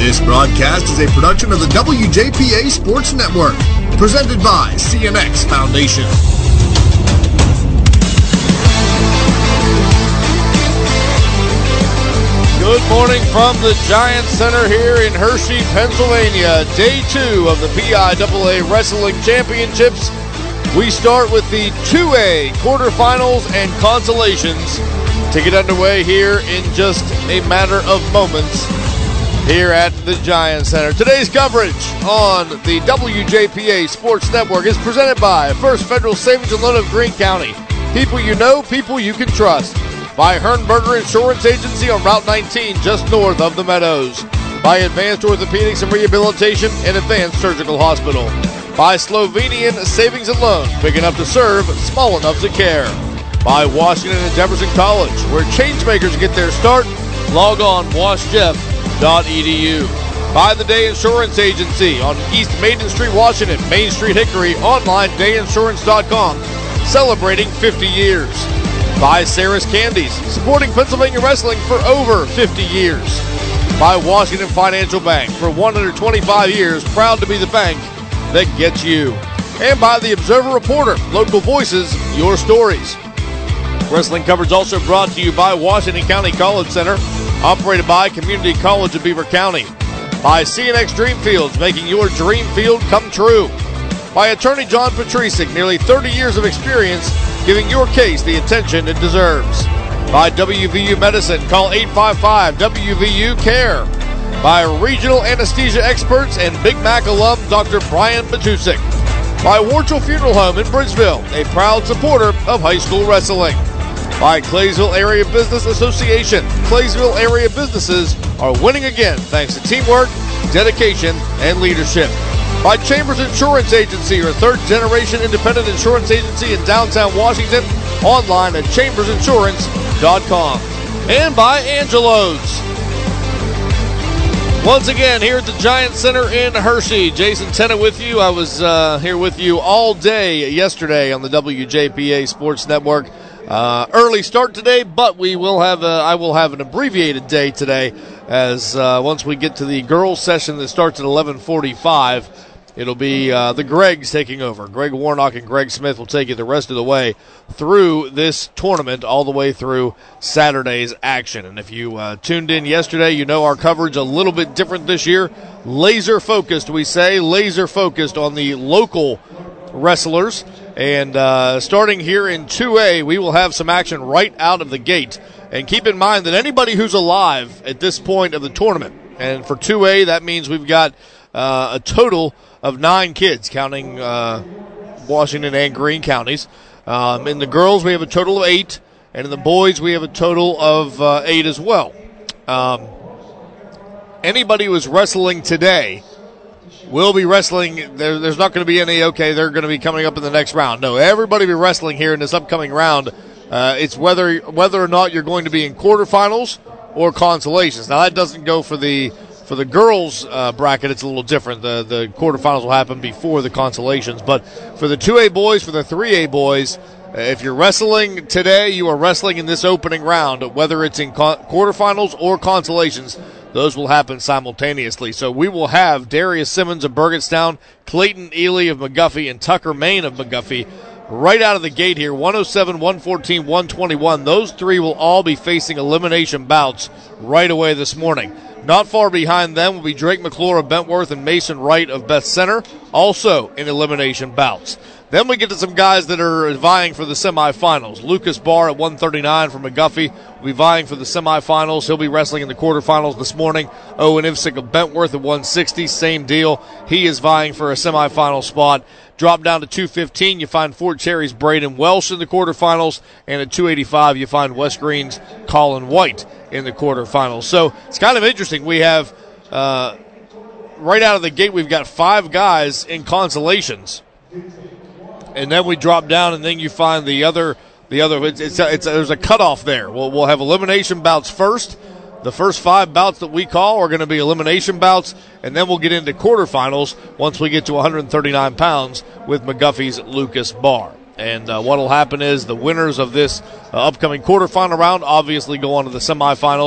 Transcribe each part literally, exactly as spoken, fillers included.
This broadcast is a production of the W J P A Sports Network, presented by C N X Foundation. Good morning from the Giants Center here in Hershey, Pennsylvania. Day two of the P I A A Wrestling Championships. We start with the two A quarterfinals and consolations to get underway here in just a matter of moments here at the Giants Center. Today's coverage on the W J P A Sports Network is presented by First Federal Savings and Loan of Greene County. People you know, people you can trust. By Hernberger Insurance Agency on Route nineteen, just north of the Meadows. By Advanced Orthopedics and Rehabilitation and Advanced Surgical Hospital. By Slovenian Savings and Loan, big enough to serve, small enough to care. By Washington and Jefferson College, where changemakers get their start. Log on wash jeff dot e d u. By The Day Insurance Agency on East Maiden Street, Washington, Main Street, Hickory, online day insurance dot com, celebrating fifty years. By Sarah's Candies, supporting Pennsylvania wrestling for over fifty years. By Washington Financial Bank, for one hundred twenty-five years, proud to be the bank that gets you. And by the Observer Reporter, local voices, your stories. Wrestling coverage also brought to you by Washington County College Center, operated by Community College of Beaver County. By C N X Dreamfields, making your dream field come true. By Attorney John Patricic, nearly thirty years of experience, giving your case the attention it deserves. By W V U Medicine, call eight five five W V U CARE. By Regional Anesthesia Experts and Big Mac alum Doctor Brian Matusik. By Warchel Funeral Home in Bridgeville, a proud supporter of high school wrestling. By Claysville Area Business Association, Claysville area businesses are winning again thanks to teamwork, dedication, and leadership. By Chambers Insurance Agency, your third-generation independent insurance agency in downtown Washington, online at chambers insurance dot com. And by Angelo's. Once again, here at the Giants Center in Hershey, Jason Tennant with you. I was uh, here with you all day yesterday on the W J P A Sports Network. Uh, early start today, but we will have a, I will have an abbreviated day today, as uh, once we get to the girls session that starts at eleven forty-five. It'll be uh, the Gregs taking over. Greg Warnock and Greg Smith will take you the rest of the way through this tournament, all the way through Saturday's action. And if you uh, tuned in yesterday, you know our coverage a little bit different this year. Laser focused, we say, laser focused on the local wrestlers. And uh, starting here in two A, we will have some action right out of the gate. And keep in mind that anybody who's alive at this point of the tournament, and for two A, that means we've got uh, a total of nine kids, counting uh, Washington and Greene counties. Um, in the girls, we have a total of eight, and in the boys, we have a total of uh, eight as well. Um, anybody who is wrestling today will be wrestling. There, there's not going to be any, okay, they're going to be coming up in the next round. No, everybody will be wrestling here in this upcoming round. Uh, it's whether whether or not you're going to be in quarterfinals or consolations. Now, that doesn't go for the For the girls' uh, bracket, it's a little different. The the quarterfinals will happen before the consolations. But for the two A boys, for the three A boys, uh, if you're wrestling today, you are wrestling in this opening round. Whether it's in con- quarterfinals or consolations, those will happen simultaneously. So we will have Darius Simmons of Burgettstown, Clayton Ely of McGuffey, and Tucker Main of McGuffey right out of the gate here. one oh seven, one fourteen, one twenty-one. Those three will all be facing elimination bouts right away this morning. Not far behind them will be Drake McClure of Bentworth and Mason Wright of Beth Center, also in elimination bouts. Then we get to some guys that are vying for the semifinals. Lucas Barr at one thirty-nine from McGuffey will be vying for the semifinals. He'll be wrestling in the quarterfinals this morning. Owen Ivsick of Bentworth at one sixty, same deal. He is vying for a semifinal spot. Drop down to two fifteen, you find Fort Cherry's Braden Welsh in the quarterfinals, and at two eighty-five, you find West Green's Colin White in the quarterfinals. So it's kind of interesting. We have, uh, right out of the gate, we've got five guys in consolations. And then we drop down, and then you find the other, the other, it's, it's, it's there's a cutoff there. We'll, we'll have elimination bouts first. The first five bouts that we call are going to be elimination bouts, and then we'll get into quarterfinals once we get to one thirty-nine pounds with McGuffey's Lucas Barr. And uh, what will happen is the winners of this uh, upcoming quarterfinal round obviously go on to the semifinals.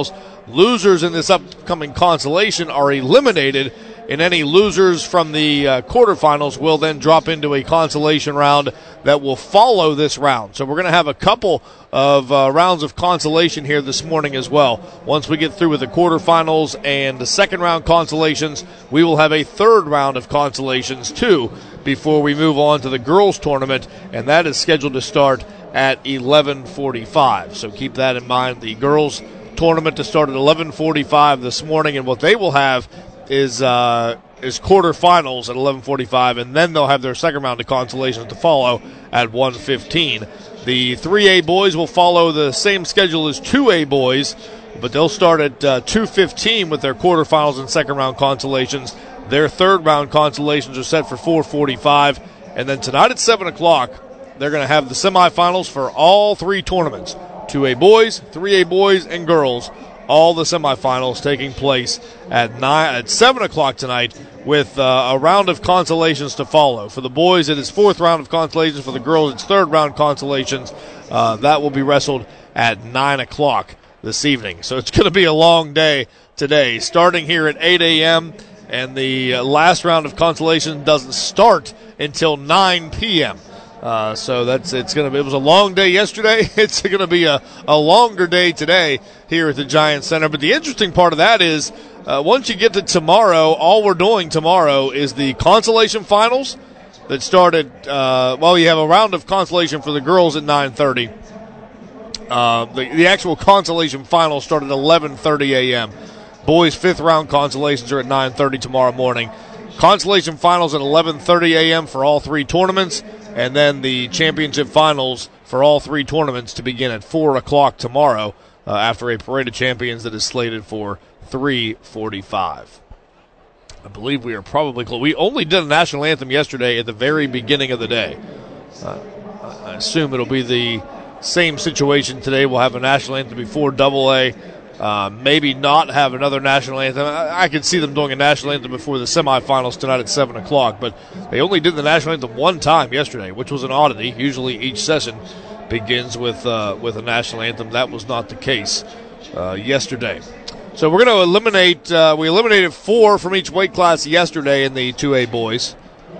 Losers in this upcoming consolation are eliminated, and any losers from the uh, quarterfinals will then drop into a consolation round that will follow this round. So we're going to have a couple of uh, rounds of consolation here this morning as well. Once we get through with the quarterfinals and the second round consolations, we will have a third round of consolations too before we move on to the girls tournament, and that is scheduled to start at eleven forty-five. So keep that in mind. The girls tournament to start at eleven forty-five this morning, and what they will have is uh, is quarterfinals at eleven forty-five, and then they'll have their second round of consolations to follow at one fifteen. The three A boys will follow the same schedule as two A boys, but they'll start at uh, two fifteen with their quarterfinals and second round consolations. Their third round consolations are set for four forty-five, and then tonight at seven o'clock, they're going to have the semifinals for all three tournaments. two A boys, three A boys, and girls. All the semifinals taking place at nine at seven o'clock tonight, with uh, a round of consolations to follow. For the boys, it is fourth round of consolations. For the girls, it's third round consolations. Uh, that will be wrestled at nine o'clock this evening. So it's going to be a long day today, starting here at eight a.m., and the uh, last round of consolation doesn't start until nine p.m. Uh, so that's it's going to be. It was a long day yesterday. It's going to be a, a longer day today here at the Giant Center. But the interesting part of that is, uh, once you get to tomorrow, all we're doing tomorrow is the consolation finals that started. Uh, well, you have a round of consolation for the girls at nine thirty. Uh, the, the actual consolation finals start at eleven thirty a.m. Boys' fifth round consolations are at nine thirty tomorrow morning. Consolation finals at eleven thirty a.m. for all three tournaments. And then the championship finals for all three tournaments to begin at four o'clock tomorrow uh, after a parade of champions that is slated for three forty-five. I believe we are probably close. We only did a national anthem yesterday at the very beginning of the day. Uh, I assume it'll be the same situation today. We'll have a national anthem before double A. Uh, maybe not have another national anthem. I, I could see them doing a national anthem before the semifinals tonight at seven o'clock, but they only did the national anthem one time yesterday, which was an oddity. Usually each session begins with uh, with a national anthem. That was not the case uh, yesterday. So we're going to eliminate, uh, we eliminated four from each weight class yesterday in the two A boys.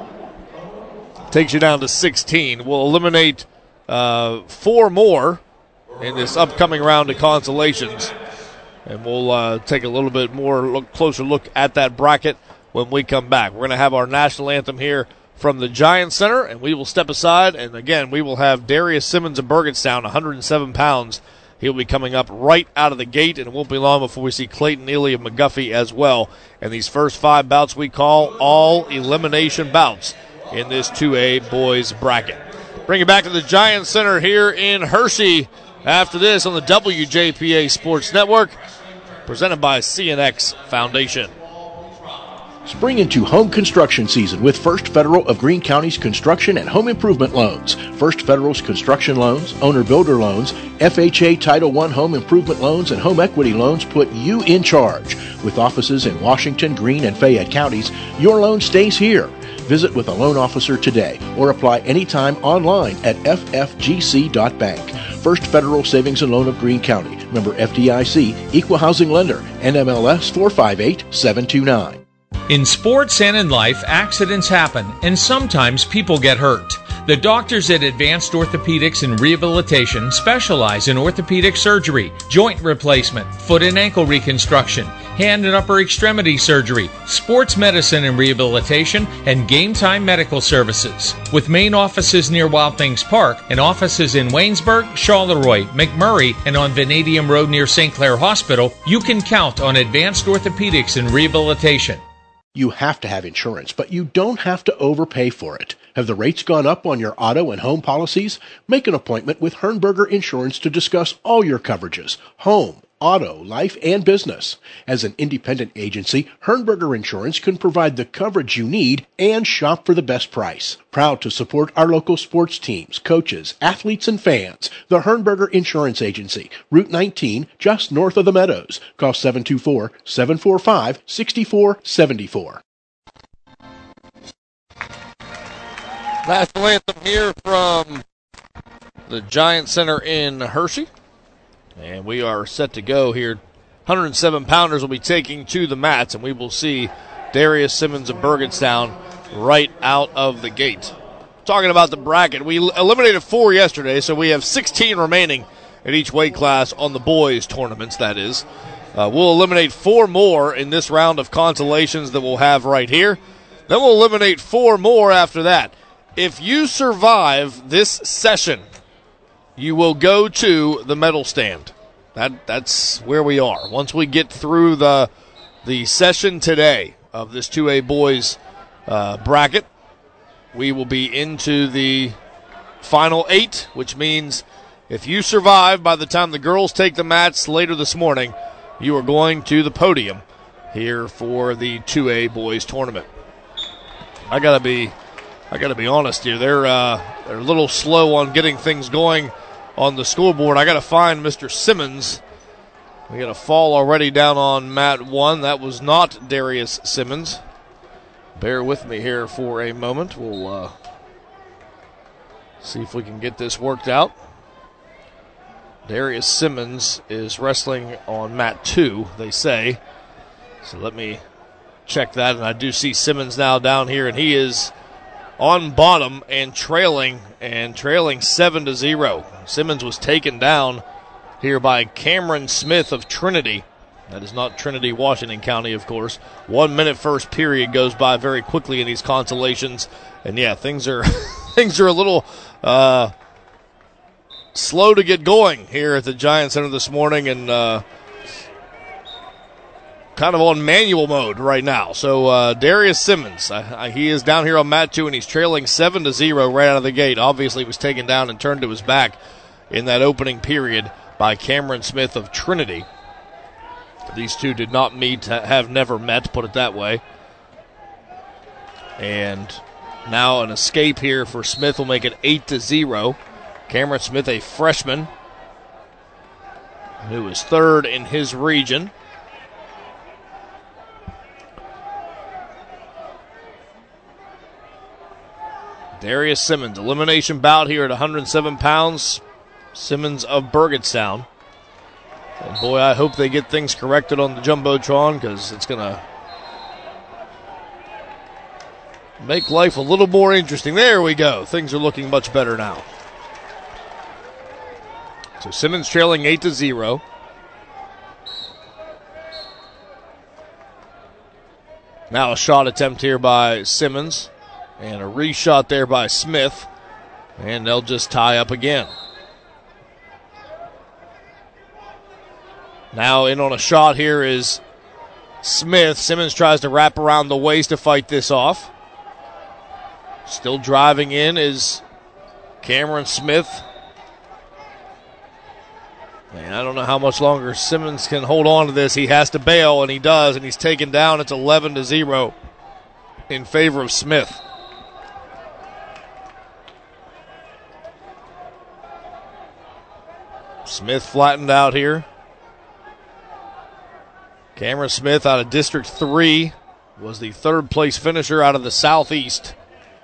Takes you down to sixteen. We'll eliminate uh, four more in this upcoming round of consolations. And we'll uh, take a little bit more look, closer look at that bracket when we come back. We're going to have our national anthem here from the Giant Center, and we will step aside. And, again, we will have Darius Simmons of Burgettstown, one hundred seven pounds. He'll be coming up right out of the gate, and it won't be long before we see Clayton Ely of McGuffey as well. And these first five bouts we call all elimination bouts in this two A boys bracket. Bring it back to the Giant Center here in Hershey after this on the W J P A Sports Network, presented by C N X Foundation. Spring into home construction season with First Federal of Greene County's construction and home improvement loans. First Federal's construction loans, owner-builder loans, F H A Title one home improvement loans, and home equity loans put you in charge. With offices in Washington, Greene, and Fayette counties, your loan stays here. Visit with a loan officer today or apply anytime online at f f g c dot bank. First Federal Savings and Loan of Greene County. Member F D I C, Equal Housing Lender, N M L S four five eight seven two nine. In sports and in life, accidents happen, and sometimes people get hurt. The doctors at Advanced Orthopedics and Rehabilitation specialize in orthopedic surgery, joint replacement, foot and ankle reconstruction, hand and upper extremity surgery, sports medicine and rehabilitation, and game time medical services. With main offices near Wild Things Park and offices in Waynesburg, Charleroi, McMurray, and on Vanadium Road near Saint Clair Hospital, you can count on Advanced Orthopedics and Rehabilitation. You have to have insurance, but you don't have to overpay for it. Have the rates gone up on your auto and home policies? Make an appointment with Hernberger Insurance to discuss all your coverages, home, auto, life, and business. As an independent agency, Hernberger Insurance can provide the coverage you need and shop for the best price. Proud to support our local sports teams, coaches, athletes, and fans. The Hernberger Insurance Agency, Route nineteen, just north of the Meadows. Call seven two four, seven four five, six four seven four. National anthem here from the Giant Center in Hershey. And we are set to go here one hundred seven pounders will be taking to the mats, and we will see Darius Simmons of Burgettstown right out of the gate. Talking about the bracket, we eliminated four yesterday, so we have sixteen remaining in each weight class on the boys' tournaments, that is. Uh, we'll eliminate four more in this round of consolations that we'll have right here. Then we'll eliminate four more after that. If you survive this session, you will go to the medal stand. That That's where we are. Once we get through the, the session today of this two A boys uh, bracket, we will be into the final eight, which means if you survive by the time the girls take the mats later this morning, you are going to the podium here for the two A boys tournament. I gotta be, I gotta be honest here. They're uh, they're a little slow on getting things going on the scoreboard. I gotta find Mister Simmons. We got a fall already down on mat one. That was not Darius Simmons. Bear with me here for a moment. We'll uh, see if we can get this worked out. Darius Simmons is wrestling on mat two, they say. So let me check that. And I do see Simmons now down here, and he is on bottom and trailing, and trailing seven to zero. Simmons was taken down here by Cameron Smith of Trinity. That is not Trinity, Washington County, of course. One minute first period goes by very quickly in these consolations. And, yeah, things are things are a little uh, slow to get going here at the Giant Center this morning, and uh, kind of on manual mode right now. So uh, Darius Simmons, uh, he is down here on mat two, and he's trailing seven to zero right out of the gate. Obviously, he was taken down and turned to his back in that opening period by Cameron Smith of Trinity. These two did not meet, have never met, put it that way. And now an escape here for Smith will make it eight to zero. Cameron Smith, a freshman, who is third in his region. Darius Simmons, elimination bout here at one hundred seven pounds. Simmons of Burgettstown. And boy, I hope they get things corrected on the Jumbotron, because it's going to make life a little more interesting. There we go. Things are looking much better now. So Simmons trailing eight to zero. Now a shot attempt here by Simmons, and a reshot there by Smith, and they'll just tie up again. Now in on a shot here is Smith. Simmons tries to wrap around the waist to fight this off. Still driving in is Cameron Smith. And I don't know how much longer Simmons can hold on to this. He has to bail, and he does, and he's taken down. It's eleven to zero in favor of Smith. Smith flattened out here. Cameron Smith out of District three was the third place finisher out of the Southeast.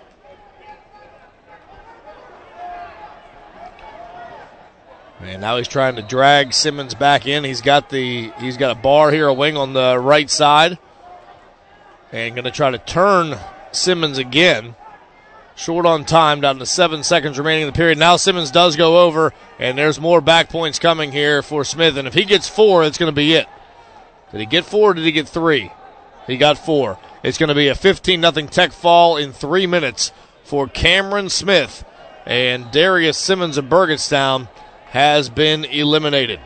And now he's trying to drag Simmons back in. He's got the he's got a bar here, a wing on the right side. And going to try to turn Simmons again. Short on time, down to seven seconds remaining in the period. Now Simmons does go over, and there's more back points coming here for Smith. And if he gets four, it's going to be it. Did he get four or did he get three? He got four. It's going to be a fifteen nothing tech fall in three minutes for Cameron Smith. And Darius Simmons of Burgettstown has been eliminated.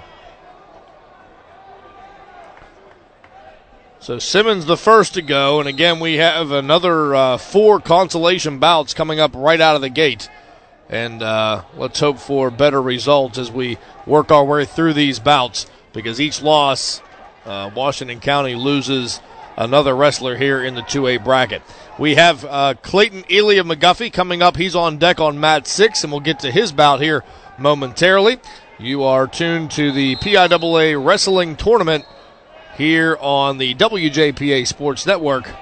So Simmons the first to go, and again we have another uh, four consolation bouts coming up right out of the gate. And uh, let's hope for better results as we work our way through these bouts, because each loss, uh, Washington County loses another wrestler here in the two A bracket. We have uh, Clayton Elia McGuffey coming up. He's on deck on mat six, and we'll get to his bout here momentarily. You are tuned to the P I A A Wrestling Tournament here on the W J P A Sports Network.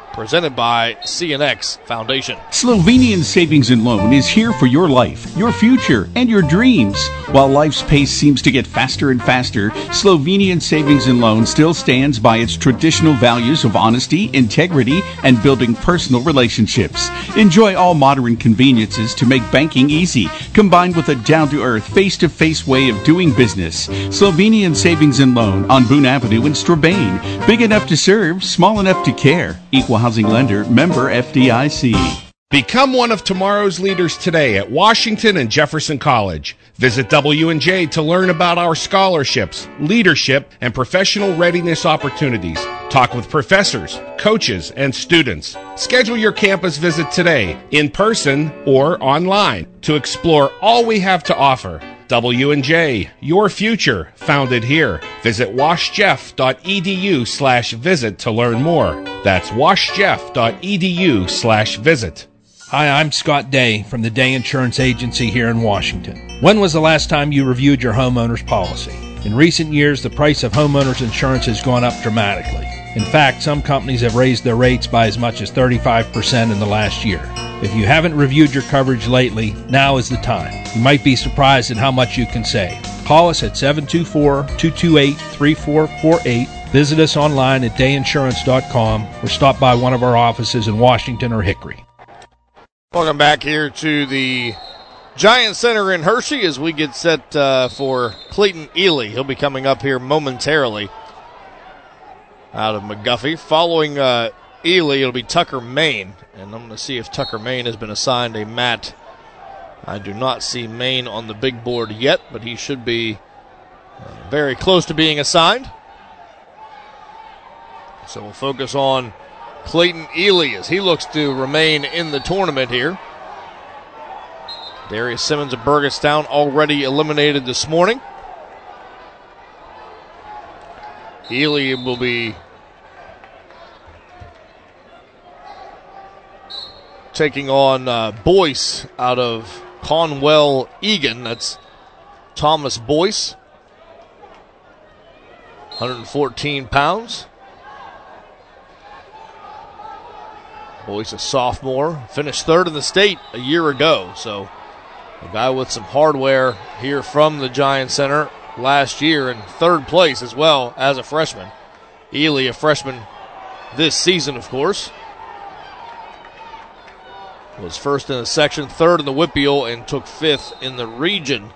presented by C N X Foundation. Slovenian Savings and Loan is here for your life, your future, and your dreams. While life's pace seems to get faster and faster, Slovenian Savings and Loan still stands by its traditional values of honesty, integrity, and building personal relationships. Enjoy all modern conveniences to make banking easy, combined with a down-to-earth, face-to-face way of doing business. Slovenian Savings and Loan on Boone Avenue in Strabane. Big enough to serve, small enough to care. Equal housing lender, member F D I C. Become one of tomorrow's leaders today at Washington and Jefferson College. Visit W and J to learn about our scholarships, leadership, and professional readiness opportunities. Talk with professors, coaches, and students. Schedule your campus visit today, in person or online, to explore all we have to offer. W and J, your future, founded here. Visit washjeff.edu slash visit to learn more. That's washjeff.edu slash visit. Hi, I'm Scott Day from the Day Insurance Agency here in Washington. When was the last time you reviewed your homeowner's policy? In recent years, the price of homeowners insurance has gone up dramatically. In fact, some companies have raised their rates by as much as thirty-five percent in the last year. If you haven't reviewed your coverage lately, now is the time. You might be surprised at how much you can save. Call us at seven two four, two two eight, three four four eight. Visit us online at day insurance dot com or stop by one of our offices in Washington or Hickory. Welcome back here to the Giant Center in Hershey as we get set uh, for Clayton Ely. He'll be coming up here momentarily out of McGuffey. Following uh, Ely, it'll be Tucker Main. And I'm going to see if Tucker Main has been assigned a mat. I do not see Main on the big board yet, but he should be uh, very close to being assigned. So we'll focus on Clayton Ely as he looks to remain in the tournament here. Darius Simmons of Burgestown already eliminated this morning. Ely will be taking on uh, Boyce out of Conwell Egan. That's Thomas Boyce, one hundred fourteen pounds. Boyce, a sophomore, finished third in the state a year ago. So a guy with some hardware here from the Giant Center last year in third place as well as a freshman. Ely, a freshman this season, of course. Was first in the section, third in the Whippeal, and took fifth in the region.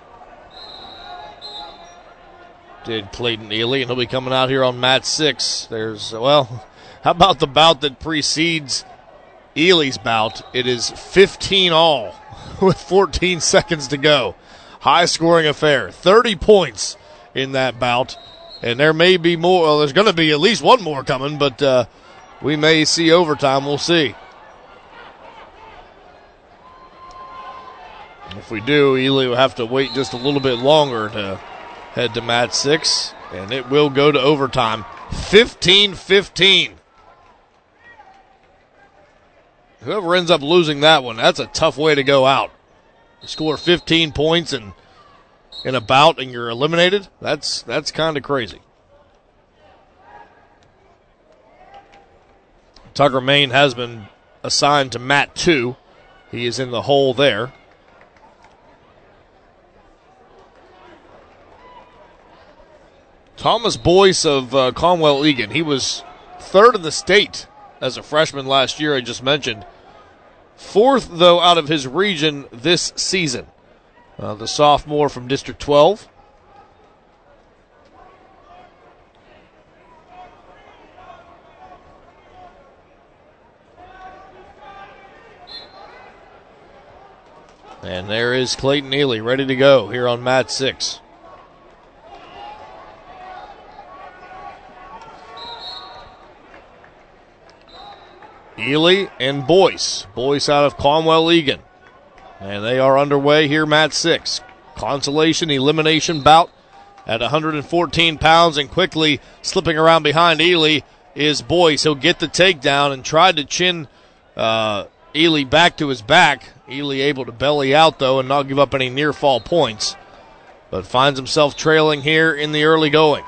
Did Clayton Ely, and he'll be coming out here on mat six. There's, well, how about the bout that precedes Ely's bout? It is fifteen all with fourteen seconds to go. High-scoring affair. thirty points in that bout. And there may be more. Well, there's going to be at least one more coming, but uh, we may see overtime. We'll see. If we do, Ely will have to wait just a little bit longer to head to mat six, and it will go to overtime. fifteen fifteen. Whoever ends up losing that one, that's a tough way to go out. Score fifteen points and in a bout and you're eliminated, that's that's kind of crazy. Tucker Main has been assigned to mat two. He is in the hole there. Thomas Boyce of uh, Conwell Egan. He was third in the state as a freshman last year, I just mentioned. Fourth, though, out of his region this season. Uh, the sophomore from District twelve. And there is Clayton Ely ready to go here on mat six. Ely and Boyce. Boyce out of Conwell Egan. And they are underway here, mat six. Consolation elimination bout at one hundred fourteen pounds, and quickly slipping around behind Ely is Boyce. He'll get the takedown and tried to chin uh, Ely back to his back. Ely able to belly out, though, and not give up any near fall points. But finds himself trailing here in the early going.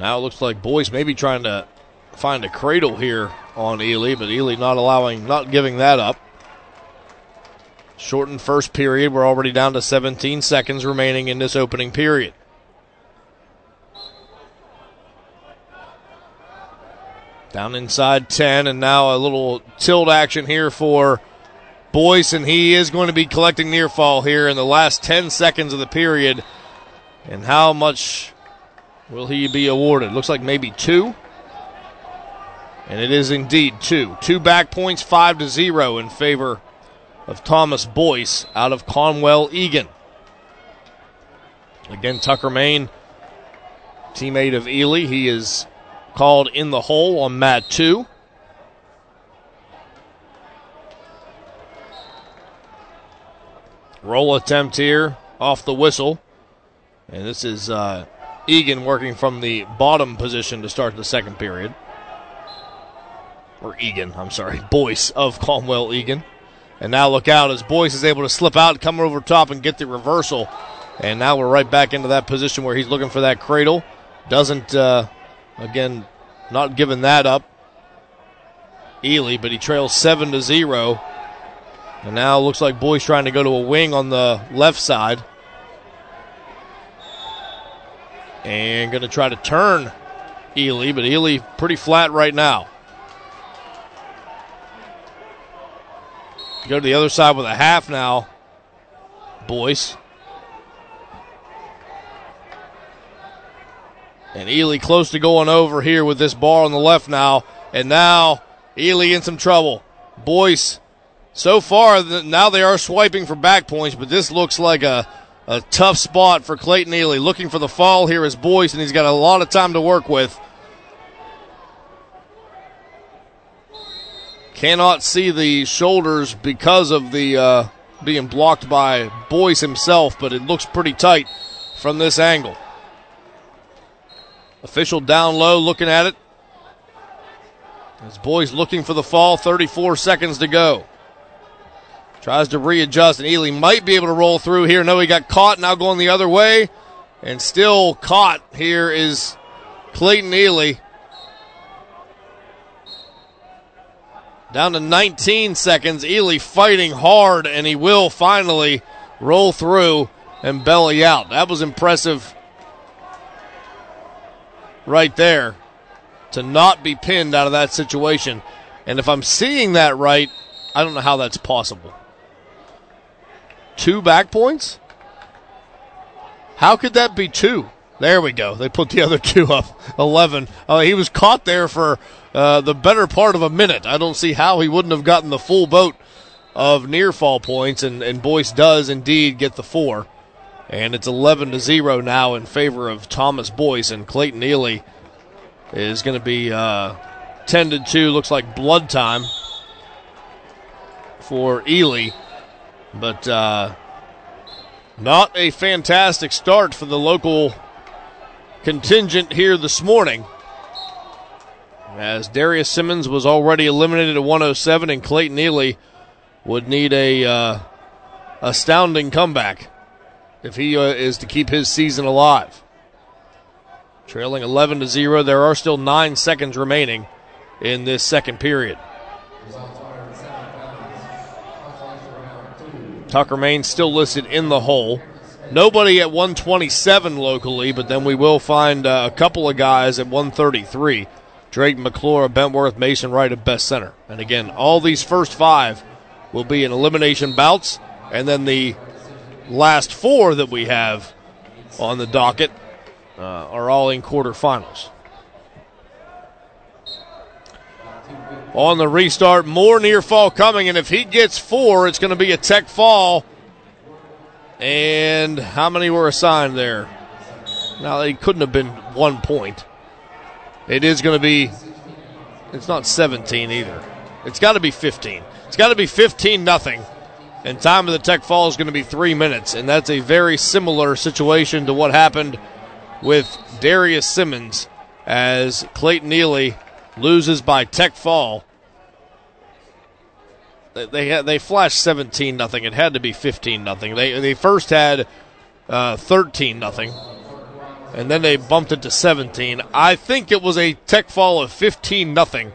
Now it looks like Boyce maybe trying to find a cradle here on Ely, but Ely not allowing, not giving that up. Shortened first period. We're already down to seventeen seconds remaining in this opening period. Down inside ten, and now a little tilt action here for Boyce, and he is going to be collecting near fall here in the last ten seconds of the period. And how much will he be awarded? Looks like maybe two. And it is indeed two. Two back points, five to zero in favor of Thomas Boyce out of Conwell Egan. Again, Tucker Main, teammate of Ely. He is called in the hole on mat two. Roll attempt here off the whistle. And this is uh, Egan working from the bottom position to start the second period. Or Egan, I'm sorry, Boyce of Conwell Egan. And now look out as Boyce is able to slip out, come over top and get the reversal. And now we're right back into that position where he's looking for that cradle. Doesn't, uh, again, not giving that up. Ely, but he trails seven to zero. And now it looks like Boyce trying to go to a wing on the left side. And going to try to turn Ely, but Ely pretty flat right now. Go to the other side with a half now. Boyce. And Ely close to going over here with this bar on the left now. And now Ely in some trouble. Boyce, so far, now they are swiping for back points, but this looks like a, a tough spot for Clayton Ely. Looking for the fall here is Boyce, and he's got a lot of time to work with. Cannot see the shoulders because of the uh, being blocked by Boyce himself, but it looks pretty tight from this angle. Official down low looking at it. As Boyce looking for the fall, thirty-four seconds to go. Tries to readjust, and Ely might be able to roll through here. No, he got caught, now going the other way. And still caught here is Clayton Ely. Down to nineteen seconds. Ely fighting hard, and he will finally roll through and belly out. That was impressive right there to not be pinned out of that situation. And if I'm seeing that right, I don't know how that's possible. Two back points? How could that be two? There we go. They put the other two up. eleven. Uh, he was caught there for uh, the better part of a minute. I don't see how he wouldn't have gotten the full boat of near fall points, and, and Boyce does indeed get the four. And it's eleven to zero now in favor of Thomas Boyce, and Clayton Ely is going to be uh, ten to two. Looks like blood time for Ely, but uh, not a fantastic start for the local contingent here this morning, as Darius Simmons was already eliminated at one oh seven, and Clayton Ely would need a uh, astounding comeback if he uh, is to keep his season alive. Trailing eleven to zero. There are still nine seconds remaining in this second period. Tucker Main still listed in the hole. Nobody at one twenty-seven locally, but then we will find uh, a couple of guys at one thirty-three. Drake McClure, Bentworth, Mason Wright at best center. And again, all these first five will be in elimination bouts, and then the last four that we have on the docket uh, are all in quarterfinals. On the restart, more near fall coming, and if he gets four, it's going to be a tech fall. And how many were assigned there? Now, they couldn't have been one point. It is going to be, it's not seventeen either. It's got to be fifteen. It's got to be fifteen nothing. And time of the tech fall is going to be three minutes. And that's a very similar situation to what happened with Darius Simmons as Clayton Ely loses by tech fall. They they, had, they flashed seventeen nothing. It had to be fifteen nothing. They they first had uh, thirteen nothing. and then they bumped it to seventeen. I think it was a Tech fall of fifteen nothing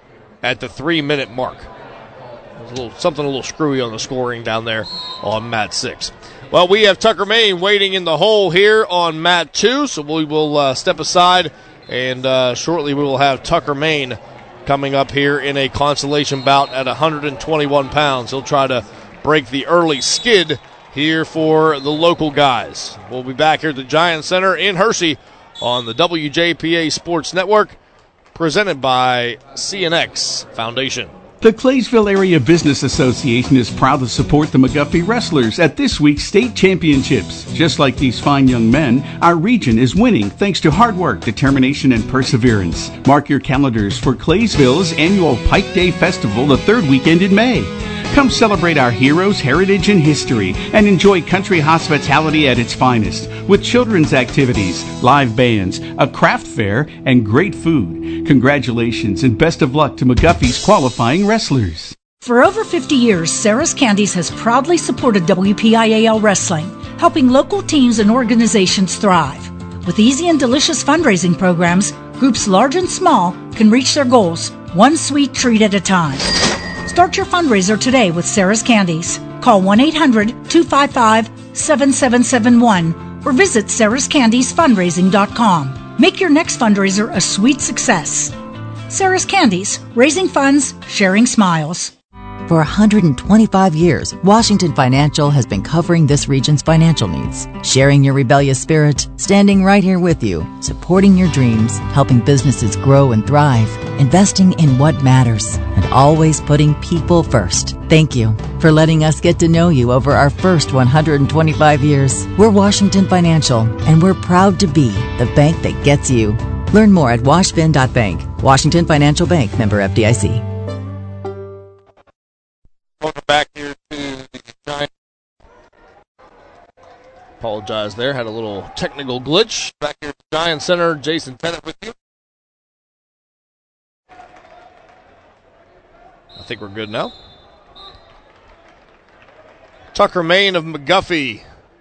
at the three-minute mark. There's a little, something a little screwy on the scoring down there on mat six. Well, we have Tucker Main waiting in the hole here on mat two, so we will uh, step aside, and uh, shortly we will have Tucker Main coming up here in a consolation bout at one hundred twenty-one pounds. He'll try to break the early skid here for the local guys. We'll be back here at the Giant Center in Hershey on the W J P A Sports Network, presented by C N X Foundation. The Claysville Area Business Association is proud to support the McGuffey Wrestlers at this week's state championships. Just like these fine young men, our region is winning thanks to hard work, determination, and perseverance. Mark your calendars for Claysville's annual Pike Day Festival the third weekend in May. Come celebrate our heroes, heritage, and history, and enjoy country hospitality at its finest, with children's activities, live bands, a craft fair, and great food. Congratulations and best of luck to McGuffey's qualifying wrestlers. For over fifty years, Sarah's Candies has proudly supported W P I A L Wrestling, helping local teams and organizations thrive. With easy and delicious fundraising programs, groups large and small can reach their goals, one sweet treat at a time. Start your fundraiser today with Sarah's Candies. Call one eight hundred two five five seven seven seven one or visit sarahs candies fundraising dot com. Make your next fundraiser a sweet success. Sarah's Candies, raising funds, sharing smiles. For one hundred twenty-five years, Washington Financial has been covering this region's financial needs, sharing your rebellious spirit, standing right here with you, supporting your dreams, helping businesses grow and thrive, investing in what matters, and always putting people first. Thank you for letting us get to know you over our first one hundred twenty-five years. We're Washington Financial, and we're proud to be the bank that gets you. Learn more at washfin dot bank. Washington Financial Bank, member F D I C. Welcome back here to the Giant. Apologize there, had a little technical glitch. Back here at the Giant Center, Jason Tennant with you. I think we're good now. Tucker Main of McGuffey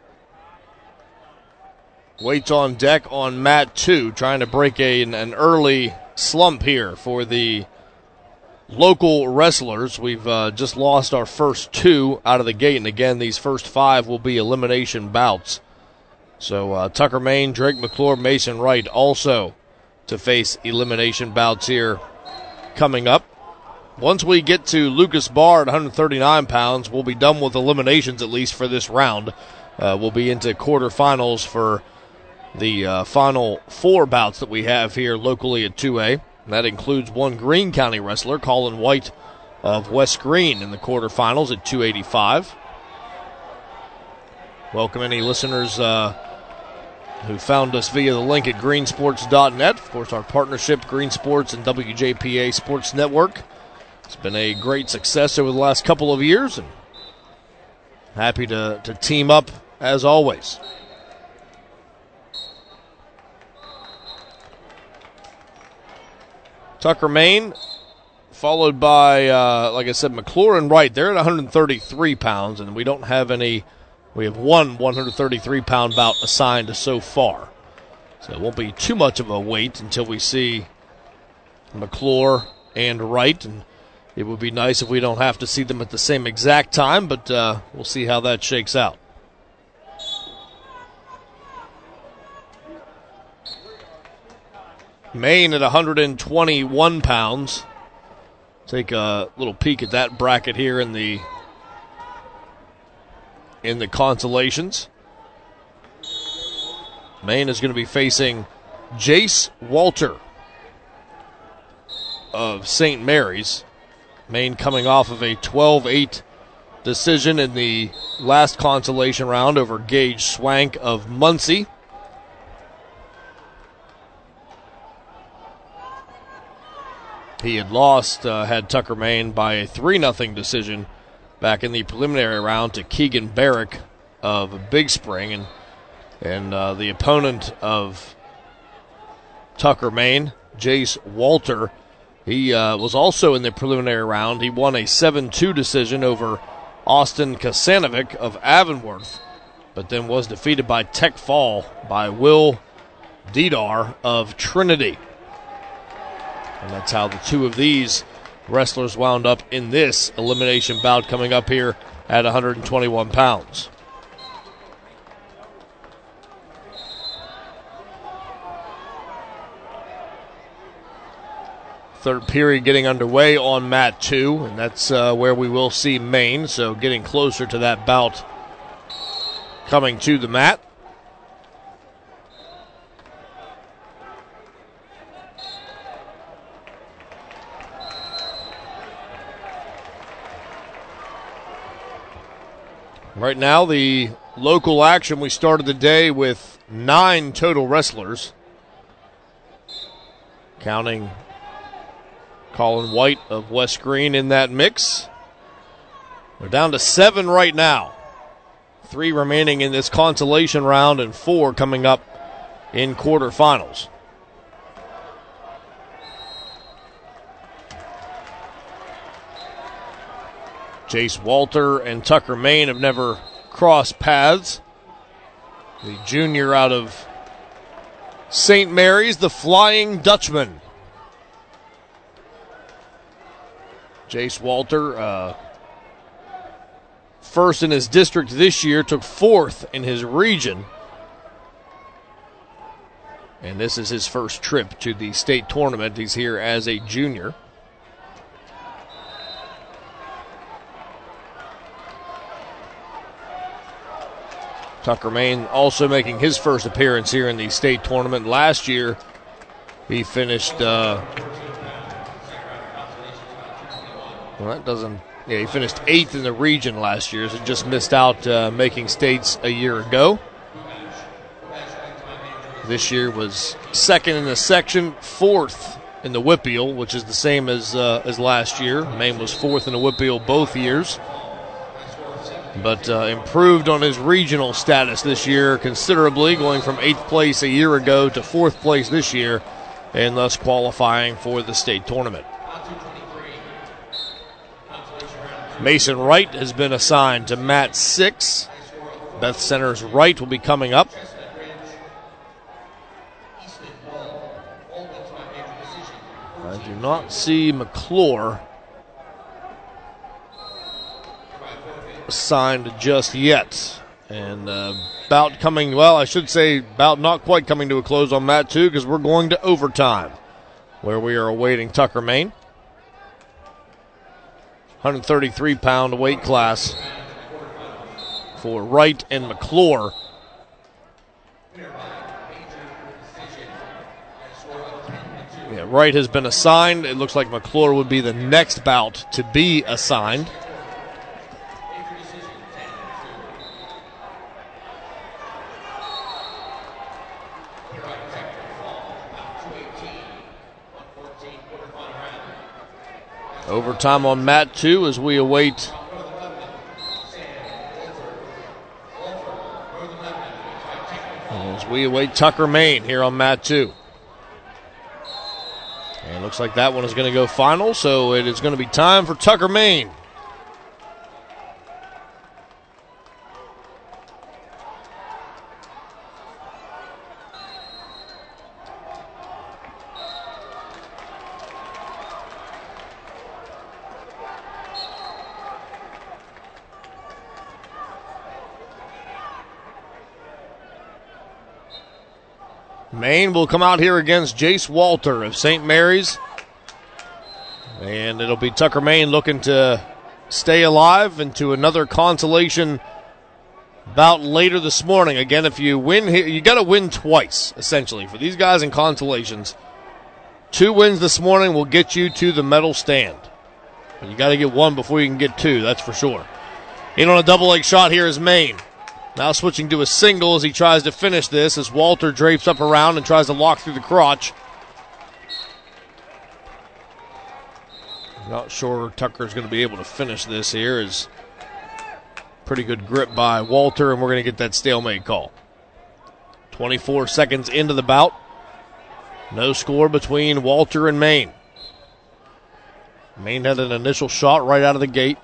waits on deck on mat two, trying to break a, an, an early slump here for the local wrestlers. We've uh, just lost our first two out of the gate, and again, these first five will be elimination bouts. So uh, Tucker Main, Drake McClure, Mason Wright also to face elimination bouts here coming up. Once we get to Lucas Barr at one hundred thirty-nine pounds, we'll be done with eliminations, at least for this round. Uh, we'll be into quarterfinals for the uh, final four bouts that we have here locally at two A. And that includes one Greene County wrestler, Colin White of West Greene, in the quarterfinals at two eighty-five. Welcome any listeners uh, who found us via the link at green sports dot net. Of course, our partnership, Green Sports and W J P A Sports Network. It's been a great success over the last couple of years, and happy to, to team up as always. Tucker Main, followed by, uh, like I said, McClure and Wright. They're at one hundred thirty-three pounds, and we don't have any. We have one one hundred thirty-three pound bout assigned so far. So it won't be too much of a wait until we see McClure and Wright. And it would be nice if we don't have to see them at the same exact time, but uh, we'll see how that shakes out. Maine at one hundred twenty-one pounds. Take a little peek at that bracket here in the in the consolations. Maine is going to be facing Jace Walter of Saint Mary's. Maine coming off of a twelve eight decision in the last consolation round over Gage Swank of Muncie. He had lost, uh, had Tucker Main by a three nothing decision back in the preliminary round to Keegan Barrick of Big Spring. And, and uh, the opponent of Tucker Main, Jace Walter, he uh, was also in the preliminary round. He won a seven two decision over Austin Kasanovic of Avonworth, but then was defeated by Tech Fall by Will Didar of Trinity. And that's how the two of these wrestlers wound up in this elimination bout coming up here at one hundred twenty-one pounds. Third period getting underway on mat two, and that's uh, where we will see Maine, so getting closer to that bout coming to the mat. Right now, the local action, we started the day with nine total wrestlers, counting Colin White of West Green in that mix. We're down to seven right now. Three remaining in this consolation round and four coming up in quarterfinals. Jace Walter and Tucker Main have never crossed paths. The junior out of Saint Mary's, the Flying Dutchman. Jace Walter, uh, first in his district this year, took fourth in his region. And this is his first trip to the state tournament. He's here as a junior. Tucker Main also making his first appearance here in the state tournament. Last year, he finished, uh, well, that doesn't, yeah, he finished eighth in the region last year, so just missed out uh, making states a year ago. This year was second in the section, fourth in the Whippeal, which is the same as uh, as last year. Maine was fourth in the Whippeal both years, but uh, improved on his regional status this year considerably, going from eighth place a year ago to fourth place this year, and thus qualifying for the state tournament. Mason Wright has been assigned to mat six. Beth Center's Wright will be coming up. I do not see McClure assigned just yet. And uh, bout coming, well, I should say bout not quite coming to a close on mat two because we're going to overtime where we are awaiting Tucker Main. one thirty-three pound weight class for Wright and McClure. Yeah, Wright has been assigned. It looks like McClure would be the next bout to be assigned. Overtime on mat two as we await as we await Tucker Main here on mat two. And it looks like that one is going to go final, so it is going to be time for Tucker Main. Maine will come out here against Jace Walter of Saint Mary's. And it'll be Tucker Main looking to stay alive into another consolation bout later this morning. Again, if you win here, you got to win twice, essentially. For these guys in consolations, two wins this morning will get you to the medal stand. But you got to get one before you can get two, that's for sure. In on a double leg shot here is Maine. Now switching to a single as he tries to finish this as Walter drapes up around and tries to lock through the crotch. Not sure Tucker's going to be able to finish this here. Is pretty good grip by Walter, and we're going to get that stalemate call. twenty-four seconds into the bout. No score between Walter and Maine. Maine had an initial shot right out of the gate.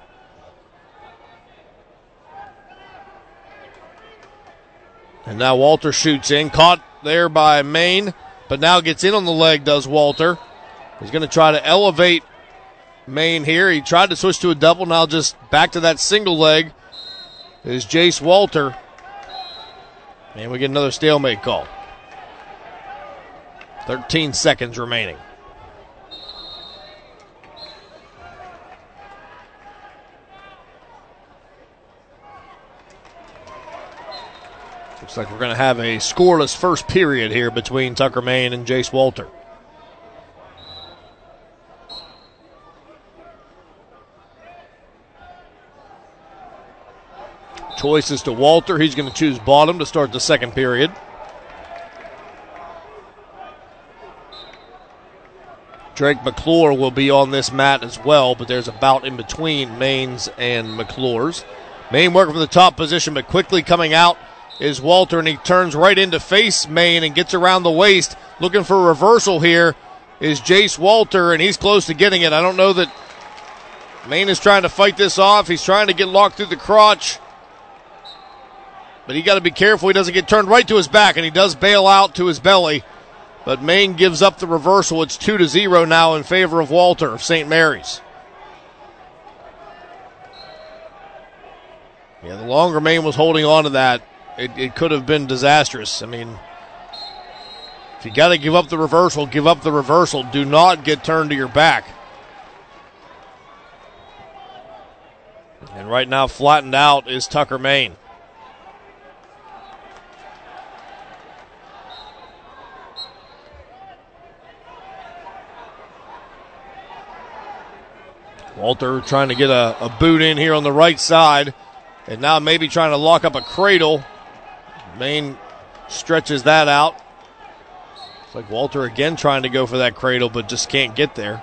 And now Walter shoots in, caught there by Maine, but now gets in on the leg, does Walter. He's going to try to elevate Maine here. He tried to switch to a double, now just back to that single leg is Jace Walter. And we get another stalemate call. thirteen seconds remaining. Looks like we're going to have a scoreless first period here between Tucker Maine and Jace Walter. Choice is to Walter. He's going to choose bottom to start the second period. Drake McClure will be on this mat as well, but there's a bout in between Maine's and McClure's. Maine working from the top position, but quickly coming out is Walter, and he turns right in to face Maine and gets around the waist. Looking for a reversal here is Jace Walter, and he's close to getting it. I don't know that Maine is trying to fight this off. He's trying to get locked through the crotch. But he got to be careful he doesn't get turned right to his back, and he does bail out to his belly. But Maine gives up the reversal. It's two to zero now in favor of Walter of Saint Mary's. Yeah, the longer Maine was holding on to that, it, it could have been disastrous. I mean, if you got to give up the reversal, give up the reversal. Do not get turned to your back. And right now, flattened out is Tucker Maine. Walter trying to get a, a boot in here on the right side, and now maybe trying to lock up a cradle. Maine stretches that out. It's like Walter again trying to go for that cradle, but just can't get there.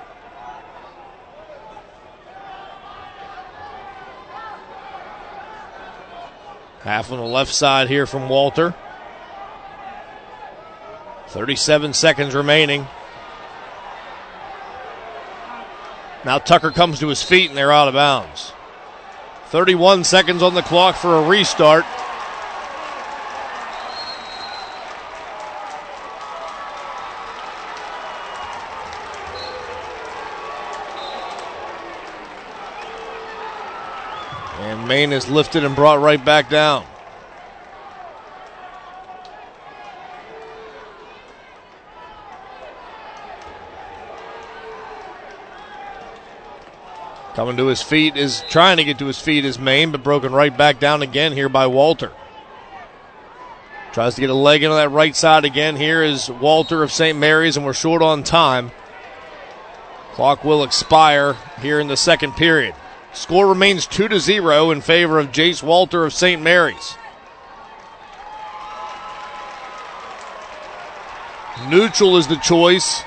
Half on the left side here from Walter. thirty-seven seconds remaining. Now Tucker comes to his feet and they're out of bounds. thirty-one seconds on the clock for a restart. And Maine is lifted and brought right back down. Coming to his feet is trying to get to his feet is Maine, but broken right back down again here by Walter. Tries to get a leg into that right side again. Here is Walter of Saint Mary's, and we're short on time. Clock will expire here in the second period. Score remains two to zero in favor of Jace Walter of Saint Mary's. Neutral is the choice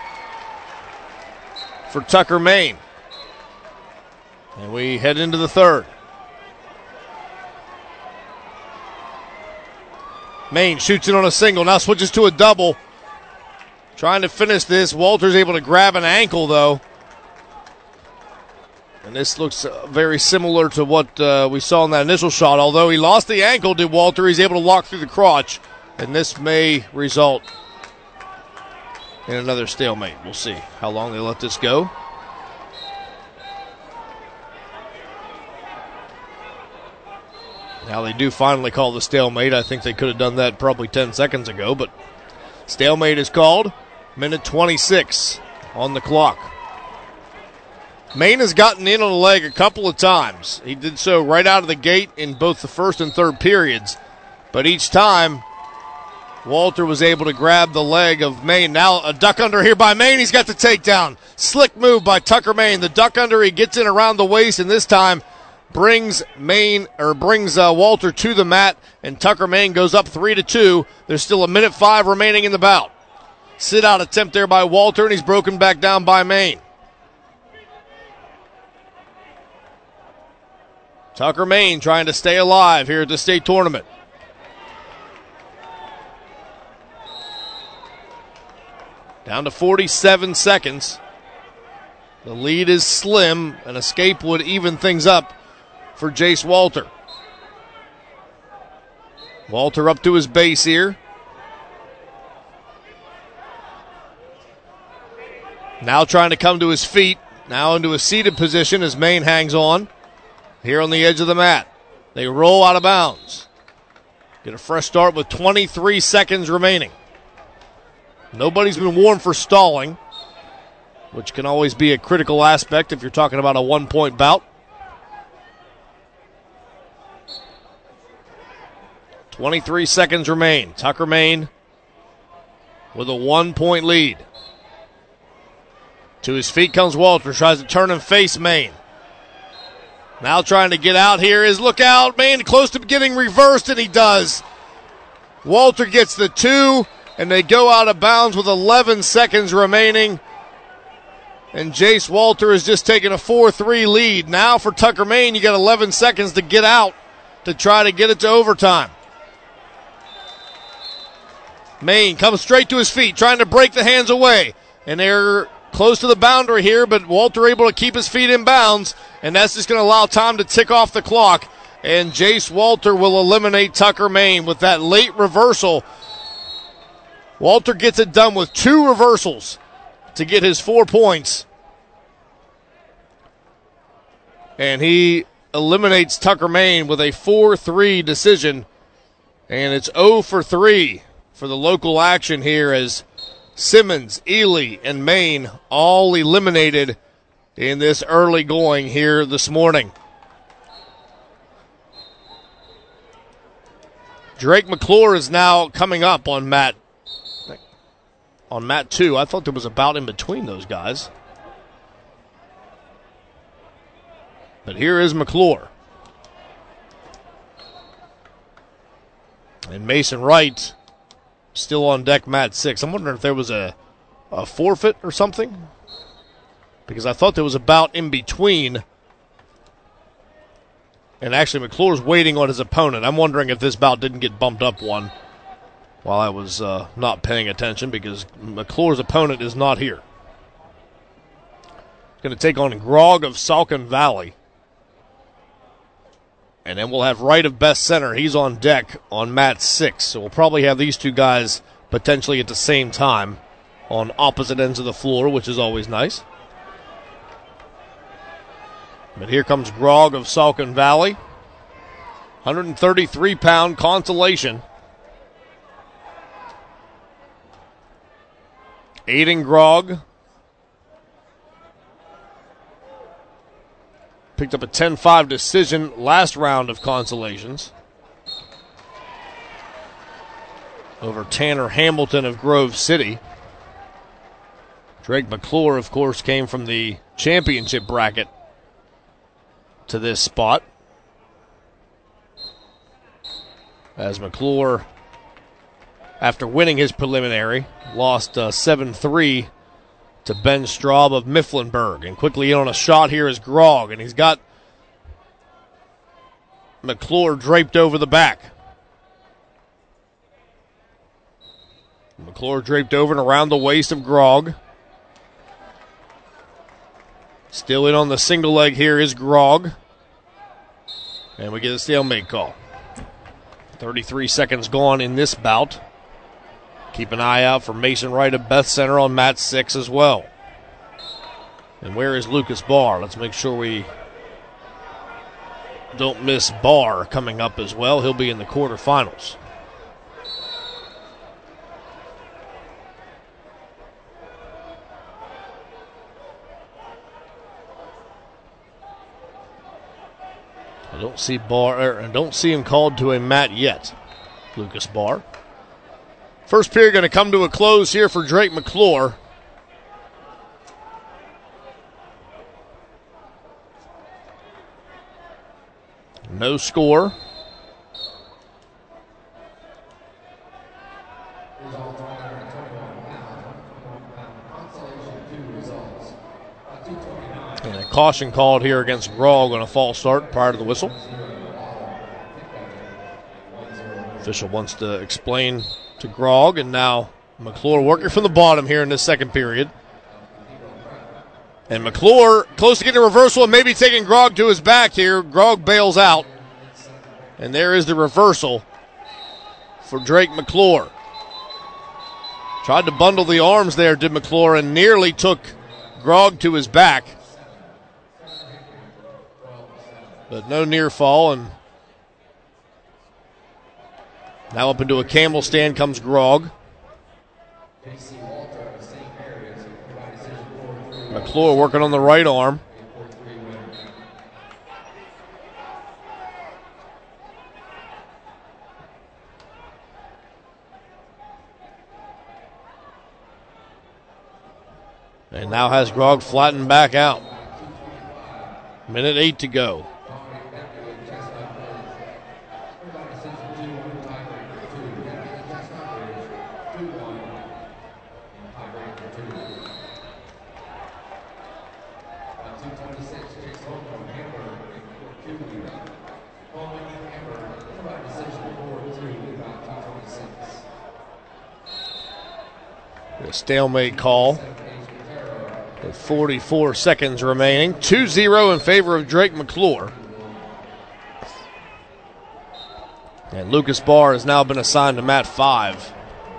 for Tucker Maine. And we head into the third. Maine shoots it on a single, now switches to a double. Trying to finish this. Walter's able to grab an ankle, though. And this looks uh, very similar to what uh, we saw in that initial shot. Although he lost the ankle to Walter, he's able to lock through the crotch. And this may result in another stalemate. We'll see how long they let this go. Now they do finally call the stalemate. I think they could have done that probably ten seconds ago, but stalemate is called. Minute twenty-six on the clock. Maine has gotten in on the leg a couple of times. He did so right out of the gate in both the first and third periods, but each time Walter was able to grab the leg of Maine. Now a duck under here by Maine. He's got the takedown. Slick move by Tucker Maine. The duck under, he gets in around the waist, and this time brings Maine or brings uh, Walter to the mat, and Tucker Maine goes up three to two. There's still a minute five remaining in the bout. Sit out attempt there by Walter, and he's broken back down by Maine. Tucker Maine trying to stay alive here at the state tournament. Down to forty-seven seconds. The lead is slim. An escape would even things up for Jace Walter. Walter up to his base here. Now trying to come to his feet. Now into a seated position as Maine hangs on. Here on the edge of the mat. They roll out of bounds. Get a fresh start with twenty-three seconds remaining. Nobody's been warned for stalling, which can always be a critical aspect if you're talking about a one-point bout. twenty-three seconds remain. Tucker Maine with a one-point lead. To his feet comes Walter. Tries to turn and face Maine. Now trying to get out here is look out. Maine close to getting reversed, and he does. Walter gets the two, and they go out of bounds with eleven seconds remaining. And Jace Walter has just taken a four three lead. Now for Tucker Maine, you got eleven seconds to get out to try to get it to overtime. Maine comes straight to his feet, trying to break the hands away. And they're close to the boundary here, but Walter able to keep his feet in bounds, and that's just going to allow time to tick off the clock. And Jace Walter will eliminate Tucker Maine with that late reversal. Walter gets it done with two reversals to get his four points. And he eliminates Tucker Maine with a four three decision. And it's oh for three for the local action here as Simmons, Ely, and Maine all eliminated in this early going here this morning. Drake McClure is now coming up on mat on mat two. I thought there was a bout in between those guys. But here is McClure. And Mason Wright still on deck, mat six. I'm wondering if there was a, a forfeit or something, because I thought there was a bout in between. And actually, McClure's waiting on his opponent. I'm wondering if this bout didn't get bumped up one while I was uh, not paying attention, because McClure's opponent is not here. Going to take on Grog of Saucon Valley. And then we'll have Wright of Best Center. He's on deck on mat six. So we'll probably have these two guys potentially at the same time on opposite ends of the floor, which is always nice. But here comes Grog of Saucon Valley. one thirty-three pound consolation. Aiden Grog picked up a ten five decision last round of consolations over Tanner Hamilton of Grove City. Drake McClure, of course, came from the championship bracket to this spot, as McClure, after winning his preliminary, lost uh, seven three to Ben Straub of Mifflinburg. And quickly in on a shot here is Grog, and he's got McClure draped over the back. McClure draped over and around the waist of Grog. Still in on the single leg here is Grog. And we get a stalemate call. thirty-three seconds gone in this bout. Keep an eye out for Mason Wright of Beth Center on mat six as well. And where is Lucas Barr? Let's make sure we don't miss Barr coming up as well. He'll be in the quarterfinals. I don't see Barr, I don't see him called to a mat yet, Lucas Barr. First period going to come to a close here for Drake McClure. No score. And a caution called here against Grog on a false start prior to the whistle. Official wants to explain to Grog, and now McClure working from the bottom here in this second period. And McClure close to getting a reversal and maybe taking Grog to his back here. Grog bails out. And there is the reversal for Drake McClure. Tried to bundle the arms there, did McClure, and nearly took Grog to his back. But no near fall, and now up into a camel stand comes Grog. McClure working on the right arm. And now has Grog flattened back out. Minute eight to go. A stalemate call. With forty-four seconds remaining. two zero in favor of Drake McClure. And Lucas Barr has now been assigned to mat five.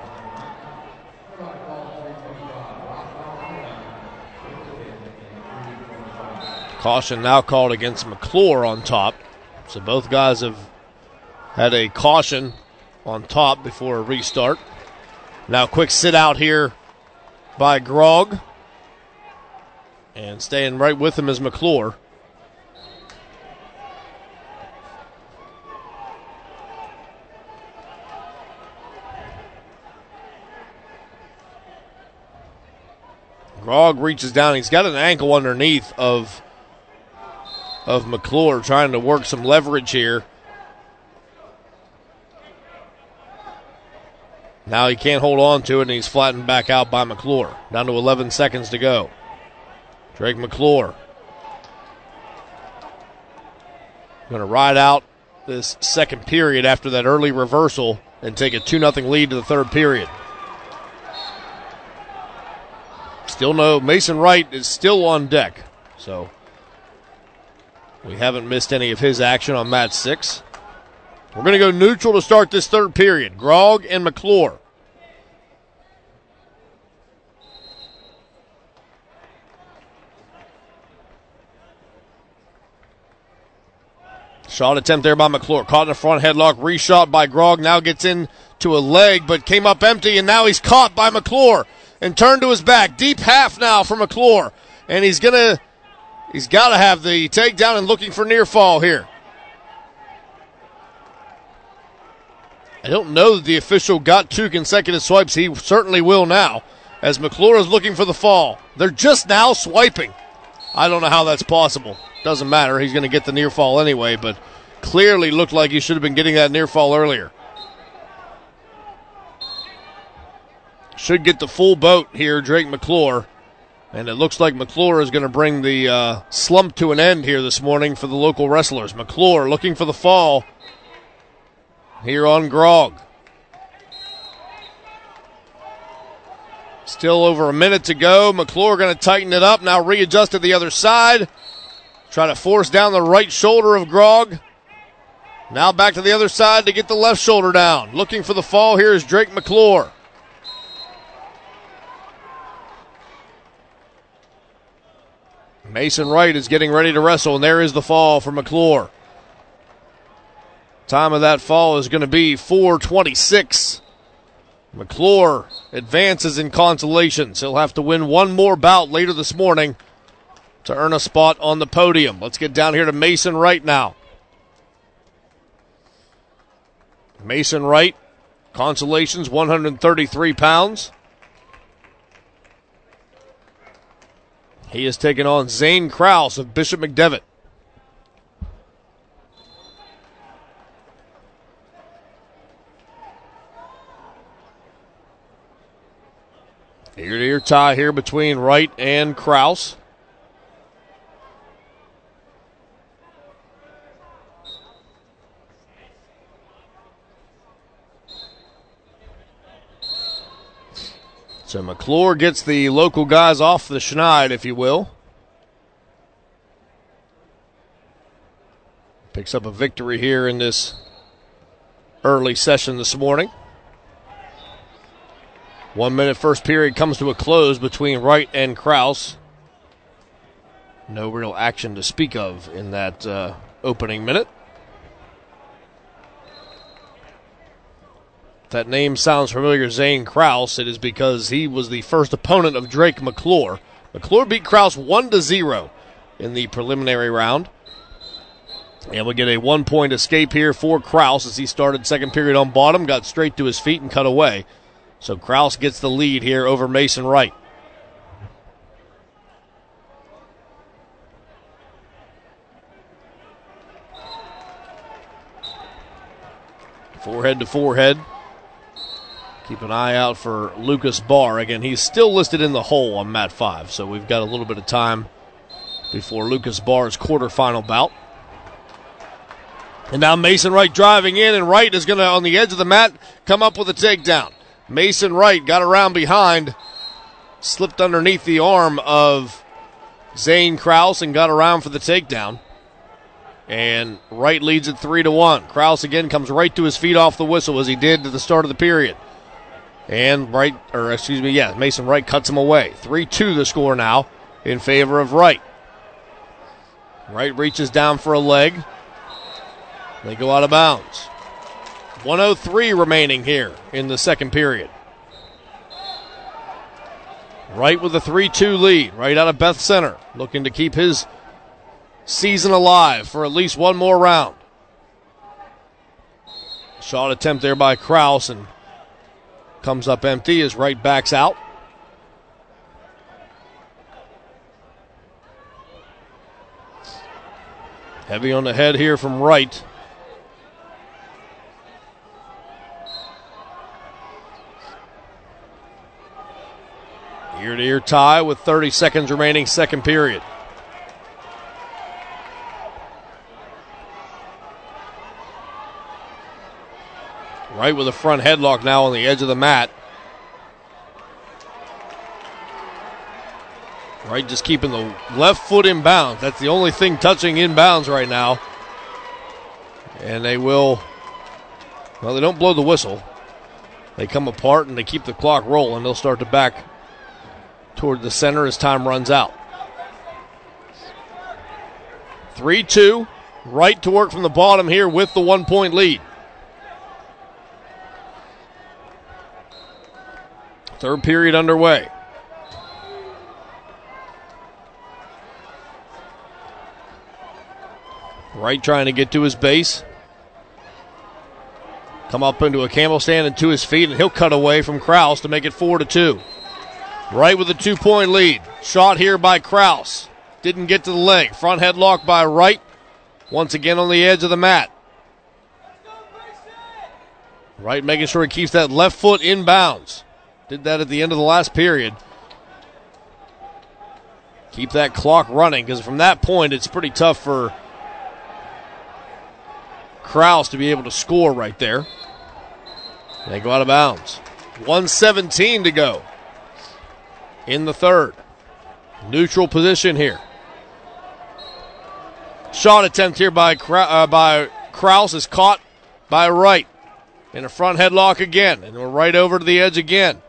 Caution now called against McClure on top. So both guys have had a caution on top before a restart. Now quick sit out here by Grog. And staying right with him is McClure. Grog reaches down. He's got an ankle underneath of, of McClure, trying to work some leverage here. Now he can't hold on to it, and he's flattened back out by McClure. Down to eleven seconds to go. Drake McClure going to ride out this second period after that early reversal and take a two nothing lead to the third period. Still no, Mason Wright is still on deck, so we haven't missed any of his action on mat six. We're going to go neutral to start this third period. Grog and McClure. Shot attempt there by McClure. Caught in the front headlock. Reshot by Grog. Now gets into a leg, but came up empty, and now he's caught by McClure and turned to his back. Deep half now for McClure. And he's going to, he's got to have the takedown and looking for near fall here. I don't know that the official got two consecutive swipes. He certainly will now, as McClure is looking for the fall. They're just now swiping. I don't know how that's possible. Doesn't matter. He's going to get the near fall anyway, but clearly looked like he should have been getting that near fall earlier. Should get the full boat here, Drake McClure. And it looks like McClure is going to bring the uh, slump to an end here this morning for the local wrestlers. McClure looking for the fall here on Grog. Still over a minute to go. McClure going to tighten it up. Now readjust to the other side. Try to force down the right shoulder of Grog. Now back to the other side to get the left shoulder down. Looking for the fall here is Drake McClure. Mason Wright is getting ready to wrestle, and there is the fall for McClure. Time of that fall is going to be four twenty-six. McClure advances in consolations. He'll have to win one more bout later this morning to earn a spot on the podium. Let's get down here to Mason Wright now. Mason Wright, consolations, one hundred thirty-three pounds. He is taking on Zane Krause of Bishop McDevitt. Ear-to-ear tie here between Wright and Krause. So McClure gets the local guys off the schneid, if you will. Picks up a victory here in this early session this morning. One minute first period comes to a close between Wright and Krause. No real action to speak of in that uh, opening minute. If that name sounds familiar, Zane Krause. It is because he was the first opponent of Drake McClure. McClure beat Krause one to zero in the preliminary round. And we get a one-point escape here for Krause as he started second period on bottom, got straight to his feet and cut away. So Krause gets the lead here over Mason Wright. Forehead to forehead. Keep an eye out for Lucas Barr. Again, he's still listed in the hole on mat five, so we've got a little bit of time before Lucas Barr's quarterfinal bout. And now Mason Wright driving in, and Wright is going to, on the edge of the mat, come up with a takedown. Mason Wright got around behind, slipped underneath the arm of Zane Krause and got around for the takedown. And Wright leads it three to one. Krause again comes right to his feet off the whistle as he did to the start of the period. And Wright, or excuse me, yeah, Mason Wright cuts him away. three two the score now in favor of Wright. Wright reaches down for a leg. They go out of bounds. one oh three remaining here in the second period. Wright with a three two lead, right out of Beth Center, looking to keep his season alive for at least one more round. Shot attempt there by Krause and comes up empty as Wright backs out. Heavy on the head here from Wright. Ear-to-ear tie with thirty seconds remaining, second period. Wright with a front headlock now on the edge of the mat. Wright just keeping the left foot in bounds. That's the only thing touching in bounds right now. And they will, well, they don't blow the whistle. They come apart and they keep the clock rolling. They'll start to back toward the center as time runs out. three two. Wright to work from the bottom here with the one-point lead. Third period underway. Wright trying to get to his base. Come up into a camel stand and to his feet, and he'll cut away from Krause to make it four to two. Wright with a two-point lead. Shot here by Krause. Didn't get to the leg. Front headlock by Wright. Once again on the edge of the mat. Wright making sure he keeps that left foot in bounds. Did that at the end of the last period. Keep that clock running, because from that point it's pretty tough for Krause to be able to score right there. They go out of bounds. one seventeen to go in the third. Neutral position here. Shot attempt here by uh, by Krause is caught by Wright. In a front headlock again, and we're right over to the edge again.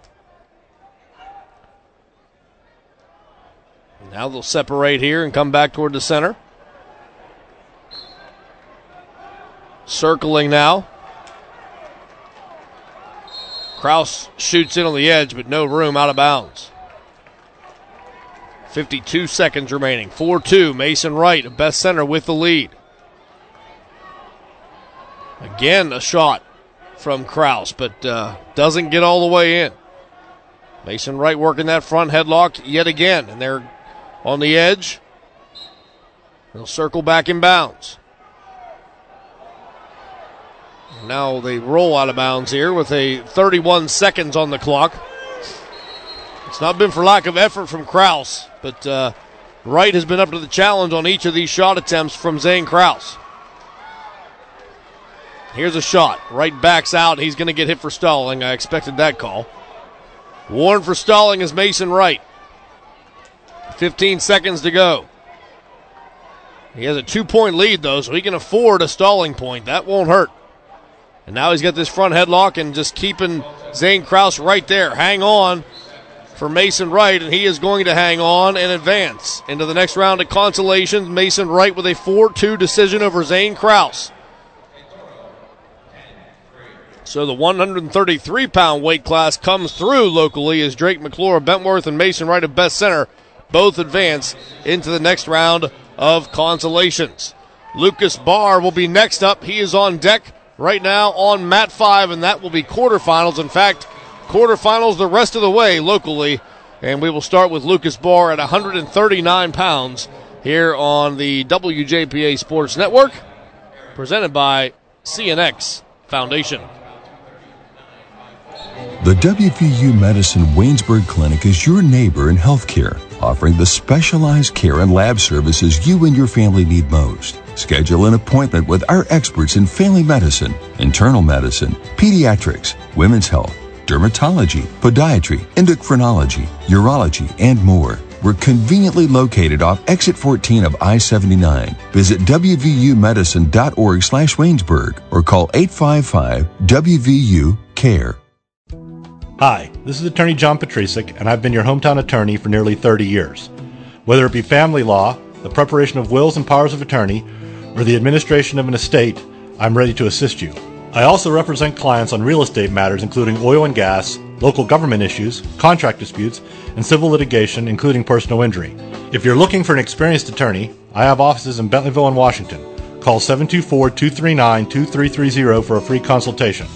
Now they'll separate here and come back toward the center. Circling now. Krause shoots in on the edge, but no room, out of bounds. fifty-two seconds remaining. four two, Mason Wright of Beth Center with the lead. Again, a shot from Krause, but uh, doesn't get all the way in. Mason Wright working that front headlock yet again, and they're on the edge. They'll circle back in bounds. Now they roll out of bounds here with a thirty-one seconds on the clock. It's not been for lack of effort from Krause, but uh, Wright has been up to the challenge on each of these shot attempts from Zane Krause. Here's a shot. Wright backs out. He's going to get hit for stalling. I expected that call. Warned for stalling is Mason Wright. fifteen seconds to go. He has a two-point lead, though, so he can afford a stalling point. That won't hurt. And now he's got this front headlock and just keeping Zane Krause right there. Hang on. for Mason Wright, and he is going to hang on and advance into the next round of consolations. Mason Wright with a four two decision over Zane Krause. So the one thirty-three pound weight class comes through locally as Drake McClure of Bentworth and Mason Wright of Best Center both advance into the next round of consolations. Lucas Barr will be next up. He is on deck right now on mat five, and that will be quarterfinals. In fact, quarterfinals the rest of the way locally, and we will start with Lucas Barr at one thirty-nine pounds here on the W J P A Sports Network, presented by C N X Foundation. The W V U Medicine Waynesburg Clinic is your neighbor in healthcare, offering the specialized care and lab services you and your family need most. Schedule an appointment with our experts in family medicine, internal medicine, pediatrics, women's health, dermatology, podiatry, endocrinology, urology, and more. We're conveniently located off exit fourteen of I seventy-nine. Visit w v u medicine dot org slash Waynesburg or call eight five five W V U care. Hi, this is Attorney John Patricic, and I've been your hometown attorney for nearly thirty years. Whether it be family law, the preparation of wills and powers of attorney, or the administration of an estate, I'm ready to assist you. I also represent clients on real estate matters including oil and gas, local government issues, contract disputes, and civil litigation, including personal injury. If you're looking for an experienced attorney, I have offices in Bentleyville and Washington. Call seven two four, two three nine, two three three zero for a free consultation.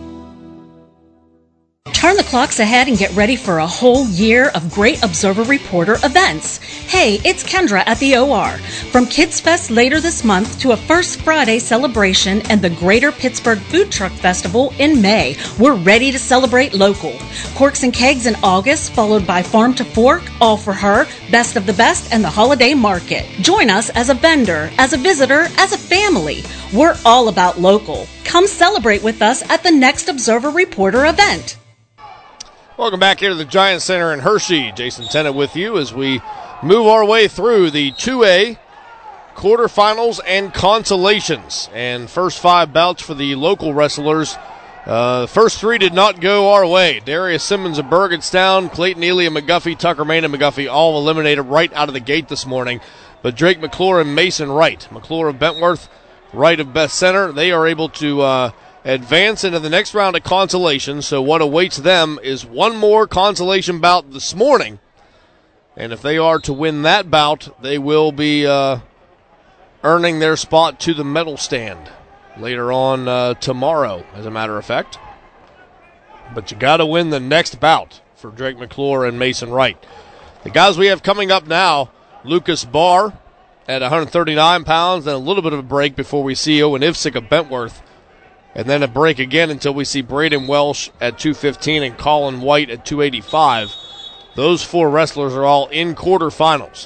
Turn the clocks ahead and get ready for a whole year of great Observer Reporter events. Hey, it's Kendra at the O R. From Kids Fest later this month to a First Friday celebration and the Greater Pittsburgh Food Truck Festival in May, we're ready to celebrate local. Corks and Kegs in August, followed by Farm to Fork, All for Her, Best of the Best, and the Holiday Market. Join us as a vendor, as a visitor, as a family. We're all about local. Come celebrate with us at the next Observer Reporter event. Welcome back here to the Giant Center in Hershey. Jason Tennant with you as we move our way through the two A quarterfinals and consolations. And first five bouts for the local wrestlers. Uh, the first three did not go our way. Darius Simmons of Bergenstown, Clayton Ely of McGuffey, Tucker Main of McGuffey all eliminated right out of the gate this morning. But Drake McClure and Mason Wright, McClure of Bentworth, Wright of Best Center, they are able to uh, advance into the next round of consolation. So what awaits them is one more consolation bout this morning. And if they are to win that bout, they will be uh, earning their spot to the medal stand later on uh, tomorrow, as a matter of fact. But you got to win the next bout for Drake McClure and Mason Wright. The guys we have coming up now, Lucas Barr at one thirty-nine pounds, and a little bit of a break before we see Owen Ivsick of Bentworth. And then a break again until we see Braden Welsh at two fifteen and Colin White at two eighty-five. Those four wrestlers are all in quarterfinals.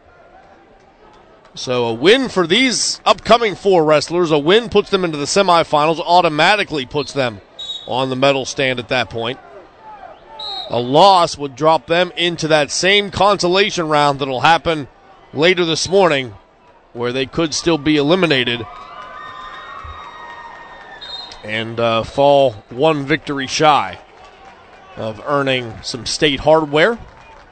So a win for these upcoming four wrestlers, a win puts them into the semifinals, automatically puts them on the medal stand at that point. A loss would drop them into that same consolation round that'll happen later this morning, where they could still be eliminated and uh, fall one victory shy of earning some state hardware.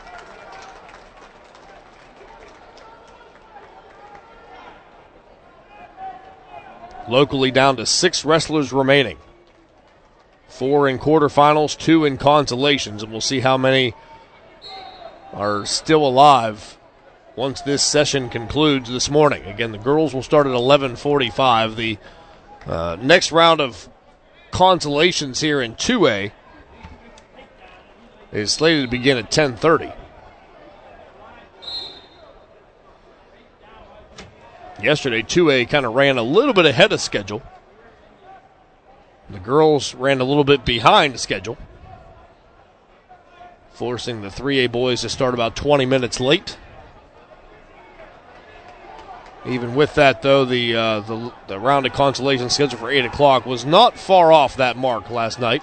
Locally down to six wrestlers remaining. Four in quarterfinals, two in consolations, and we'll see how many are still alive once this session concludes this morning. Again, the girls will start at eleven forty-five. The uh, next round of consolations here in two A is slated to begin at ten thirty. Yesterday, two A kind of ran a little bit ahead of schedule. The girls ran a little bit behind schedule, forcing the three A boys to start about twenty minutes late. Even with that, though, the, uh, the, the round of consolation scheduled for eight o'clock was not far off that mark last night.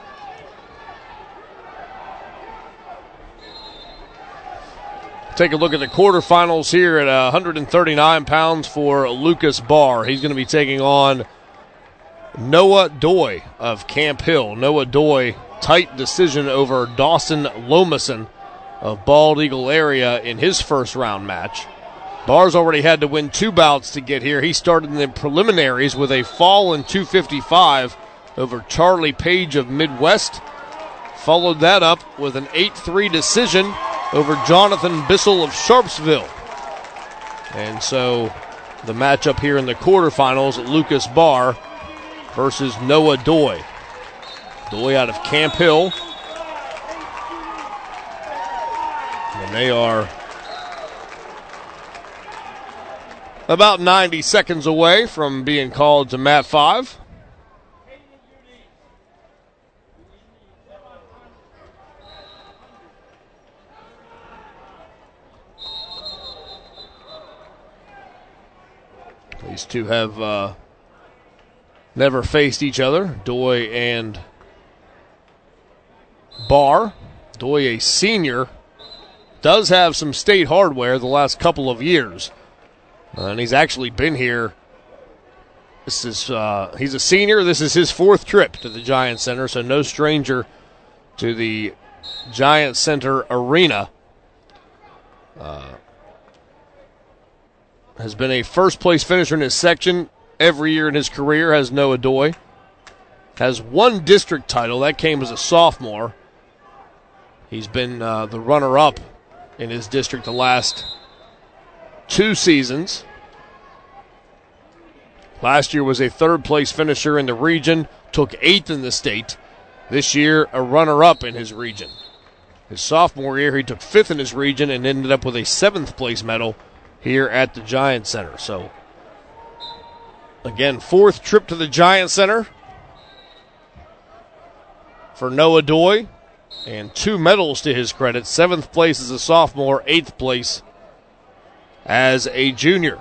Take a look at the quarterfinals here at one thirty-nine pounds for Lucas Barr. He's going to be taking on Noah Doy of Camp Hill. Noah Doy, tight decision over Dawson Lomason of Bald Eagle area in his first round match. Barr's already had to win two bouts to get here. He started in the preliminaries with a fall in two fifty-five over Charlie Page of Midwest. Followed that up with an eight three decision over Jonathan Bissell of Sharpsville. And so the matchup here in the quarterfinals, Lucas Barr versus Noah Doy. Doy out of Camp Hill. And they are about ninety seconds away from being called to mat five. These two have uh, never faced each other, Doy and Barr. Doy, a senior, does have some state hardware the last couple of years. Uh, and he's actually been here. This is uh, he's a senior. This is his fourth trip to the Giant Center, so no stranger to the Giant Center arena. Uh, has been a first-place finisher in his section every year in his career, has Noah Doy. Has one district title. That came as a sophomore. He's been uh, the runner-up in his district the last two seasons. Last year was a third-place finisher in the region, took eighth in the state. This year, a runner-up in his region. His sophomore year, he took fifth in his region and ended up with a seventh-place medal here at the Giant Center. So, again, fourth trip to the Giant Center for Noah Doy, and two medals to his credit. Seventh place as a sophomore, eighth place as a junior.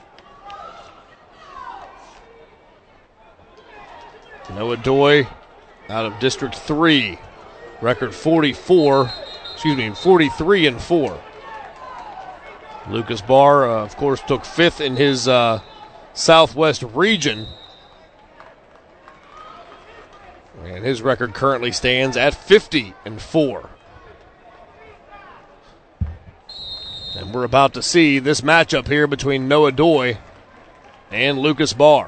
Noah Doy out of District three, record forty-four, excuse me, forty-three and four. Lucas Barr, uh, of course, took fifth in his uh, Southwest region. And his record currently stands at fifty and four. And we're about to see this matchup here between Noah Doy and Lucas Barr.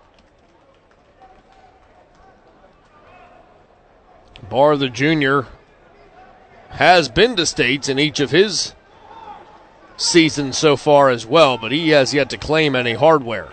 Barr, the junior, has been to states in each of his seasons so far as well, but he has yet to claim any hardware.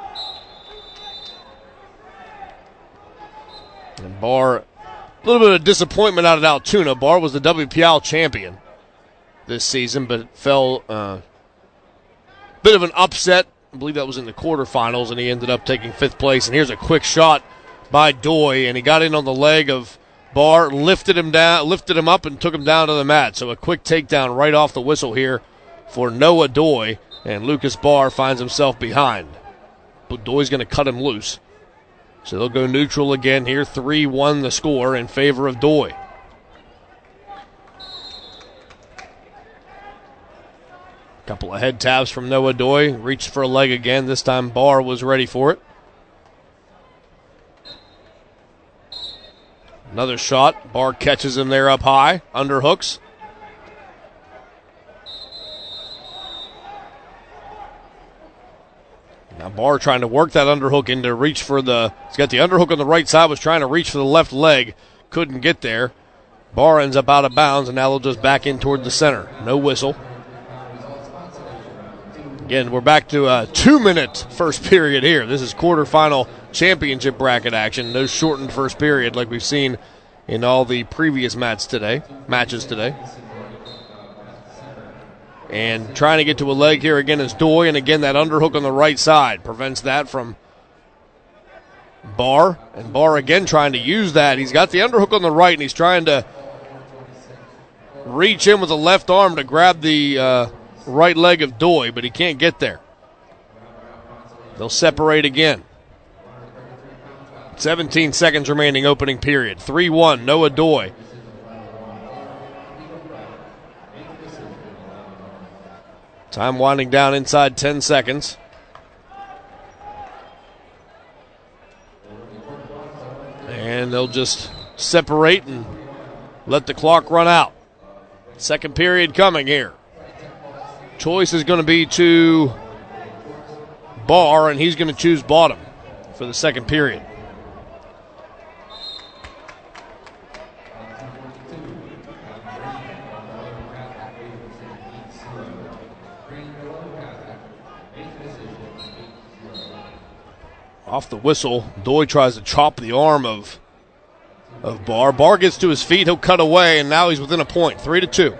And Barr, a little bit of disappointment out at Altoona. Barr was the W P I L champion this season, but fell a uh, bit of an upset. I believe that was in the quarterfinals, and he ended up taking fifth place. And here's a quick shot by Doy, and he got in on the leg of Barr, lifted him down, lifted him up, and took him down to the mat. So a quick takedown right off the whistle here for Noah Doy, and Lucas Barr finds himself behind. But Doy's going to cut him loose. So they'll go neutral again here. three one the score in favor of Doy. Couple of head taps from Noah Doy. Reached for a leg again. This time Barr was ready for it. Another shot. Barr catches him there up high. Underhooks. Now Barr trying to work that underhook into reach for the, he's got the underhook on the right side, was trying to reach for the left leg, couldn't get there. Barr ends up out of bounds, and now they'll just back in toward the center. No whistle. Again, we're back to a two-minute first period here. This is quarterfinal championship bracket action. No shortened first period like we've seen in all the previous matches today. Matches today. And trying to get to a leg here again is Doy, and again that underhook on the right side prevents that from Barr. And Barr again trying to use that. He's got the underhook on the right, and he's trying to reach in with the left arm to grab the uh, right leg of Doy, but he can't get there. They'll separate again. seventeen seconds remaining opening period. three one, Noah Doy. Time winding down inside ten seconds. And they'll just separate and let the clock run out. Second period coming here. Choice is going to be to Barr, and he's going to choose bottom for the second period. Off the whistle, Doy tries to chop the arm of, of Barr. Barr gets to his feet, he'll cut away, and now he's within a point, three to two.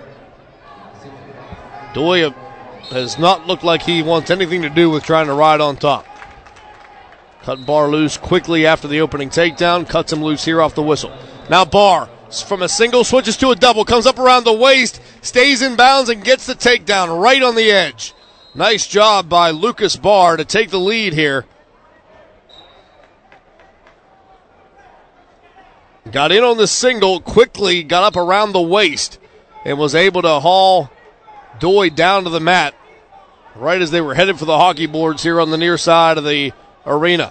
Doy has not looked like he wants anything to do with trying to ride on top. Cut Barr loose quickly after the opening takedown, cuts him loose here off the whistle. Now Barr, from a single, switches to a double, comes up around the waist, stays in bounds, and gets the takedown right on the edge. Nice job by Lucas Barr to take the lead here. Got in on the single, quickly got up around the waist, and was able to haul Doy down to the mat right as they were headed for the hockey boards here on the near side of the arena.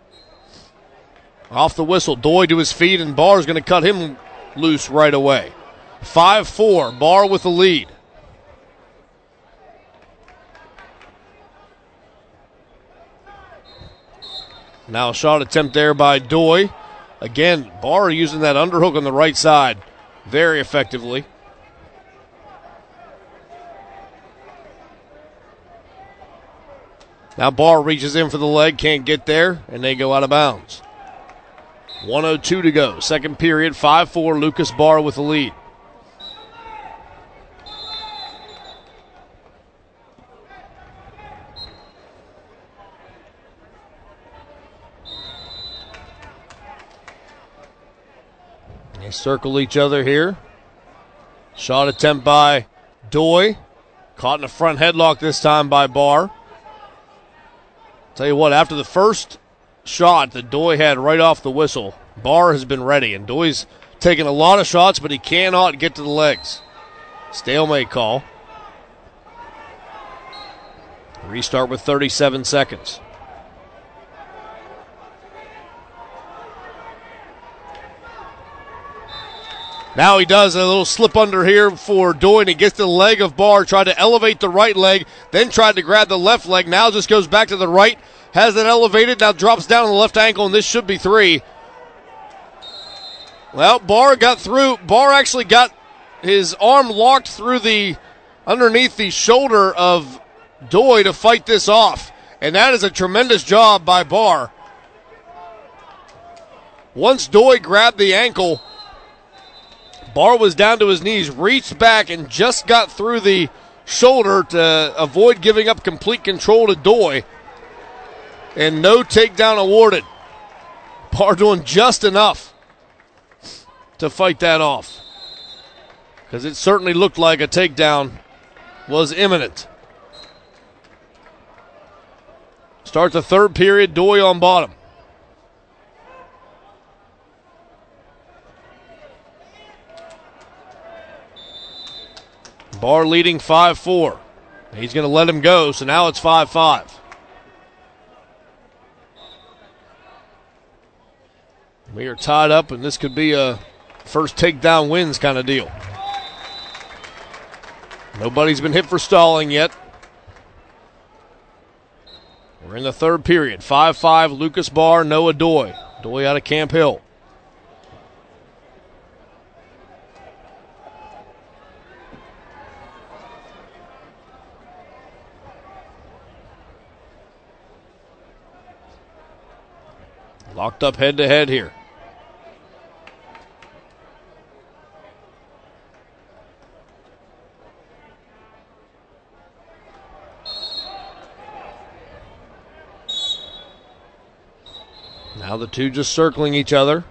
Off the whistle, Doy to his feet, and Barr's going to cut him loose right away. five four, Barr with the lead. Now a shot attempt there by Doy. Again, Barr using that underhook on the right side very effectively. Now Barr reaches in for the leg, can't get there, and they go out of bounds. one oh two to go. Second period, five four, Lucas Barr with the lead. They circle each other here. Shot attempt by Doy. Caught in a front headlock this time by Barr. Tell you what, after the first shot that Doy had right off the whistle, Barr has been ready, and Doy's taken a lot of shots, but he cannot get to the legs. Stalemate call. Restart with thirty-seven seconds. Now he does a little slip under here for Doy, and he gets to the leg of Barr, tried to elevate the right leg, then tried to grab the left leg. Now just goes back to the right, has it elevated, now drops down on the left ankle, and this should be three. Well, Barr got through. Barr actually got his arm locked through the, underneath the shoulder of Doy to fight this off. And that is a tremendous job by Barr. Once Doy grabbed the ankle, Barr was down to his knees, reached back, and just got through the shoulder to avoid giving up complete control to Doy. And no takedown awarded. Barr doing just enough to fight that off, because it certainly looked like a takedown was imminent. Start the third period, Doy on bottom. Barr leading five four. He's going to let him go, so now it's five five. We are tied up, and this could be a first takedown wins kind of deal. Nobody's been hit for stalling yet. We're in the third period. five five, Lucas Barr, Noah Doy. Doy out of Camp Hill. Locked up head-to-head here. Now the two just circling each other.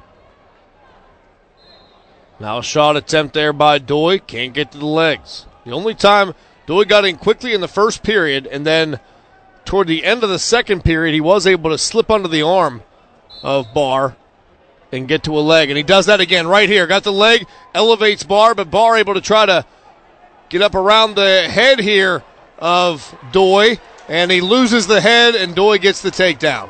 Now a shot attempt there by Doy. Can't get to the legs. The only time Doy got in quickly in the first period, and then toward the end of the second period, he was able to slip under the arm of Barr and get to a leg. And he does that again right here. Got the leg, elevates Barr, but Barr able to try to get up around the head here of Doy, and he loses the head, and Doy gets the takedown.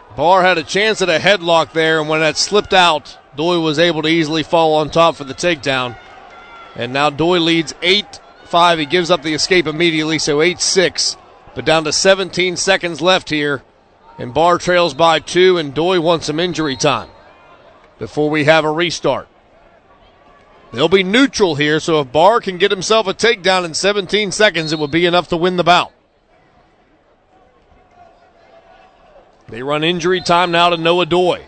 Barr had a chance at a headlock there, and when that slipped out, Doy was able to easily fall on top for the takedown. And now Doy leads eight five. He gives up the escape immediately, so eight six. But down to seventeen seconds left here. And Barr trails by two, and Doy wants some injury time before we have a restart. They'll be neutral here, so if Barr can get himself a takedown in seventeen seconds, it would be enough to win the bout. They run injury time now to Noah Doy.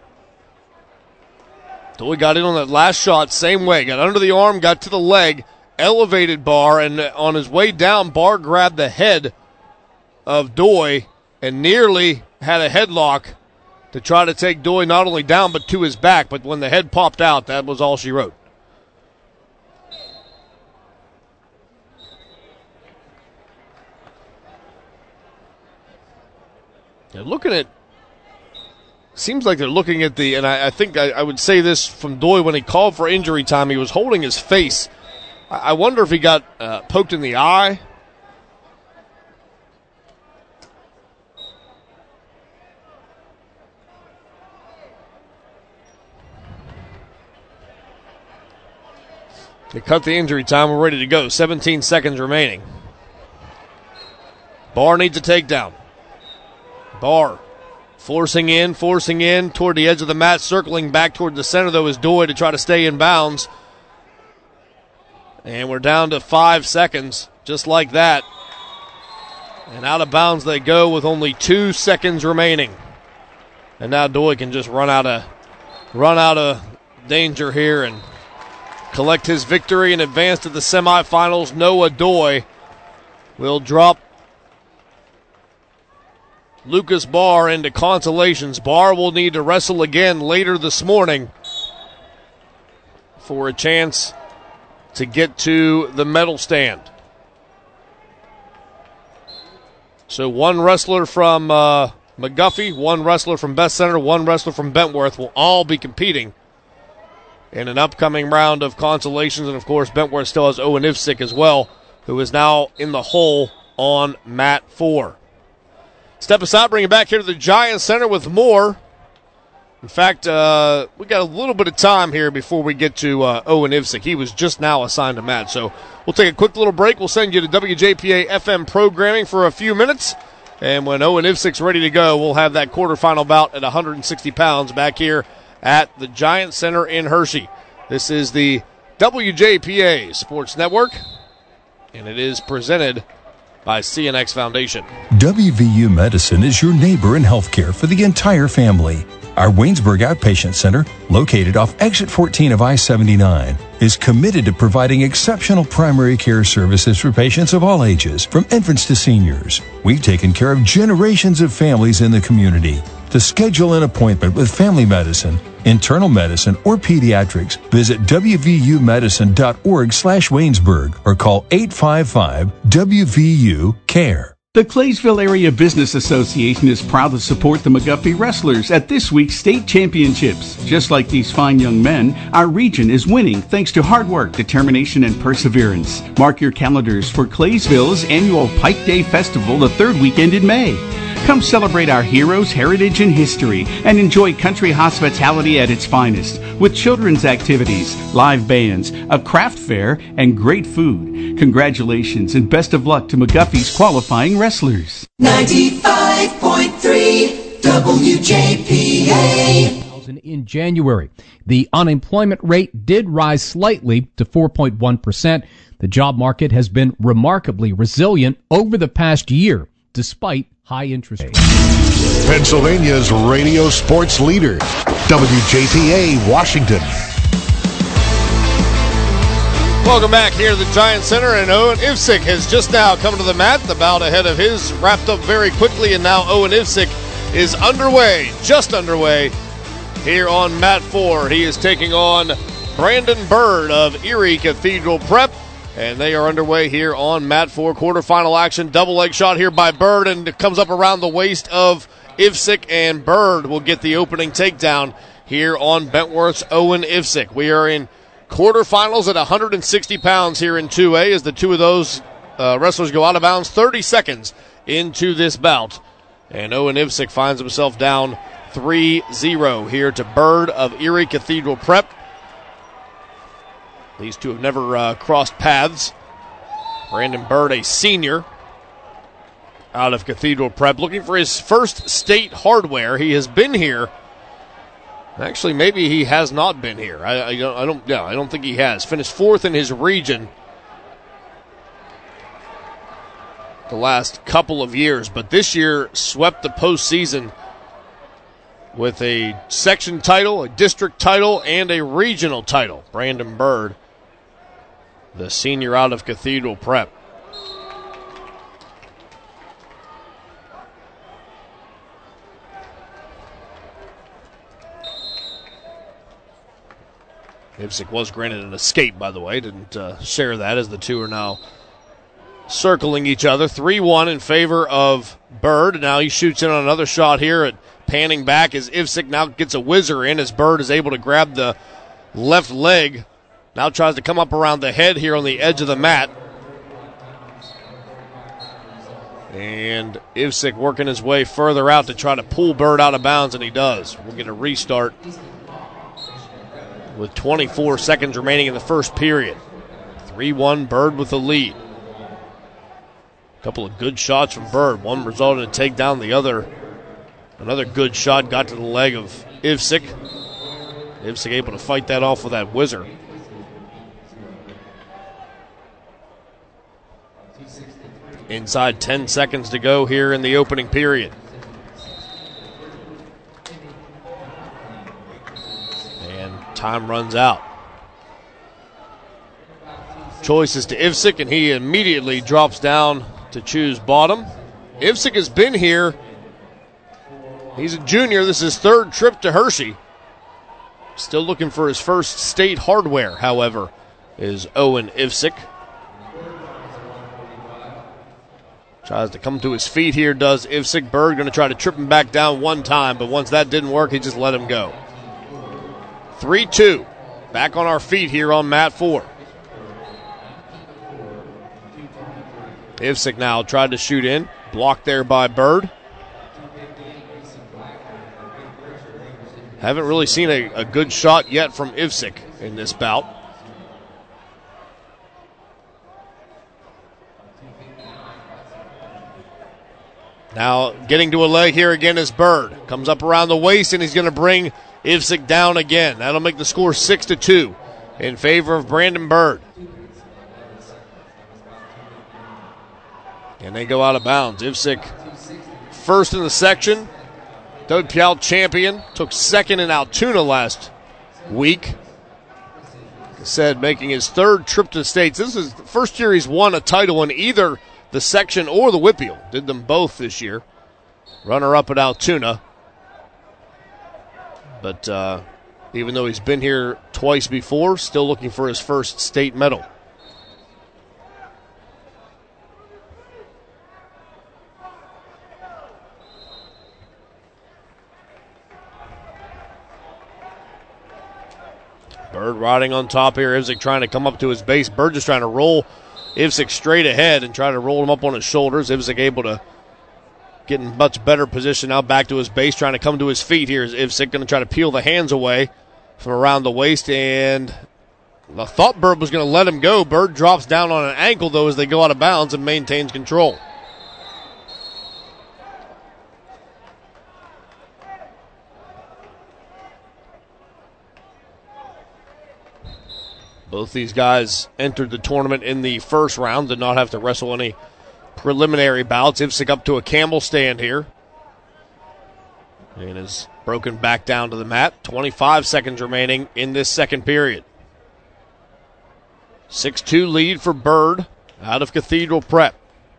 Doy got in on that last shot, same way. Got under the arm, got to the leg, elevated Barr, and on his way down, Barr grabbed the head of Doy and nearly had a headlock to try to take Doy not only down but to his back. But when the head popped out, that was all she wrote. They're looking at, seems like they're looking at the, and I, I think I, I would say this from Doy when he called for injury time, he was holding his face. I, I wonder if he got uh, poked in the eye. They cut the injury time. We're ready to go. seventeen seconds remaining. Barr needs a takedown. Barr forcing in, forcing in toward the edge of the mat, circling back toward the center, though, is Doy to try to stay in bounds. And we're down to five seconds, just like that. And out of bounds they go with only two seconds remaining. And now Doy can just run out of, run out of danger here and collect his victory and advance to the semifinals. Noah Doy will drop Lucas Barr into consolations. Barr will need to wrestle again later this morning for a chance to get to the medal stand. So one wrestler from uh, McGuffey, one wrestler from Best Center, one wrestler from Bentworth will all be competing in an upcoming round of consolations. And, of course, Bentworth still has Owen Ivsick as well, who is now in the hole on mat four. Step aside, bring it back here to the Giant Center with more. In fact, uh, we got a little bit of time here before we get to uh, Owen Ivsick. He was just now assigned to Matt. So we'll take a quick little break. We'll send you to W J P A F M programming for a few minutes. And when Owen Ivsick's ready to go, we'll have that quarterfinal bout at one hundred sixty pounds back here at the Giant Center in Hershey. This is the W J P A Sports Network, and it is presented by C N X Foundation. W V U Medicine is your neighbor in healthcare for the entire family. Our Waynesburg Outpatient Center, located off exit fourteen of I seventy-nine, is committed to providing exceptional primary care services for patients of all ages, from infants to seniors. We've taken care of generations of families in the community. To schedule an appointment with family medicine, internal medicine, or pediatrics, visit w v u medicine dot org slash Waynesburg or call eight five five W V U care. The Claysville Area Business Association is proud to support the McGuffey Wrestlers at this week's state championships. Just like these fine young men, our region is winning thanks to hard work, determination, and perseverance. Mark your calendars for Claysville's annual Pike Day Festival the third weekend in May. Come celebrate our heroes, heritage, and history, and enjoy country hospitality at its finest, with children's activities, live bands, a craft fair, and great food. Congratulations and best of luck to McGuffey's qualifying wrestlers. ninety-five point three W J P A. In January, the unemployment rate did rise slightly to four point one percent. The job market has been remarkably resilient over the past year, despite high interest rates. Pennsylvania's radio sports leader, W J P A Washington. Welcome back here to the Giant Center, and Owen Ivsick has just now come to the mat. The bout ahead of his wrapped up very quickly, and now Owen Ivsick is underway, just underway, here on mat four. He is taking on Brandon Bird of Erie Cathedral Prep, and they are underway here on mat four. Quarterfinal action, double leg shot here by Bird, and it comes up around the waist of Ivsick, and Bird will get the opening takedown here on Bentworth's Owen Ivsick. We are in quarterfinals at one hundred sixty pounds here in two A as the two of those uh, wrestlers go out of bounds thirty seconds into this bout. And Owen Ivsick finds himself down three zero here to Bird of Erie Cathedral Prep. These two have never uh, crossed paths. Brandon Bird, a senior out of Cathedral Prep, looking for his first state hardware. He has been here. Actually, maybe he has not been here. I, I don't. I don't. Yeah, I don't think he has. Finished fourth in his region the last couple of years, but this year swept the postseason with a section title, a district title, and a regional title. Brandon Bird, the senior out of Cathedral Prep. Ivsick was granted an escape, by the way. Didn't uh, share that, as the two are now circling each other. three one in favor of Bird. Now he shoots in on another shot here at panning back as Ivsick now gets a whizzer in as Bird is able to grab the left leg. Now tries to come up around the head here on the edge of the mat. And Ivsick working his way further out to try to pull Bird out of bounds, and he does. We'll get a restart with twenty-four seconds remaining in the first period. three one, Bird with the lead. A couple of good shots from Bird. One resulted in a takedown. The other, another good shot, got to the leg of Ivsick. Ivsick able to fight that off with that whizzer. Inside ten seconds to go here in the opening period. Time runs out. Choice is to Ivsick, and he immediately drops down to choose bottom. Ivsick has been here. He's a junior. This is his third trip to Hershey. Still looking for his first state hardware, however, is Owen Ivsick. Tries to come to his feet here, does Ivsick. Bird going to try to trip him back down one time, but once that didn't work, he just let him go. three two. Back on our feet here on mat four. Ivsick now tried to shoot in. Blocked there by Bird. Haven't really seen a, a good shot yet from Ivsick in this bout. Now getting to a leg here again is Bird. Comes up around the waist, and he's going to bring Ivsick down again. That'll make the score six to two in favor of Brandon Bird. And they go out of bounds. Ivsick first in the section. Doug Puyallup champion. Took second in Altoona last week. Like I said, making his third trip to the States. This is the first year he's won a title in either the section or the Whippeal. Did them both this year. Runner-up at Altoona. But uh, even though he's been here twice before, still looking for his first state medal. Bird riding on top here. Ivsick trying to come up to his base. Bird just trying to roll Ivsick straight ahead and try to roll him up on his shoulders. Ivsick able to get in much better position now, back to his base, trying to come to his feet here. Is Ivsick going to try to peel the hands away from around the waist, and I thought Bird was going to let him go. Bird drops down on an ankle, though, as they go out of bounds and maintains control. Both these guys entered the tournament in the first round, did not have to wrestle any preliminary bouts. Ivsick up to a camel stand here. And is broken back down to the mat. twenty-five seconds remaining in this second period. six two lead for Bird out of Cathedral Prep.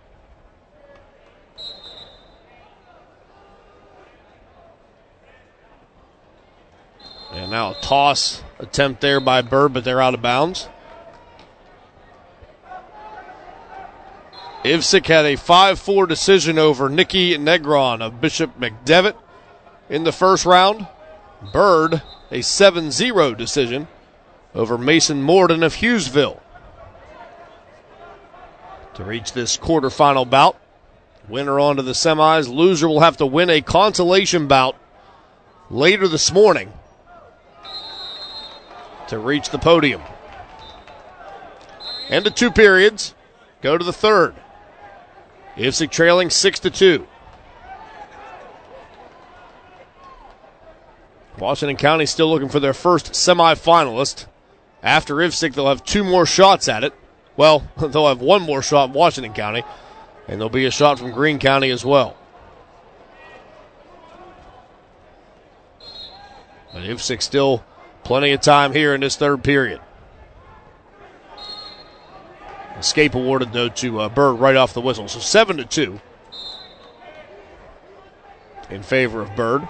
And now a toss attempt there by Bird, but they're out of bounds. Ivsick had a five four decision over Nicky Negron of Bishop McDevitt in the first round. Bird, a seven zero decision over Mason Morden of Hughesville. To reach this quarterfinal bout, Winner on to the semis. Loser will have to win a consolation bout later this morning to reach the podium. End of two periods. Go to the third. Ivsick trailing six to two. Washington County still looking for their first semifinalist. After Ivsick, they'll have two more shots at it. Well, they'll have one more shot in Washington County, and there'll be a shot from Greene County as well. But Ivsick still plenty of time here in this third period. Escape awarded, though, to uh, Bird right off the whistle. So seven to two in favor of Bird.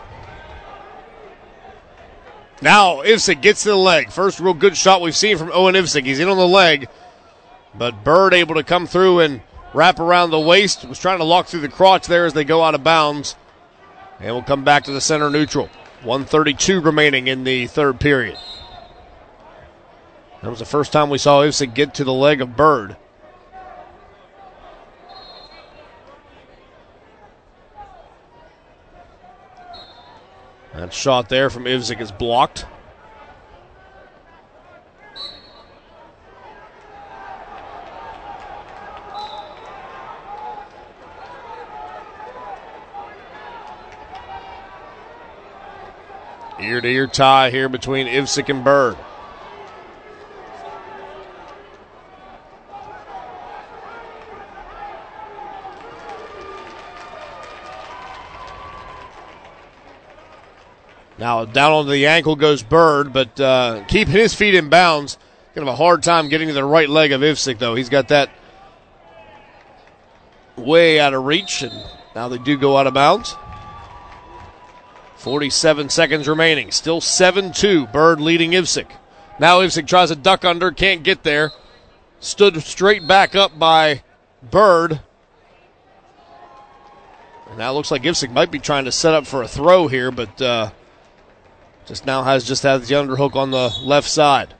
Now Ivsick gets to the leg. First real good shot we've seen from Owen Ivsick. He's in on the leg, but Bird able to come through and wrap around the waist. Was trying to lock through the crotch there as they go out of bounds. And we'll come back to the center neutral. one thirty-two remaining in the third period. That was the first time we saw Ivsick get to the leg of Bird. That shot there from Ivsick is blocked. Ear-to-ear tie here between Ivsick and Bird. Now down onto the ankle goes Bird, but uh, keeping his feet in bounds. Going to have a hard time getting to the right leg of Ivsick, though. He's got that way out of reach, and now they do go out of bounds. forty-seven seconds remaining. Still seven two. Bird leading Ivsick. Now Ivsick tries a duck under, can't get there. Stood straight back up by Bird. And now it looks like Ivsick might be trying to set up for a throw here, but uh, just now has just has the underhook on the left side.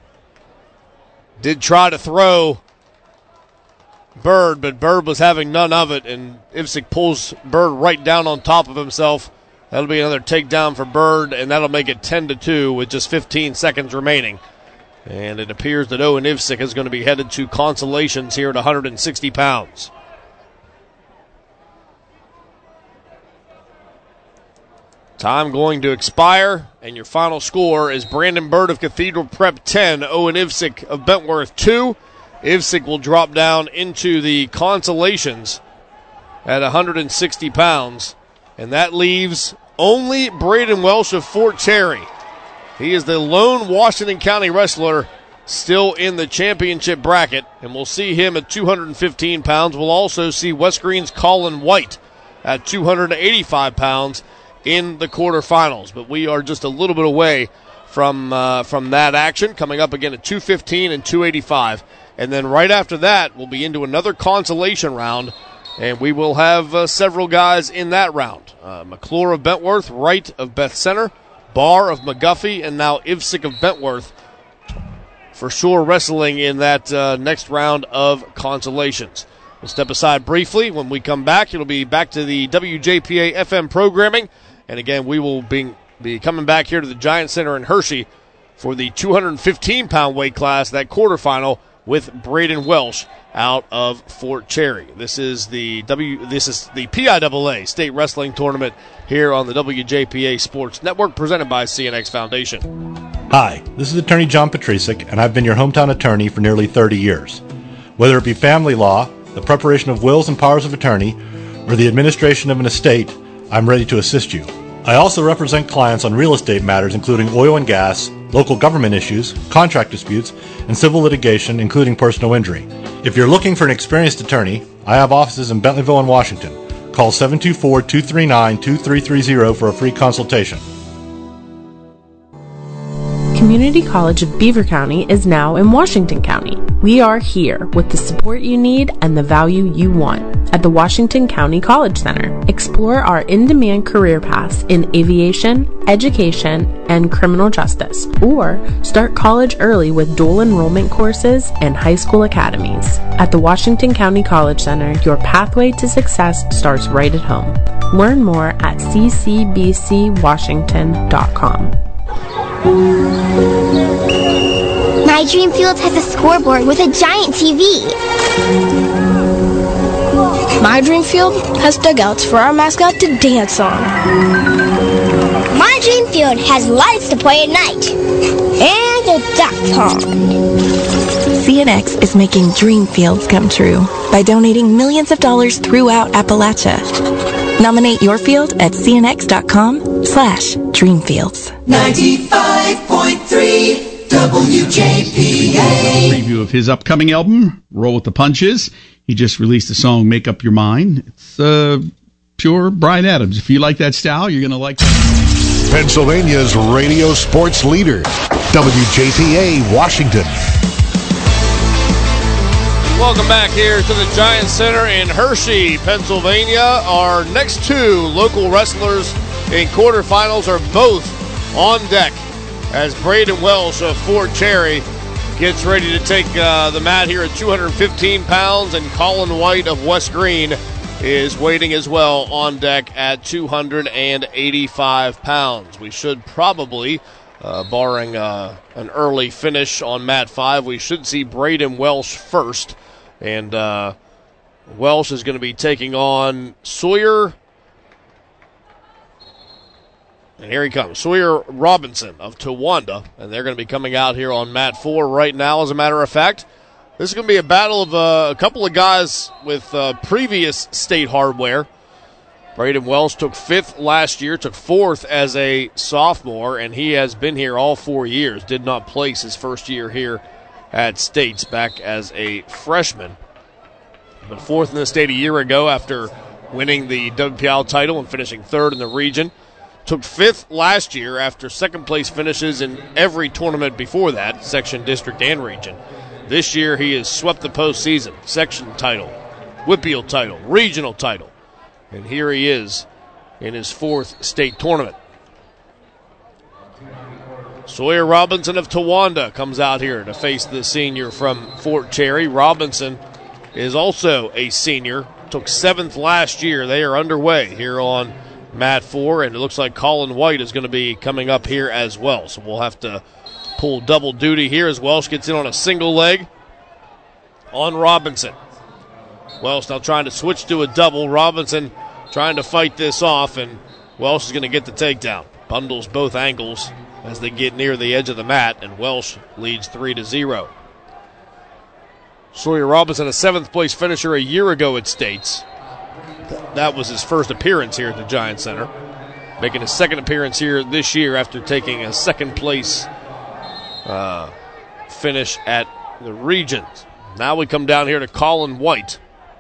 Did try to throw Bird, but Bird was having none of it, and Ivsick pulls Bird right down on top of himself. That'll be another takedown for Bird, and that'll make it ten to two with just fifteen seconds remaining. And it appears that Owen Ivsick is going to be headed to consolations here at one hundred sixty pounds. Time going to expire, and your final score is Brandon Bird of Cathedral Prep ten, Owen Ivsick of Bentworth two. Ivsick will drop down into the consolations at one hundred sixty pounds, and that leaves only Braden Welsh of Fort Cherry. He is the lone Washington County wrestler still in the championship bracket, and we'll see him at two hundred fifteen pounds. We'll also see West Green's Colin White at two hundred eighty-five pounds in the quarterfinals. But we are just a little bit away from uh, from that action, coming up again at two fifteen and two eighty-five. And then right after that, we'll be into another consolation round, and we will have uh, several guys in that round. Uh, McClure of Bentworth, Wright of Beth Center, Barr of McGuffey, and now Ivsick of Bentworth for sure wrestling in that uh, next round of consolations. We'll step aside briefly. When we come back, it'll be back to the W J P A F M programming. And again, we will be, be coming back here to the Giant Center in Hershey for the two hundred fifteen pound weight class, that quarterfinal with Braden Welsh out of Fort Cherry. This is the W. This is the P I A A State Wrestling Tournament here on the W J P A Sports Network, presented by C N X Foundation. Hi, this is Attorney John Petrisic, and I've been your hometown attorney for nearly thirty years. Whether it be family law, the preparation of wills and powers of attorney, or the administration of an estate, I'm ready to assist you. I also represent clients on real estate matters including oil and gas, local government issues, contract disputes, and civil litigation, including personal injury. If you're looking for an experienced attorney, I have offices in Bentleyville and Washington. Call seven two four, two three nine, two three three zero for a free consultation. Community College of Beaver County is now in Washington County. We are here with the support you need and the value you want at the Washington County College Center. Explore our in-demand career paths in aviation, education, and criminal justice, or start college early with dual enrollment courses and high school academies. At the Washington County College Center, your pathway to success starts right at home. Learn more at c c b c washington dot com. My Dream Field has a scoreboard with a giant T V. My Dream Field has dugouts for our mascot to dance on. My Dream Field has lights to play at night. And a duck pond. C N X is making dream fields come true by donating millions of dollars throughout Appalachia. Nominate your field at cnx.com slash dreamfields. ninety-five point three W J P A. Preview of his upcoming album, Roll with the Punches. He just released the song Make Up Your Mind. It's uh, pure Bryan Adams. If you like that style, you're going to like that. Pennsylvania's radio sports leader, W J P A Washington. Welcome back here to the Giant Center in Hershey, Pennsylvania. Our next two local wrestlers in quarterfinals are both on deck as Braden Welsh of Fort Cherry gets ready to take uh, the mat here at two hundred fifteen pounds, and Colin White of West Green is waiting as well on deck at two hundred eighty-five pounds. We should probably, uh, barring uh, an early finish on mat five, we should see Braden Welsh first. And uh, Welsh is going to be taking on Sawyer. And here he comes, Sawyer Robinson of Towanda. And they're going to be coming out here on mat four right now, as a matter of fact. This is going to be a battle of uh, a couple of guys with uh, previous state hardware. Braden Welsh took fifth last year, took fourth as a sophomore, and he has been here all four years. Did not place his first year here at States back as a freshman. But fourth in the state a year ago after winning the W P I L title and finishing third in the region. Took fifth last year after second place finishes in every tournament before that, section, district, and region. This year he has swept the postseason, section title, Whippeal title, regional title. And here he is in his fourth state tournament. Sawyer Robinson of Towanda comes out here to face the senior from Fort Cherry. Robinson is also a senior. Took seventh last year. They are underway here on mat four, and it looks like Colin White is going to be coming up here as well. So we'll have to pull double duty here as Welsh gets in on a single leg on Robinson. Welsh now trying to switch to a double. Robinson trying to fight this off, and Welsh is going to get the takedown. Bundles both ankles as they get near the edge of the mat, and Welsh leads three to zero. Sawyer Robinson, a seventh place finisher a year ago at States. That was his first appearance here at the Giant Center. Making his second appearance here this year after taking a second place uh, finish at the regions. Now we come down here to Colin White.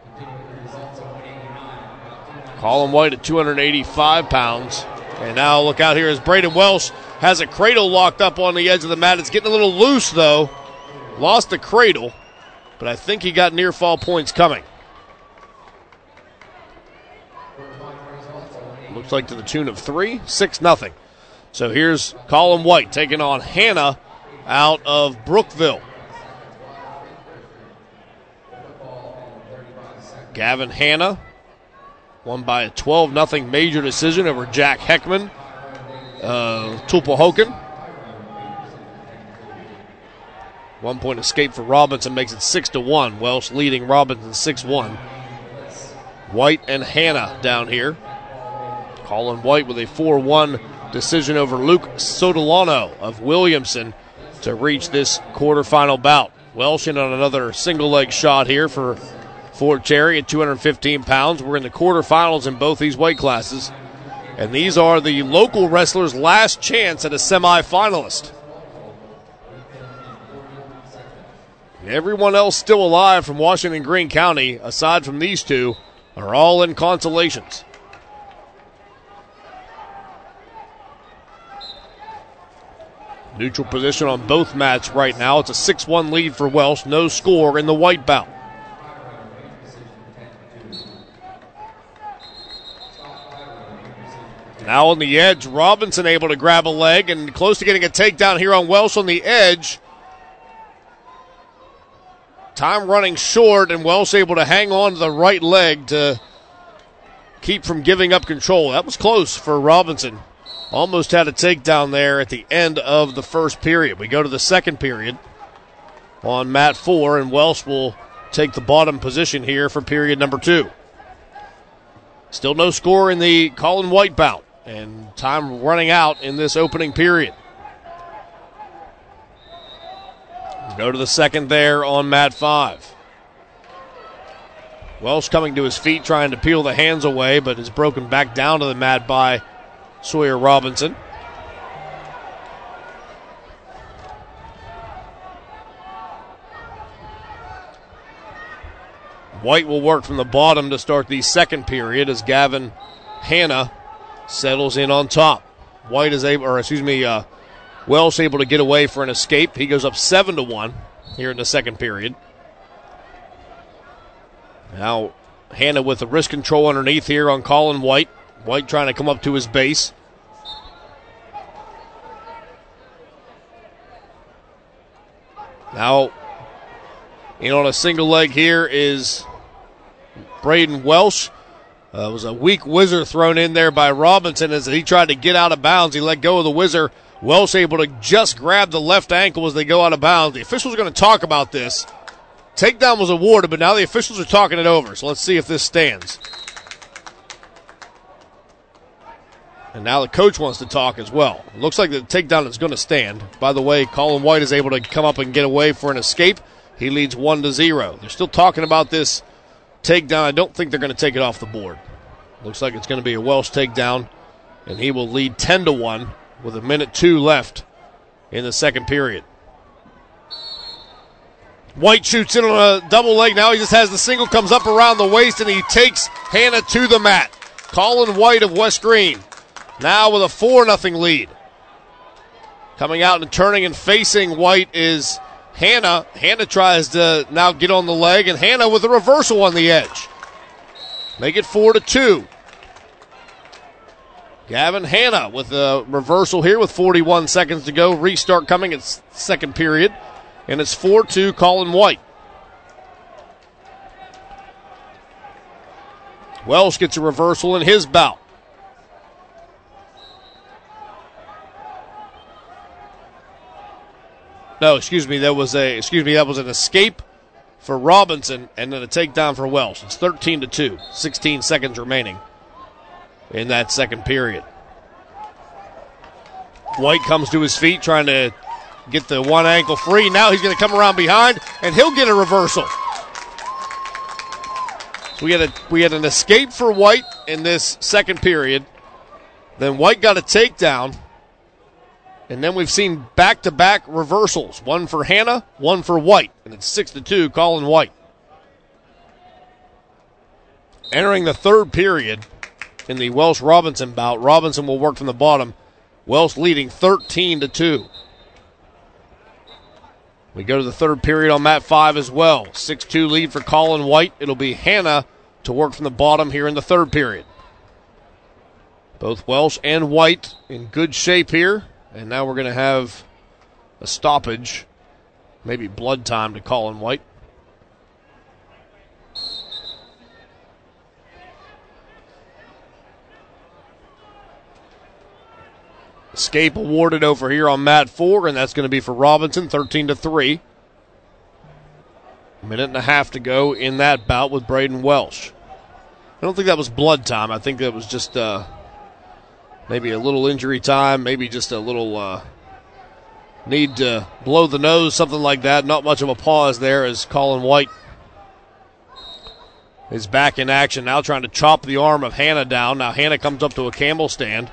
Colin White at two hundred eighty-five pounds. And now look out here as Braden Welsh has a cradle locked up on the edge of the mat. It's getting a little loose, though. Lost the cradle, but I think he got near fall points coming. Looks like to the tune of three, six nothing. So here's Colin White taking on Hannah out of Brookville. Gavin Hanna won by a twelve nothing major decision over Jack Heckman, uh, Tulpehoken. One point escape for Robinson makes it six to one. Welsh leading Robinson six one. White and Hanna down here. Colin White with a four one decision over Luke Sotolano of Williamson to reach this quarterfinal bout. Welsh in on another single leg shot here for Fort Cherry at two hundred fifteen pounds. We're in the quarterfinals in both these weight classes. And these are the local wrestlers' last chance at a semifinalist. Everyone else still alive from Washington Greene County, aside from these two, are all in consolations. Neutral position on both mats right now. It's a six one lead for Welsh. No score in the white bout. Now on the edge, Robinson able to grab a leg and close to getting a takedown here on Welsh on the edge. Time running short, and Welsh able to hang on to the right leg to keep from giving up control. That was close for Robinson. Almost had a takedown there at the end of the first period. We go to the second period on mat four, and Welsh will take the bottom position here for period number two. Still no score in the Colin White bout, and time running out in this opening period. Go to the second there on mat five. Welsh coming to his feet, trying to peel the hands away, but is broken back down to the mat by Sawyer Robinson. White will work from the bottom to start the second period as Gavin Hanna settles in on top. White is able, or excuse me, uh, Welsh able to get away for an escape. He goes up seven to one here in the second period. Now Hanna with the wrist control underneath here on Colin White. White trying to come up to his base. Now, in on a single leg here is Braden Welsh. Uh, it was a weak whizzer thrown in there by Robinson as he tried to get out of bounds. He let go of the whizzer. Welsh able to just grab the left ankle as they go out of bounds. The officials are going to talk about this. Takedown was awarded, but now the officials are talking it over. So let's see if this stands. And now the coach wants to talk as well. It looks like the takedown is going to stand. By the way, Colin White is able to come up and get away for an escape. He leads one to zero. They're still talking about this takedown. I don't think they're going to take it off the board. Looks like it's going to be a Welsh takedown, and he will lead ten to one with a minute two left in the second period. White shoots in on a double leg. Now he just has the single, comes up around the waist, and he takes Hanna to the mat. Colin White of West Green now with a four nothing lead. Coming out and turning and facing White is Hanna. Hanna tries to now get on the leg, and Hanna with a reversal on the edge. Make it four to two. Gavin Hanna with a reversal here with forty-one seconds to go. Restart coming at second period. And it's four two Colin White. Welsh gets a reversal in his bout. No, excuse me, that was a excuse me, that was an escape for Robinson and then a takedown for Welsh. It's thirteen to two. sixteen seconds remaining in that second period. White comes to his feet trying to get the one ankle free. Now he's going to come around behind, and he'll get a reversal. So we had a we had an escape for White in this second period. Then White got a takedown, and then we've seen back-to-back reversals. One for Hanna, one for White, and it's six to two. Colin White. Entering the third period in the Welsh Robinson bout. Robinson will work from the bottom. Welsh leading thirteen to two. We go to the third period on mat five as well. six two lead for Colin White. It'll be Hanna to work from the bottom here in the third period. Both Welsh and White in good shape here. And now we're going to have a stoppage. Maybe blood time to Colin White. Escape awarded over here on mat four, and that's going to be for Robinson, thirteen to three. A minute and a half to go in that bout with Braden Welsh. I don't think that was blood time. I think that was just uh, maybe a little injury time, maybe just a little uh, need to blow the nose, something like that. Not much of a pause there as Colin White is back in action, now trying to chop the arm of Hanna down. Now Hanna comes up to a camel stand.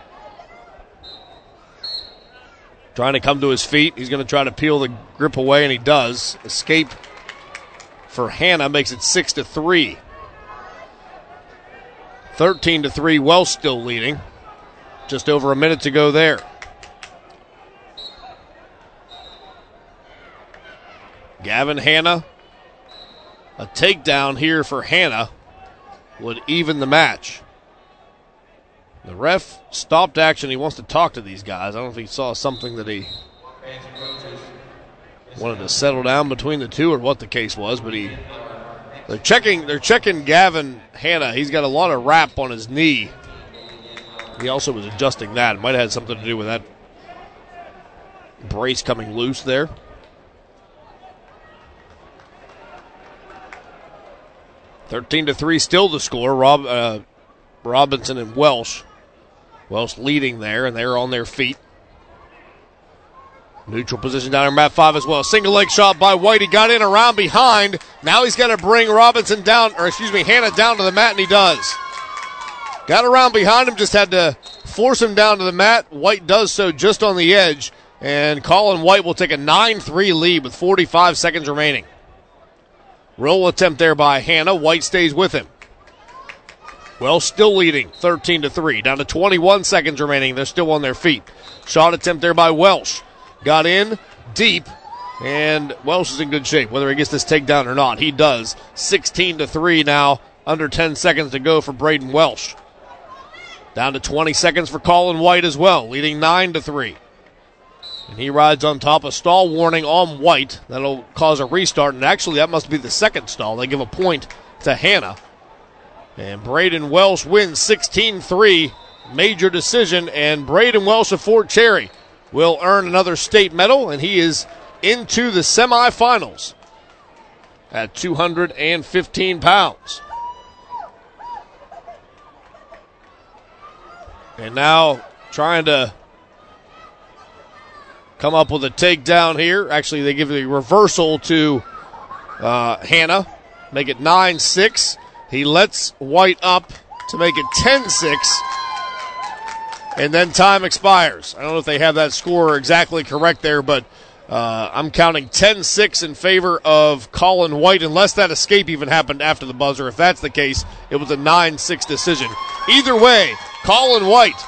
Trying to come to his feet. He's going to try to peel the grip away, and he does. Escape for Hanna makes it six to three. thirteen to three, Welsh still leading. Just over a minute to go there. Gavin Hanna. A takedown here for Hanna would even the match. The ref stopped action. He wants to talk to these guys. I don't know if he saw something that he wanted to settle down between the two or what the case was, but he they're checking they're checking Gavin Hanna. He's got a lot of wrap on his knee. He also was adjusting that. It might have had something to do with that brace coming loose there. thirteen to three still the score. Rob, uh, Robinson and Welsh. Welsh leading there, and they're on their feet. Neutral position down here, mat five as well. Single leg shot by White. He got in around behind. Now he's got to bring Robinson down, or excuse me, Hanna down to the mat, and he does. Got around behind him, just had to force him down to the mat. White does so just on the edge, and Colin White will take a nine three lead with forty-five seconds remaining. Roll attempt there by Hanna. White stays with him. Welsh still leading, thirteen to three. Down to twenty-one seconds remaining. They're still on their feet. Shot attempt there by Welsh. Got in deep, and Welsh is in good shape, whether he gets this takedown or not. He does. sixteen to three now, under ten seconds to go for Braden Welsh. Down to twenty seconds for Colin White as well, leading nine to three. And he rides on top. A stall warning on White. That'll cause a restart, and actually that must be the second stall. They give a point to Hanna. And Braden Welsh wins sixteen three. Major decision, and Braden Welsh of Fort Cherry will earn another state medal, and he is into the semifinals at two hundred fifteen pounds. And now trying to come up with a takedown here. Actually, they give the reversal to uh, Hanna, make it nine six. He lets White up to make it ten six. And then time expires. I don't know if they have that score exactly correct there, but uh, I'm counting ten six in favor of Colin White, unless that escape even happened after the buzzer. If that's the case, it was a nine six decision. Either way, Colin White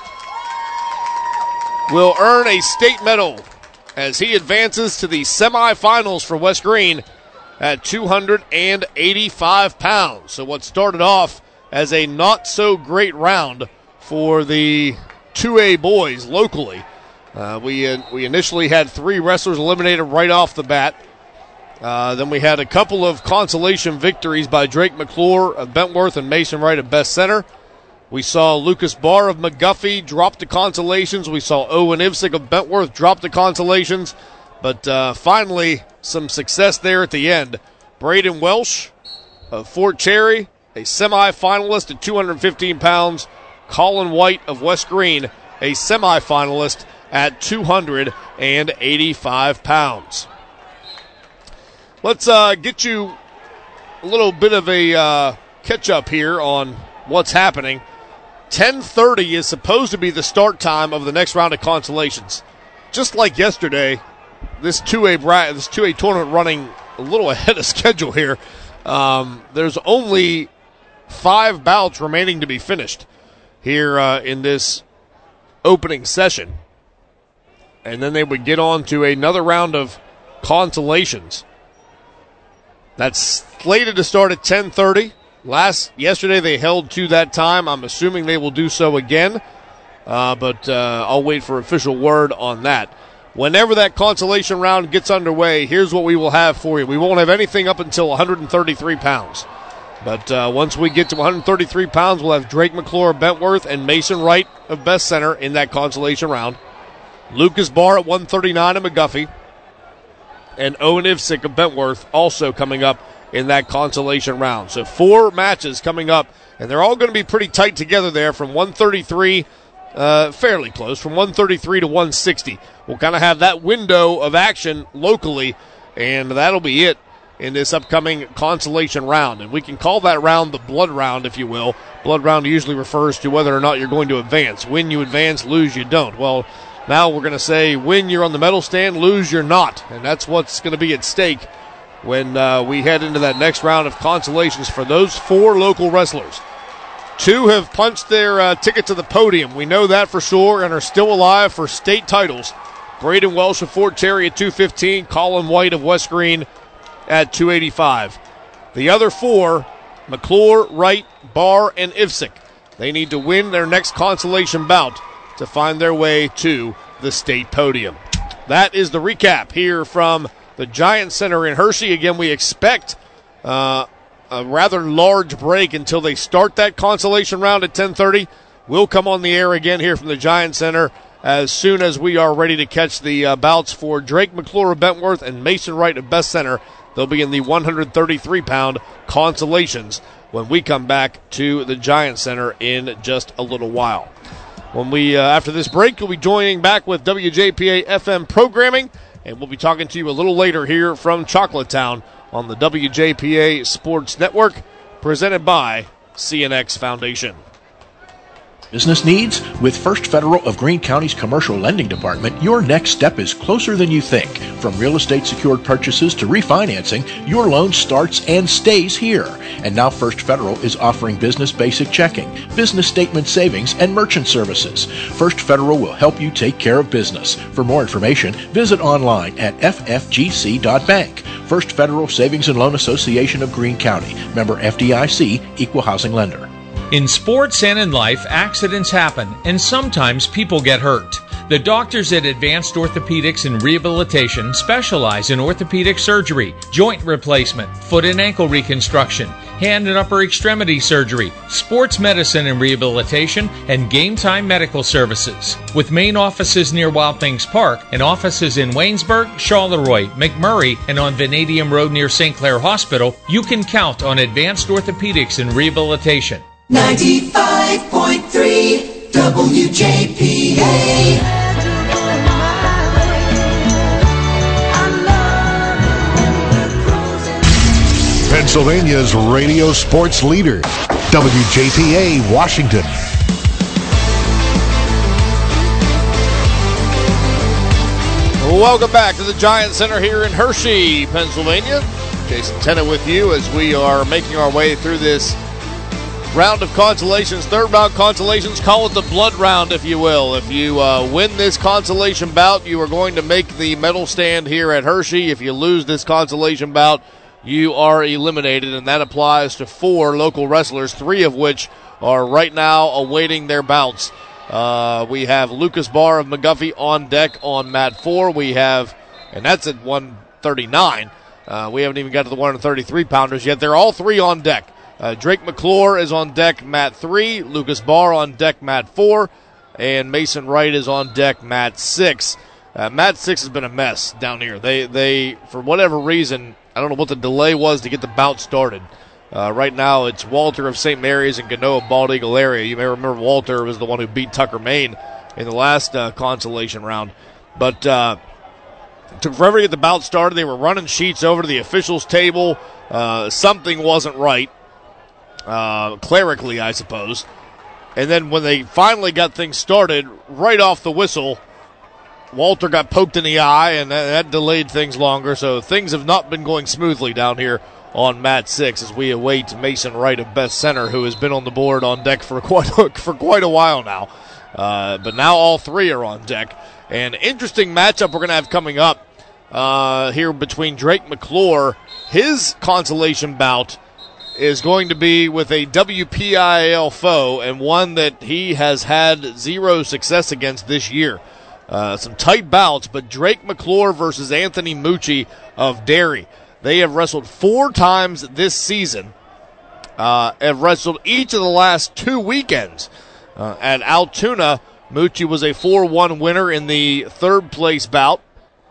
will earn a state medal as he advances to the semifinals for West Green at two hundred eighty-five pounds. So what started off as a not-so-great round for the two A boys locally. Uh, we uh, we initially had three wrestlers eliminated right off the bat. Uh, then we had a couple of consolation victories by Drake McClure of Bentworth and Mason Wright of Best Center. We saw Lucas Barr of McGuffey drop the consolations. We saw Owen Ivsick of Bentworth drop the consolations. But uh, finally, some success there at the end. Braden Welsh of Fort Cherry, a semifinalist at two hundred fifteen pounds. Colin White of West Green, a semifinalist at two hundred eighty-five pounds. Let's uh, get you a little bit of a uh, catch-up here on what's happening. ten thirty is supposed to be the start time of the next round of consolations. Just like yesterday, this two A bra- this two A tournament running a little ahead of schedule here. Um, there's only five bouts remaining to be finished here uh, in this opening session. And then they would get on to another round of consolations. That's slated to start at ten thirty. Last yesterday they held to that time. I'm assuming they will do so again, uh, but uh, I'll wait for official word on that. Whenever that consolation round gets underway, here's what we will have for you. We won't have anything up until one hundred thirty-three pounds. But uh, once we get to one hundred thirty-three pounds, we'll have Drake McClure of Bentworth and Mason Wright of Best Center in that consolation round. Lucas Barr at one thirty-nine of McGuffey. And Owen Ivsick of Bentworth also coming up in that consolation round. So four matches coming up, and they're all going to be pretty tight together there from one thirty-three, uh, fairly close, from one thirty-three to one sixty. We'll kind of have that window of action locally, and that'll be it in this upcoming consolation round. And we can call that round the blood round, if you will. Blood round usually refers to whether or not you're going to advance. Win, you advance. Lose, you don't. Well, now we're going to say win, you're on the medal stand. Lose, you're not. And that's what's going to be at stake when uh, we head into that next round of consolations for those four local wrestlers. Two have punched their uh, ticket to the podium. We know that for sure, and are still alive for state titles. Braden Welsh of Fort Cherry at two fifteen. Colin White of West Green at two eighty-five. The other four, McClure, Wright, Barr, and Ivsick, they need to win their next consolation bout to find their way to the state podium. That is the recap here from the Giant Center in Hershey. Again, we expect uh, a rather large break until they start that consolation round at ten thirty. We'll come on the air again here from the Giant Center as soon as we are ready to catch the uh, bouts for Drake McClure of Bentworth and Mason Wright of Best Center. They'll be in the one thirty-three pound consolations when we come back to the Giant Center in just a little while. When we, uh, after this break, we'll be joining back with W J P A F M programming, and we'll be talking to you a little later here from Chocolatetown on the W J P A Sports Network, presented by C N X Foundation. Business needs? With First Federal of Greene County's Commercial Lending Department, your next step is closer than you think. From real estate secured purchases to refinancing, your loan starts and stays here. And now First Federal is offering business basic checking, business statement savings, and merchant services. First Federal will help you take care of business. For more information, visit online at f f g c dot bank. First Federal Savings and Loan Association of Greene County. Member F D I C, Equal Housing Lender. In sports and in life, accidents happen, and sometimes people get hurt. The doctors at Advanced Orthopedics and Rehabilitation specialize in orthopedic surgery, joint replacement, foot and ankle reconstruction, hand and upper extremity surgery, sports medicine and rehabilitation, and game time medical services. With main offices near Wild Things Park and offices in Waynesburg, Charleroi, McMurray, and on Vanadium Road near Saint Clair Hospital, you can count on Advanced Orthopedics and Rehabilitation. ninety-five point three W J P A. Pennsylvania's radio sports leader, W J P A Washington. Welcome back to the Giant Center here in Hershey, Pennsylvania. Jason Tennant with you as we are making our way through this round of consolations, third round consolations. Call it the blood round, if you will. If you uh, win this consolation bout, you are going to make the medal stand here at Hershey. If you lose this consolation bout, you are eliminated, and that applies to four local wrestlers, three of which are right now awaiting their bouts. Uh, we have Lucas Barr of McGuffey on deck on mat four. We have, and that's at one thirty-nine. Uh, we haven't even got to the one thirty-three pounders yet. They're all three on deck. Uh, Drake McClure is on deck mat three, Lucas Barr on deck mat four, and Mason Wright is on deck mat six. Uh, mat six has been a mess down here. They, they, for whatever reason, I don't know what the delay was to get the bout started. Uh, right now it's Walter of Saint Mary's and Ganoa Bald Eagle area. You may remember Walter was the one who beat Tucker Maine in the last uh, consolation round. But uh, it took forever to get the bout started. They were running sheets over to the officials' table. Uh, something wasn't right. Uh, clerically, I suppose. And then when they finally got things started, right off the whistle, Walter got poked in the eye, and that, that delayed things longer. So things have not been going smoothly down here on mat six as we await Mason Wright of Best Center, who has been on the board on deck for quite a, for quite a while now. Uh, but now all three are on deck. An interesting matchup we're going to have coming up uh, here between Drake McClure. His consolation bout is going to be with a W P I A L foe, and one that he has had zero success against this year. Uh, some tight bouts, but Drake McClure versus Anthony Mucci of Derry. They have wrestled four times this season, uh, have wrestled each of the last two weekends. Uh, at Altoona, Mucci was a four one winner in the third place bout.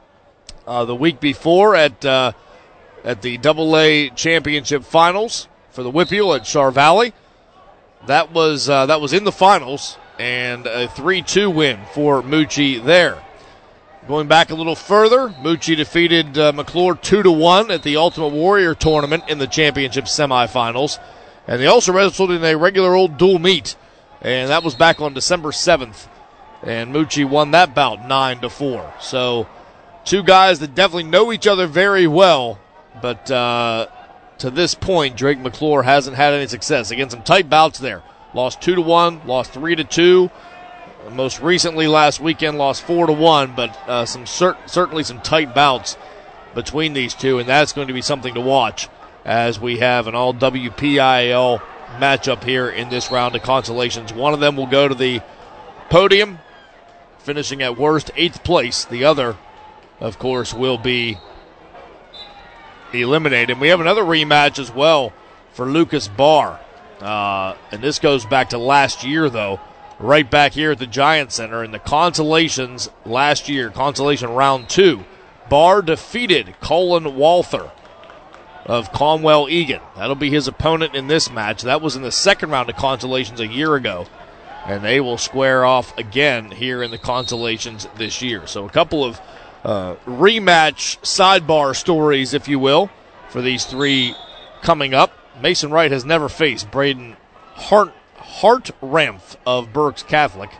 Uh, the week before at uh, at the Double A Championship Finals for the Whippeal at Char Valley, that was uh, that was in the finals, and a three two win for Mucci there. Going back a little further, Mucci defeated uh, McClure two to one at the Ultimate Warrior tournament in the championship semifinals. And they also wrestled in a regular old dual meet, and that was back on December seventh. And Mucci won that bout nine to four. So two guys that definitely know each other very well, but uh, to this point, Drake McClure hasn't had any success. Again, some tight bouts there. Lost two to one, lost three to two. Most recently last weekend lost four to one, but uh, some cert- certainly some tight bouts between these two, and that's going to be something to watch as we have an all W P I A L matchup here in this round of consolations. One of them will go to the podium, finishing at worst eighth place. The other, of course, will be eliminated. We have another rematch as well for Lucas Barr, uh, and this goes back to last year, though, right back here at the Giant Center in the consolations last year, consolation round two. Barr defeated Colin Walther of Conwell Egan. That'll be his opponent in this match. That was in the second round of consolations a year ago, and they will square off again here in the consolations this year. So a couple of uh, rematch sidebar stories, if you will, for these three coming up. Mason Wright has never faced Braden Hart, Hartranft of Berks Catholic.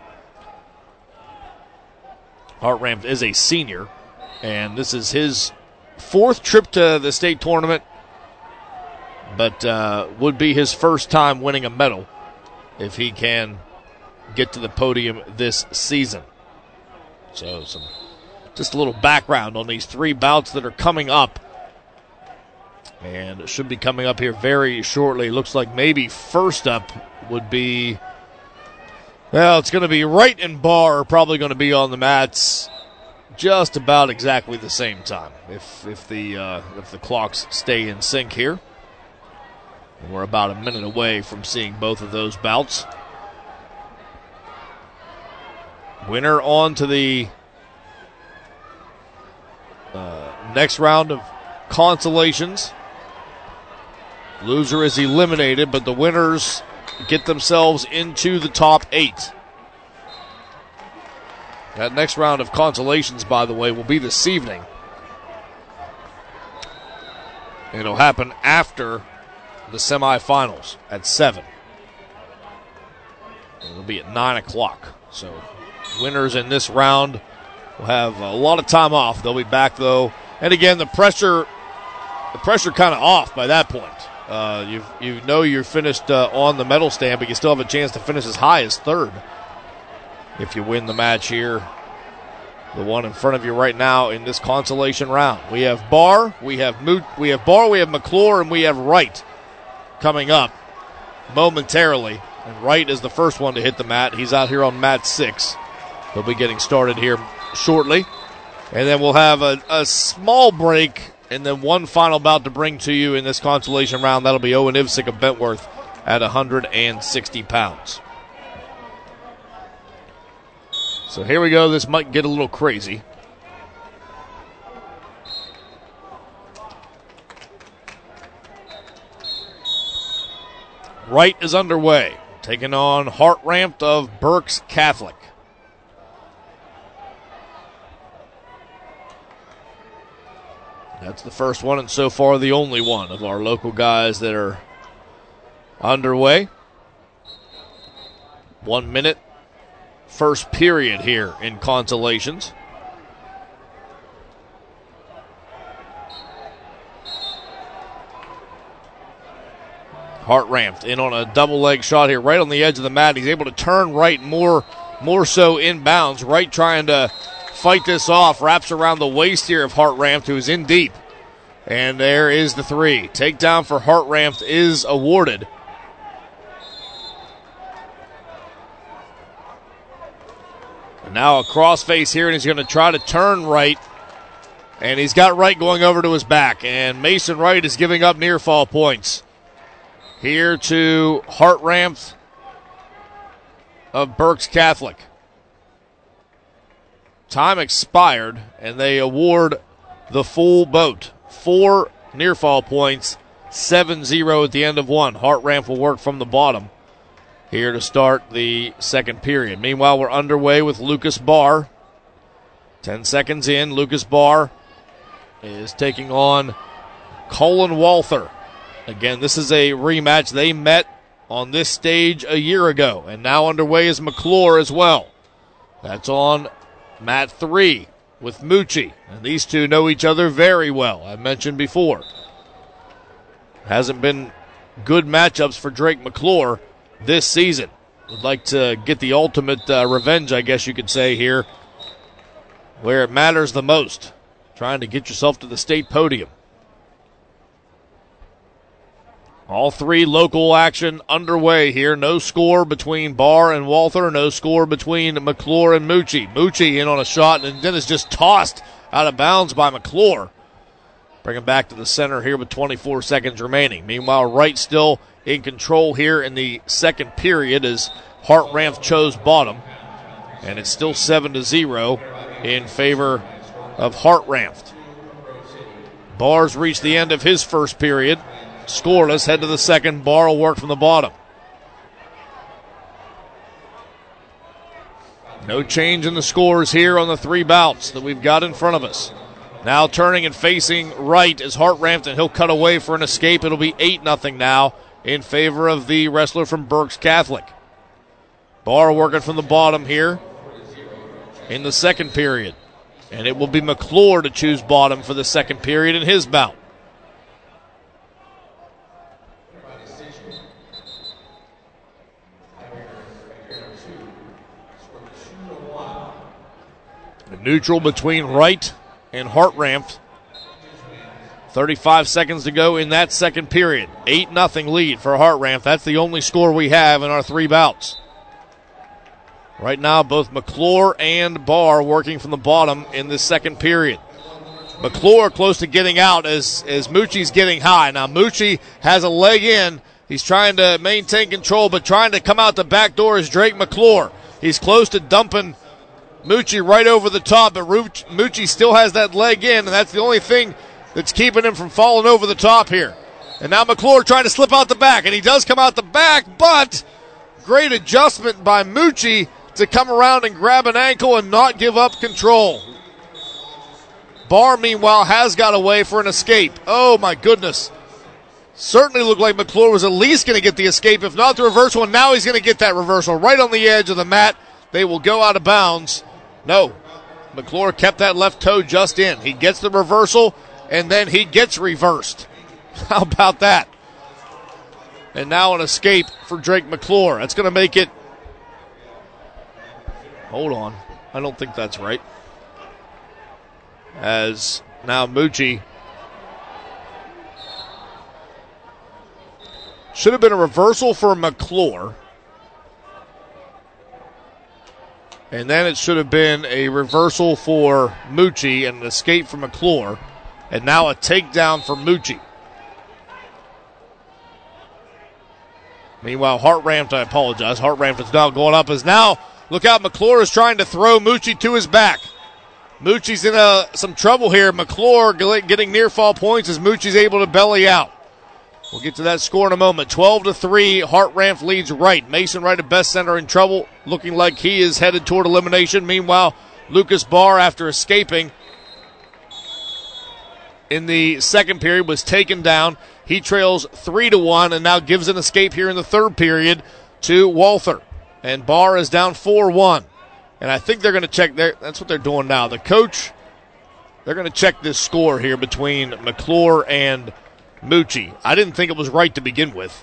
Hartranft is a senior, and this is his fourth trip to the state tournament, but uh, would be his first time winning a medal if he can get to the podium this season. So some just a little background on these three bouts that are coming up, and it should be coming up here very shortly. Looks like maybe first up would be, well, it's going to be Wright and Barr are probably going to be on the mats just about exactly the same time, if if the uh, if the clocks stay in sync here. And we're about a minute away from seeing both of those bouts. Winner on to the uh, next round of consolations. Loser is eliminated, but the winners get themselves into the top eight. That next round of consolations, by the way, will be this evening. It'll happen after the semifinals at seven. It'll be at nine o'clock. So winners in this round will have a lot of time off. They'll be back, though. And again, the pressure the pressure kind of off by that point. Uh, you you know you're finished uh, on the medal stand, but you still have a chance to finish as high as third if you win the match here. The one in front of you right now in this consolation round. We have Barr, we have Moot, we have Barr, we have McClure, and we have Wright coming up momentarily. And Wright is the first one to hit the mat. He's out here on mat six. He'll be getting started here shortly. And then we'll have a, a small break and then one final bout to bring to you in this consolation round. That'll be Owen Ivsick of Bentworth at one hundred sixty pounds. So here we go. This might get a little crazy. Wright is underway, taking on Hartranft of Berks Catholic. That's the first one, and so far the only one of our local guys that are underway. One minute, first period here in consolations. Hartranft in on a double leg shot here, right on the edge of the mat. He's able to turn Wright more, more so inbounds. Wright trying to fight this off, wraps around the waist here of Hartranft, who's in deep. And there is the three. Takedown for Hartranft is awarded. And now a crossface here, and he's going to try to turn Wright. And he's got Wright going over to his back. And Mason Wright is giving up near fall points here to Hartranft of Berks Catholic. Time expired, and they award the full boat. Four near fall points, seven zero at the end of one. Hartranft will work from the bottom here to start the second period. Meanwhile, we're underway with Lucas Barr. Ten seconds in, Lucas Barr is taking on Colin Walther. Again, this is a rematch. They met on this stage a year ago, and now underway is McClure as well. That's on mat three with Mucci, and these two know each other very well. I mentioned before. Hasn't been good matchups for Drake McClure this season. Would like to get the ultimate uh, revenge, I guess you could say, here, where it matters the most. trying to get yourself to the state podium. All three local action underway here. No score between Barr and Walther. No score between McClure and Mucci. Mucci in on a shot, and then is just tossed out of bounds by McClure. Bring him back to the center here with twenty-four seconds remaining. Meanwhile, Wright still in control here in the second period as Hartranft chose bottom. And it's still seven to zero in favor of Hartranft. Barr's reached the end of his first period. Scoreless, head to the second. Barr will work from the bottom. No change in the scores here on the three bouts that we've got in front of us. Now turning and facing right is Hartranft, and he'll cut away for an escape. It'll be eight nothing now in favor of the wrestler from Berks Catholic. Barr working from the bottom here in the second period. And it will be McClure to choose bottom for the second period in his bout. The neutral between Wright and Hartranft. thirty-five seconds to go in that second period. eight nothing lead for Hartranft. That's the only score we have in our three bouts. Right now, both McClure and Barr working from the bottom in this second period. McClure close to getting out as, as Mucci's getting high. Now, Mucci has a leg in. He's trying to maintain control, but trying to come out the back door is Drake McClure. He's close to dumping Mucci right over the top, but Mucci still has that leg in, and that's the only thing that's keeping him from falling over the top here. And now McClure trying to slip out the back, and he does come out the back, but great adjustment by Mucci to come around and grab an ankle and not give up control. Barr, meanwhile, has got away for an escape. Oh, my goodness. Certainly looked like McClure was at least going to get the escape, if not the reversal, and now he's going to get that reversal right on the edge of the mat. They will go out of bounds. No, McClure kept that left toe just in. He gets the reversal, and then he gets reversed. How about that? And now an escape for Drake McClure. That's going to make it. Hold on. I don't think that's right. As now Mucci. Should have been a reversal for McClure. And then it should have been a reversal for Mucci and an escape for McClure. And now a takedown for Mucci. Meanwhile, Hartranft, I apologize. Hartranft is now going up as now. Look out, McClure is trying to throw Mucci to his back. Mucci's in a, some trouble here. McClure getting near fall points as Mucci's able to belly out. We'll get to that score in a moment. twelve to three, Hartranft leads Wright. Mason Wright at best center in trouble, looking like he is headed toward elimination. Meanwhile, Lucas Barr, after escaping in the second period, was taken down. He trails three to one and now gives an escape here in the third period to Walther. And Barr is down four one. And I think they're going to check their, that's what they're doing now. The coach, they're going to check this score here between McClure and Mucci. I didn't think it was right to begin with.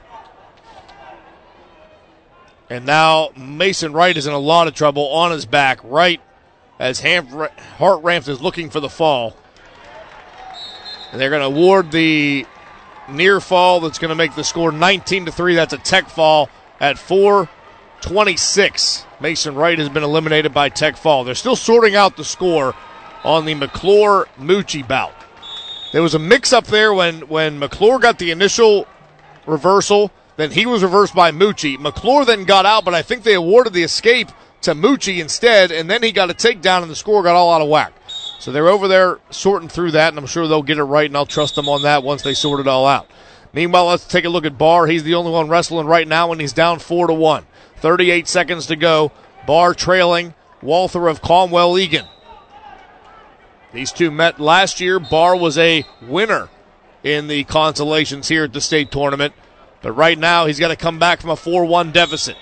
And now Mason Wright is in a lot of trouble on his back. Wright, as Hartranft is looking for the fall. And they're going to award the near fall that's going to make the score nineteen to three. That's a tech fall at four twenty-six. Mason Wright has been eliminated by tech fall. They're still sorting out the score on the McClure-Mucci bout. There was a mix-up there when, when McClure got the initial reversal. Then he was reversed by Mucci. McClure then got out, but I think they awarded the escape to Mucci instead, and then he got a takedown, and the score got all out of whack. So they're over there sorting through that, and I'm sure they'll get it right, and I'll trust them on that once they sort it all out. Meanwhile, let's take a look at Barr. He's the only one wrestling right now, and he's down four to one. thirty-eight seconds to go. Barr trailing Walther of Calmwell-Egan. These two met last year. Barr was a winner in the consolations here at the state tournament. But right now, he's got to come back from a four one deficit.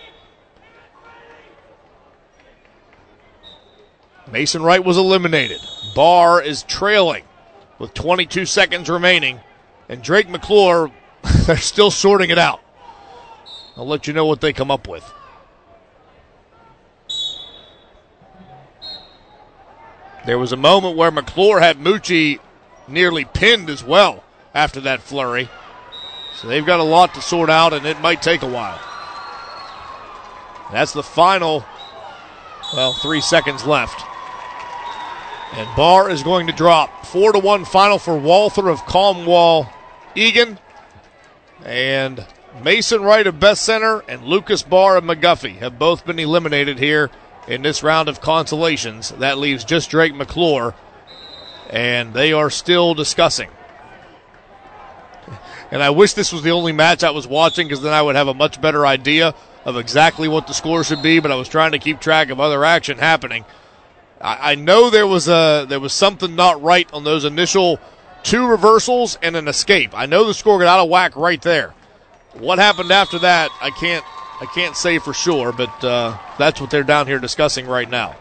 Mason Wright was eliminated. Barr is trailing with twenty-two seconds remaining. And Drake McClure, they're still sorting it out. I'll let you know what they come up with. There was a moment where McClure had Mucci nearly pinned as well after that flurry. So they've got a lot to sort out, and it might take a while. That's the final, well, three seconds left. And Barr is going to drop. Four to one final for Walther of Calmwall Egan. And Mason Wright of Best Center and Lucas Barr of McGuffey have both been eliminated here in this round of consolations. That leaves just Drake McClure, and they are still discussing. And I wish this was the only match I was watching, because then I would have a much better idea of exactly what the score should be, but I was trying to keep track of other action happening. I, I know there was a there was something not right on those initial two reversals and an escape. I know the score got out of whack right there. What happened after that, I can't I can't say for sure, but uh, that's what they're down here discussing right now.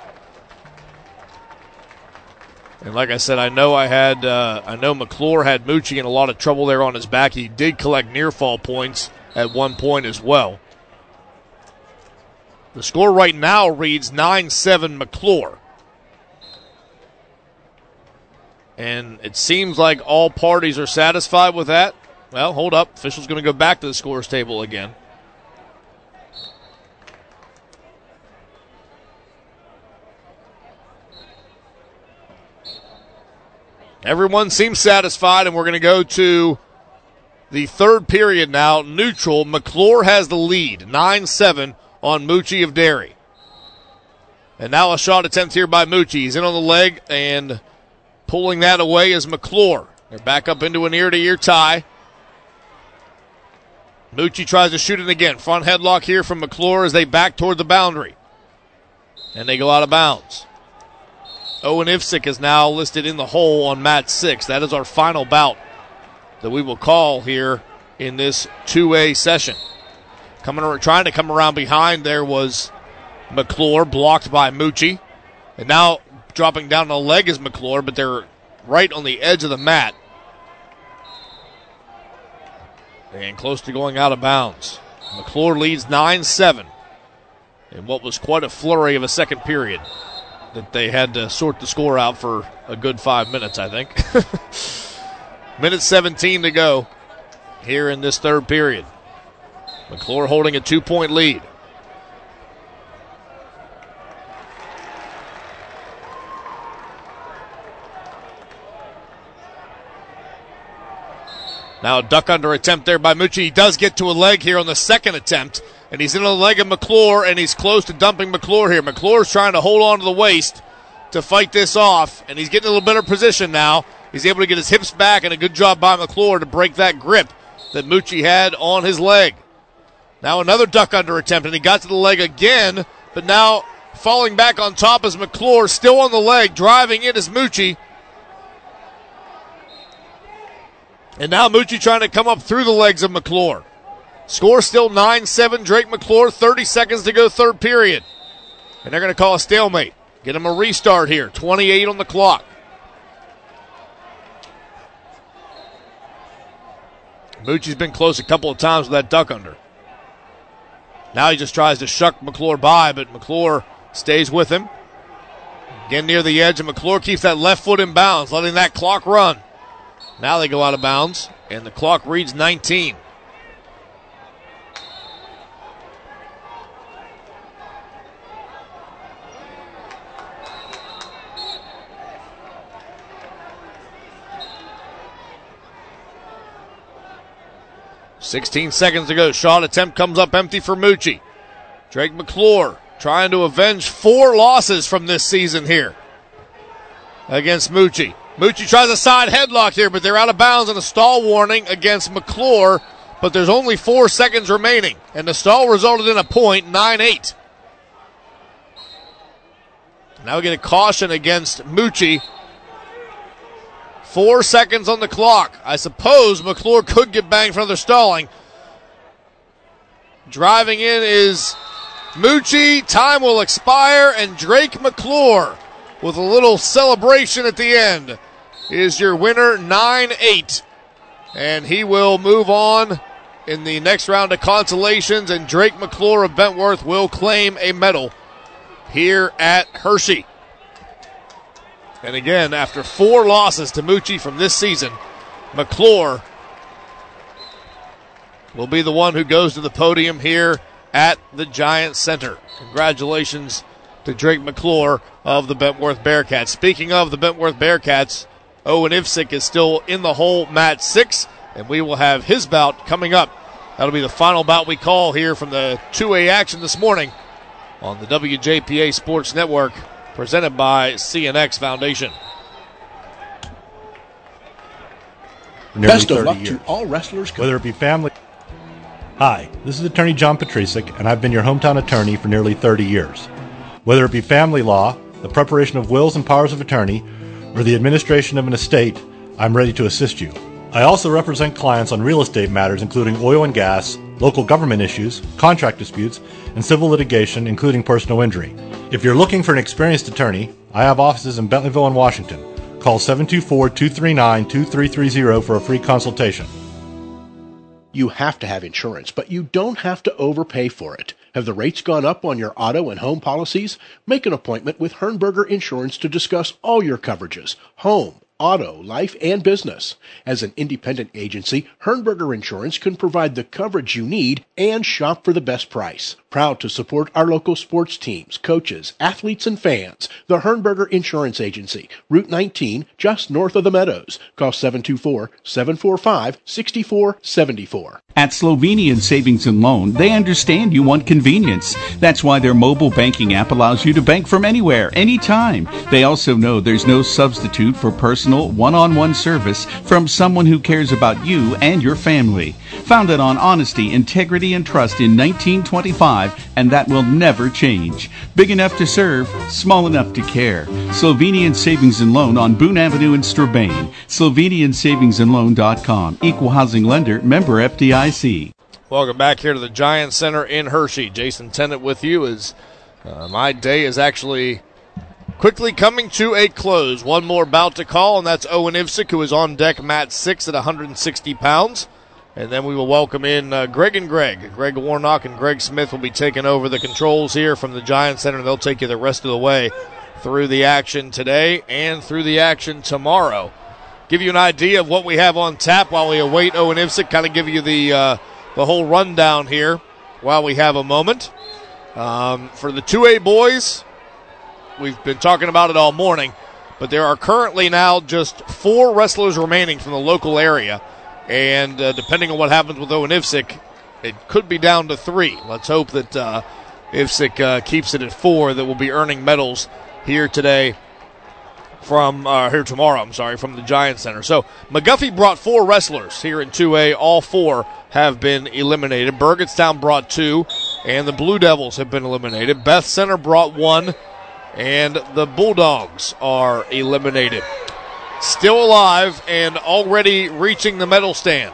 And like I said, I know I had uh, I know McClure had Mucci in a lot of trouble there on his back. He did collect near fall points at one point as well. The score right now reads nine seven McClure. And it seems like all parties are satisfied with that. Well, hold up. Official's going to go back to the scores table again. Everyone seems satisfied, and we're going to go to the third period now. Neutral. McClure has the lead, nine seven on Mucci of Derry. And now a shot attempt here by Mucci. He's in on the leg, and pulling that away is McClure. They're back up into an ear-to-ear tie. Mucci tries to shoot it again. Front headlock here from McClure as they back toward the boundary. And they go out of bounds. Owen Ifsick is now listed in the hole on mat six. That is our final bout that we will call here in this two A session. Coming, trying to come around behind there was McClure, blocked by Mucci. And now dropping down the leg is McClure, but they're right on the edge of the mat. And close to going out of bounds. McClure leads nine seven in what was quite a flurry of a second period that they had to sort the score out for a good five minutes, I think. Minute seventeen to go here in this third period. McClure holding a two-point lead. Now a duck under attempt there by Mucci. He does get to a leg here on the second attempt, and he's in on the leg of McClure, and he's close to dumping McClure here. McClure's trying to hold on to the waist to fight this off, and he's getting a little better position now. He's able to get his hips back, and a good job by McClure to break that grip that Mucci had on his leg. Now another duck under attempt, and he got to the leg again, but now falling back on top is McClure, still on the leg, driving in is Mucci. And now Mucci trying to come up through the legs of McClure. Score still nine seven, Drake McClure, thirty seconds to go third period. And they're going to call a stalemate. Get him a restart here, twenty-eight on the clock. Mucci's been close a couple of times with that duck under. Now he just tries to shuck McClure by, but McClure stays with him. Again near the edge, and McClure keeps that left foot in bounds, letting that clock run. Now they go out of bounds, and the clock reads nineteen. sixteen seconds to go. Shot attempt comes up empty for Mucci. Drake McClure trying to avenge four losses from this season here against Mucci. Mucci tries a side headlock here, but they're out of bounds and a stall warning against McClure, but there's only four seconds remaining, and the stall resulted in a point, nine eight. Now we get a caution against Mucci. Four seconds on the clock. I suppose McClure could get banged for another stalling. Driving in is Mucci. Time will expire, and Drake McClure, with a little celebration at the end, is your winner, nine eight. And he will move on in the next round of consolations, and Drake McClure of Bentworth will claim a medal here at Hershey. And again, after four losses to Mucci from this season, McClure will be the one who goes to the podium here at the Giant Center. Congratulations to Drake McClure of the Bentworth Bearcats. Speaking of the Bentworth Bearcats, Owen Ivsick is still in the hole, mat six, and we will have his bout coming up. That'll be the final bout we call here from the two A action this morning on the W J P A Sports Network, presented by C N X Foundation. Best of luck to all wrestlers, whether it be family. Hi, this is Attorney John Petrisic, and I've been your hometown attorney for nearly thirty years. Whether it be family law, the preparation of wills and powers of attorney, or the administration of an estate, I'm ready to assist you. I also represent clients on real estate matters including oil and gas, local government issues, contract disputes, and civil litigation, including personal injury. If you're looking for an experienced attorney, I have offices in Bentleyville and Washington. Call seven two four, two three nine, two three three zero for a free consultation. You have to have insurance, but you don't have to overpay for it. Have the rates gone up on your auto and home policies? Make an appointment with Hernberger Insurance to discuss all your coverages, home, auto, life, and business. As an independent agency, Hernberger Insurance can provide the coverage you need and shop for the best price. Proud to support our local sports teams, coaches, athletes, and fans. The Hernberger Insurance Agency, Route nineteen, just north of the Meadows. Call seven two four, seven four five, six four seven four. At Slovenian Savings and Loan, they understand you want convenience. That's why their mobile banking app allows you to bank from anywhere, anytime. They also know there's no substitute for personal, one-on-one service from someone who cares about you and your family. Founded on honesty, integrity, and trust in nineteen twenty-five, and that will never change. Big enough to serve, small enough to care. Slovenian Savings and Loan on Boone Avenue in Strabane. Slovenian Savings and Loan dot com. Equal housing lender, member F D I C. Welcome back here to the Giant Center in Hershey. Jason Tennant with you as uh, my day is actually quickly coming to a close. One more bout to call, and that's Owen Ivsick, who is on deck, mat six at one hundred sixty pounds. And then we will welcome in uh, Greg and Greg. Greg Warnock and Greg Smith will be taking over the controls here from the Giant Center. They'll take you the rest of the way through the action today and through the action tomorrow. Give you an idea of what we have on tap while we await Owen Ivsick. Kind of give you the uh, the whole rundown here while we have a moment. Um, for the two A boys, we've been talking about it all morning, but there are currently now just four wrestlers remaining from the local area. And uh, depending on what happens with Owen Ivsick, it could be down to three. Let's hope that uh, Ivsick uh, keeps it at four that will be earning medals here today from, uh, here tomorrow, I'm sorry, from the Giant Center. So McGuffey brought four wrestlers here in two A. All four have been eliminated. Burgettstown brought two, and the Blue Devils have been eliminated. Beth Center brought one, and the Bulldogs are eliminated. Still alive and already reaching the medal stand.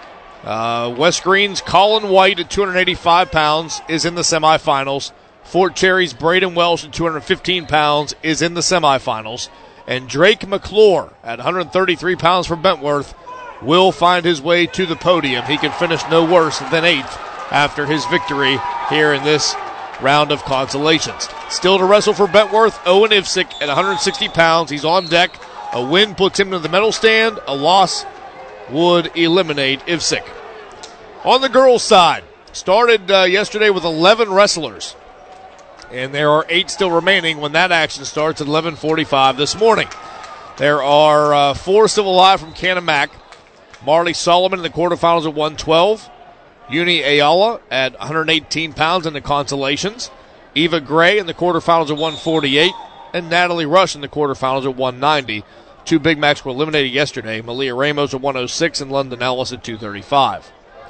Uh, West Green's Colin White at two hundred eighty-five pounds is in the semifinals. Fort Cherry's Braden Welsh at two hundred fifteen pounds is in the semifinals. And Drake McClure at one hundred thirty-three pounds from Bentworth will find his way to the podium. He can finish no worse than eighth after his victory here in this round of consolations. Still to wrestle for Bentworth, Owen Ivsick at one hundred sixty pounds. He's on deck. A win puts him to the medal stand. A loss would eliminate Ivsick. On the girls' side, started uh, yesterday with eleven wrestlers. And there are eight still remaining when that action starts at eleven forty-five this morning. There are uh, four still alive from Canumac. Marley Solomon in the quarterfinals at one twelve. Uni Ayala at one hundred eighteen pounds in the consolations. Eva Gray in the quarterfinals at one forty-eight. And Natalie Rush in the quarterfinals at one ninety. Two Big Macs were eliminated yesterday. Malia Ramos at one oh six and London Ellis at two thirty-five.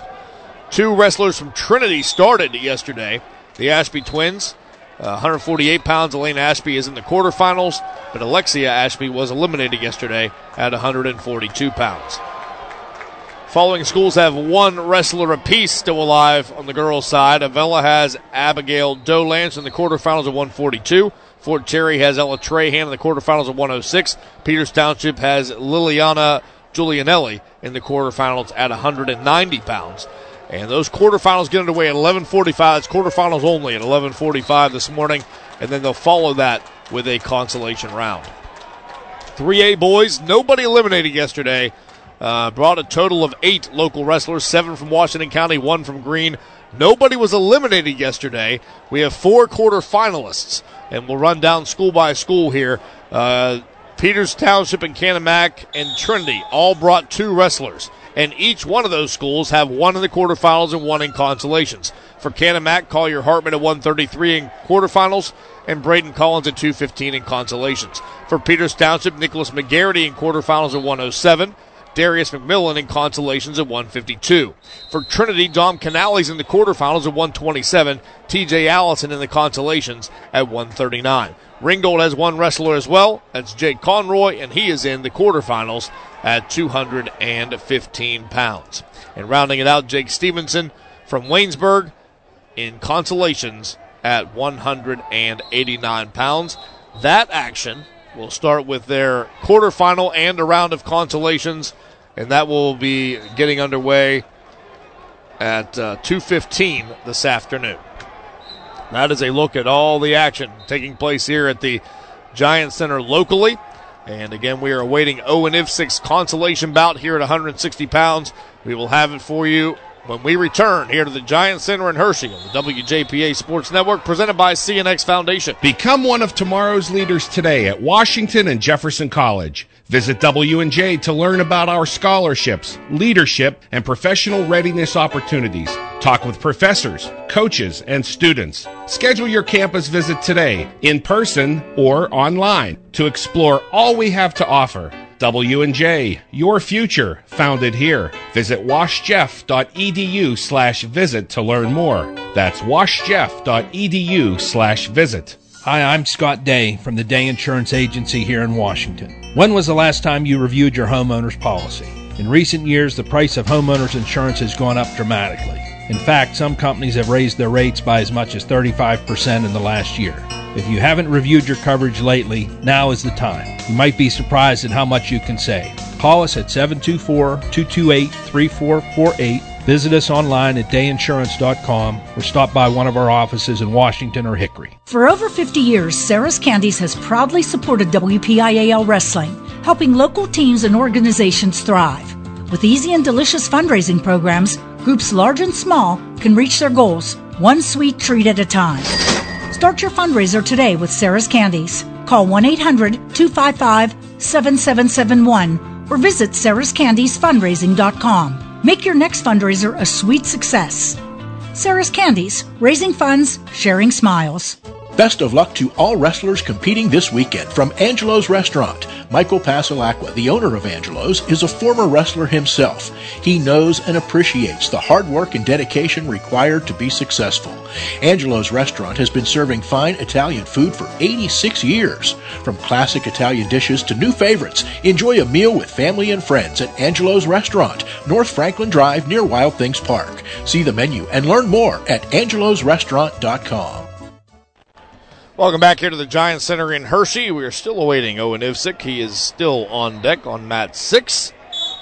Two wrestlers from Trinity started yesterday. The Ashby twins, uh, one hundred forty-eight pounds. Elaine Ashby is in the quarterfinals, but Alexia Ashby was eliminated yesterday at one hundred forty-two pounds. Following schools have one wrestler apiece still alive on the girls' side. Avella has Abigail Dolance in the quarterfinals at one forty-two. Fort Cherry has Ella Trahan in the quarterfinals at one oh six. Peters Township has Liliana Giulianelli in the quarterfinals at one hundred ninety pounds. And those quarterfinals get underway at eleven forty-five. It's quarterfinals only at eleven forty-five this morning. And then they'll follow that with a consolation round. three A boys, nobody eliminated yesterday. Uh, brought a total of eight local wrestlers, seven from Washington County, one from Greene. Nobody was eliminated yesterday. We have four quarterfinalists, and we'll run down school by school here. Uh, Peters Township and Canemak and Trinity all brought two wrestlers, and each one of those schools have one in the quarterfinals and one in consolations. For Canemak, Collier Hartman at one thirty-three in quarterfinals, and Braden Collins at two fifteen in consolations. For Peters Township, Nicholas McGarity in quarterfinals at one oh seven. Darius McMillan in consolations at one fifty-two. For Trinity, Dom Canales in the quarterfinals at one twenty-seven. T J Allison in the consolations at one thirty-nine. Ringgold has one wrestler as well. That's Jake Conroy, and he is in the quarterfinals at two hundred fifteen pounds. And rounding it out, Jake Stevenson from Waynesburg in consolations at one hundred eighty-nine pounds. That action will start with their quarterfinal and a round of consolations, and that will be getting underway at uh, two fifteen this afternoon. That is a look at all the action taking place here at the Giant Center locally. And again, we are awaiting Owen Ivesick's consolation bout here at one hundred sixty pounds. We will have it for you when we return here to the Giant Center in Hershey on the W J P A Sports Network, presented by C N X Foundation. Become one of tomorrow's leaders today at Washington and Jefferson College. Visit W and J to learn about our scholarships, leadership, and professional readiness opportunities. Talk with professors, coaches, and students. Schedule your campus visit today, in person or online, to explore all we have to offer. W and J, your future, founded here. Visit washjeff.edu slash visit to learn more. That's washjeff.edu slash visit. Hi, I'm Scott Day from the Day Insurance Agency here in Washington. When was the last time you reviewed your homeowner's policy? In recent years, the price of homeowners insurance has gone up dramatically. In fact, some companies have raised their rates by as much as thirty-five percent in the last year. If you haven't reviewed your coverage lately, now is the time. You might be surprised at how much you can save. Call us at seven two four, two two eight, three four four eight. Visit us online at day insurance dot com or stop by one of our offices in Washington or Hickory. For over fifty years, Sarah's Candies has proudly supported W P I A L Wrestling, helping local teams and organizations thrive. With easy and delicious fundraising programs, groups large and small can reach their goals, one sweet treat at a time. Start your fundraiser today with Sarah's Candies. Call one eight hundred, two five five, seven seven seven one or visit sarahs candies fundraising dot com. Make your next fundraiser a sweet success. Sarah's Candies, raising funds, sharing smiles. Best of luck to all wrestlers competing this weekend from Angelo's Restaurant. Michael Pasalacqua, the owner of Angelo's, is a former wrestler himself. He knows and appreciates the hard work and dedication required to be successful. Angelo's Restaurant has been serving fine Italian food for eighty-six years. From classic Italian dishes to new favorites, enjoy a meal with family and friends at Angelo's Restaurant, North Franklin Drive near Wild Things Park. See the menu and learn more at angelos restaurant dot com. Welcome back here to the Giant Center in Hershey. We are still awaiting Owen Ivesick. He is still on deck on mat six.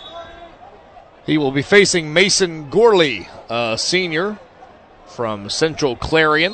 He will be facing Mason Gorley, a senior from Central Clarion.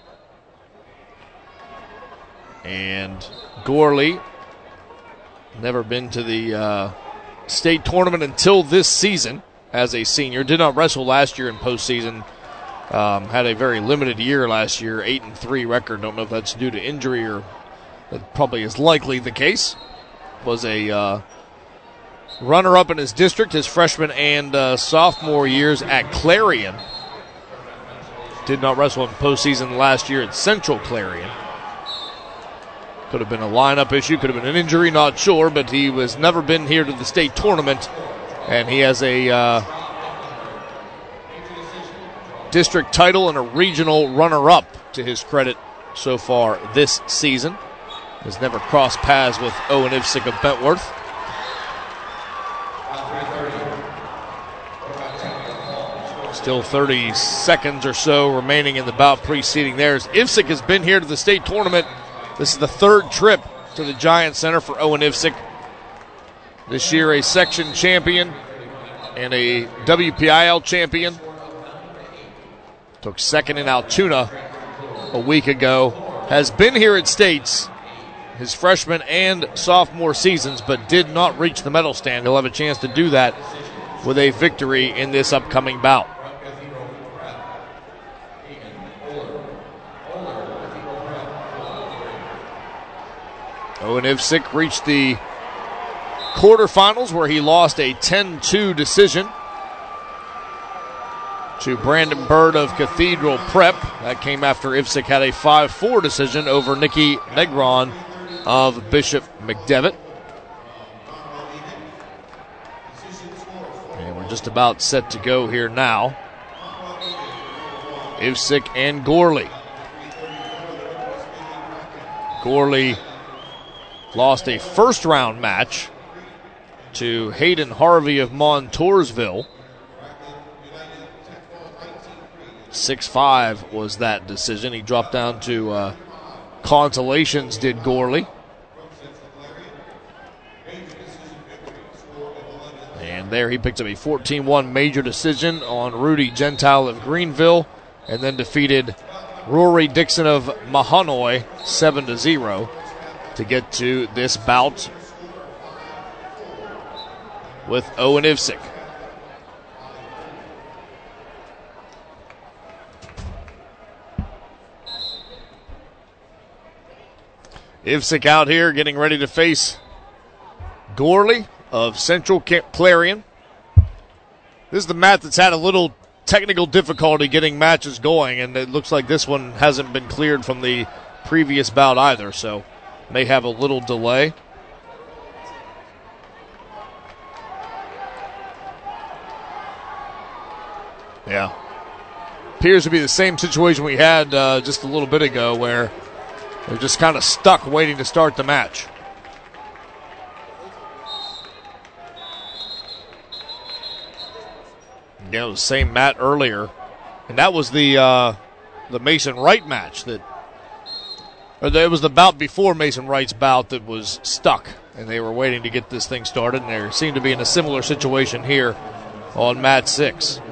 And Gorley, never been to the uh, state tournament until this season as a senior. Did not wrestle last year in postseason. Um, had a very limited year last year, eight and three record. Don't know if that's due to injury or that probably is likely the case. Was a uh, runner-up in his district his freshman and uh, sophomore years at Clarion. Did not wrestle in postseason last year at Central Clarion. Could have been a lineup issue, could have been an injury, not sure, but he was never been here to the state tournament, and he has a Uh, district title and a regional runner-up to his credit so far this season. Has never crossed paths with Owen Ivesick of Bentworth. Still thirty seconds or so remaining in the bout preceding theirs. Ivesick has been here to the state tournament. This is the third trip to the Giant Center for Owen Ivesick. This year a section champion and a W P I L champion. Took second in Altoona a week ago. Has been here at States, his freshman and sophomore seasons, but did not reach the medal stand. He'll have a chance to do that with a victory in this upcoming bout. Owen Ivsick reached the quarterfinals where he lost a ten two decision to Brandon Bird of Cathedral Prep. That came after Ivsick had a five four decision over Nicky Negron of Bishop McDevitt. And we're just about set to go here now. Ivsick and Gorley. Gorley lost a first round match to Hayden Harvey of Montoursville. six five was that decision. He dropped down to uh, consolations, did Gorley. And there he picked up a fourteen one major decision on Rudy Gentile of Greenville, and then defeated Rory Dixon of Mahanoy seven to zero to get to this bout with Owen Ivsick. Ivsick out here getting ready to face Gorley of Central Clarion. This is the mat that's had a little technical difficulty getting matches going, and it looks like this one hasn't been cleared from the previous bout either, so may have a little delay. Yeah. Appears to be the same situation we had uh, just a little bit ago, where they're just kind of stuck waiting to start the match. You know, the same mat earlier, and that was the uh, the Mason Wright match that, or it was the bout before Mason Wright's bout that was stuck, and they were waiting to get this thing started, and they seem to be in a similar situation here on mat six.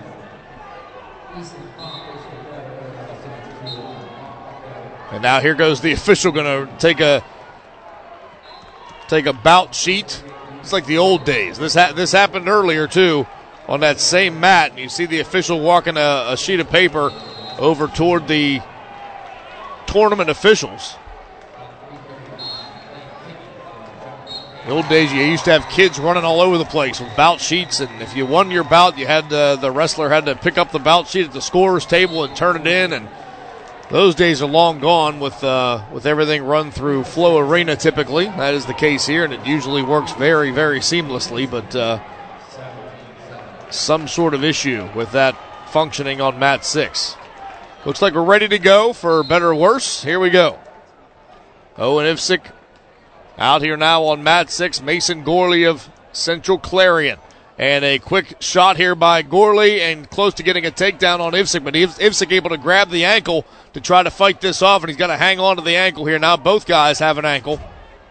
And now here goes the official, going to take a take a bout sheet. It's like the old days. This ha- this happened earlier too on that same mat, and you see the official walking a, a sheet of paper over toward the tournament officials. The old days, you used to have kids running all over the place with bout sheets, and if you won your bout, you had uh, the wrestler had to pick up the bout sheet at the scorer's table and turn it in, and those days are long gone with uh, with everything run through Flow Arena typically. That is the case here, and it usually works very, very seamlessly, but uh, some sort of issue with that functioning on mat six. Looks like we're ready to go for better or worse. Here we go. Owen Ivsick out here now on mat six. Mason Gorley of Central Clarion. And a quick shot here by Gorley, and close to getting a takedown on Ivsick, but Ivsick able to grab the ankle to try to fight this off, and he's got to hang on to the ankle here. Now both guys have an ankle.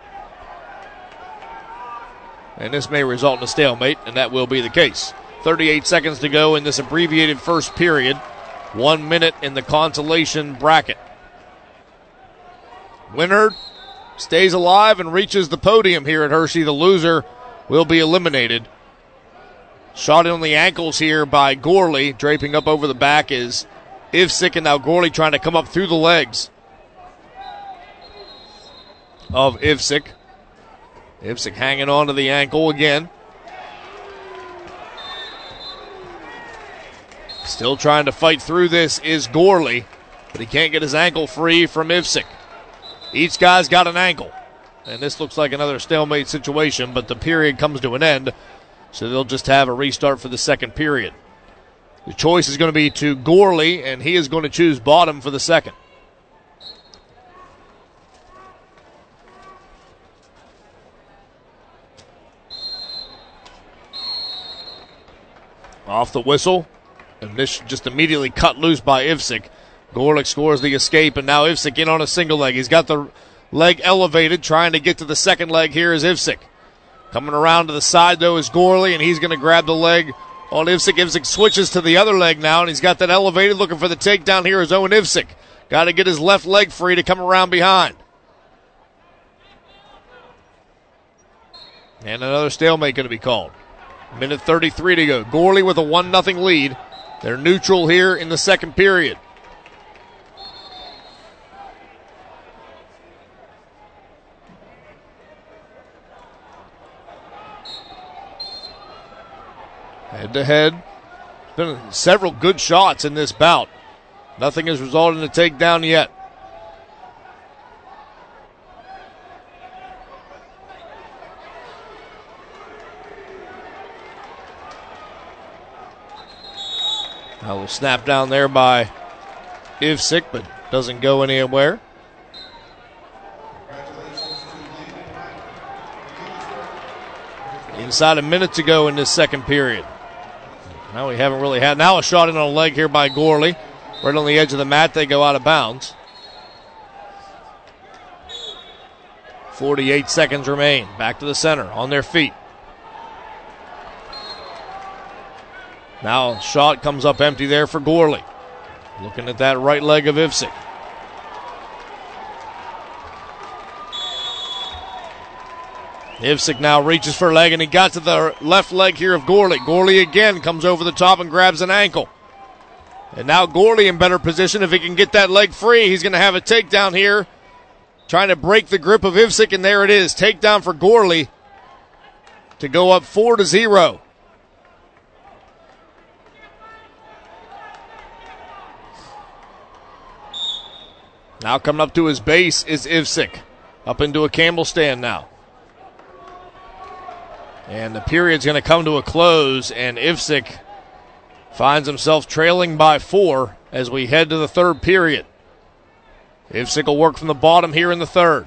And this may result in a stalemate, and that will be the case. thirty-eight seconds to go in this abbreviated first period. One minute in the consolation bracket. Winner stays alive and reaches the podium here at Hershey. The loser will be eliminated. Shot on the ankles here by Gorley. Draping up over the back is Ivsick, and now Gorley trying to come up through the legs of Ivsick. Ivsick hanging on to the ankle again. Still trying to fight through this is Gorley, but he can't get his ankle free from Ivsick. Each guy's got an ankle, and this looks like another stalemate situation, but the period comes to an end, so they'll just have a restart for the second period. The choice is going to be to Gorley, and he is going to choose bottom for the second. Off the whistle, and this just immediately cut loose by Ivsick. Gorlick scores the escape, and now Ivsick in on a single leg. He's got the leg elevated, trying to get to the second leg. Here is Ivsick. Coming around to the side, though, is Gorley, and he's going to grab the leg on Ivsick. Ivsick switches to the other leg now, and he's got that elevated. Looking for the takedown here is Owen Ivsick. Got to get his left leg free to come around behind. And another stalemate going to be called. minute thirty-three to go. Gorley with a one nothing lead. They're neutral here in the second period. Head to head. Been several good shots in this bout. Nothing has resulted in a takedown yet. A little snap down there by Ivsic, but doesn't go anywhere. Inside a minute to go in this second period. Now we haven't really had. Now a shot in on a leg here by Gorley. Right on the edge of the mat, they go out of bounds. forty-eight seconds remain. Back to the center, on their feet. Now shot comes up empty there for Gorley. Looking at that right leg of Ivsic. Ivsic now reaches for a leg, and he got to the left leg here of Gorley. Gorley again comes over the top and grabs an ankle. And now Gorley in better position. If he can get that leg free, he's going to have a takedown here. Trying to break the grip of Ivsic, and there it is. Takedown for Gorley to go up four to zero. Now coming up to his base is Ivsic. Up into a Campbell stand now. And the period's going to come to a close, and Ivsic finds himself trailing by four as we head to the third period. Ivsic will work from the bottom here in the third.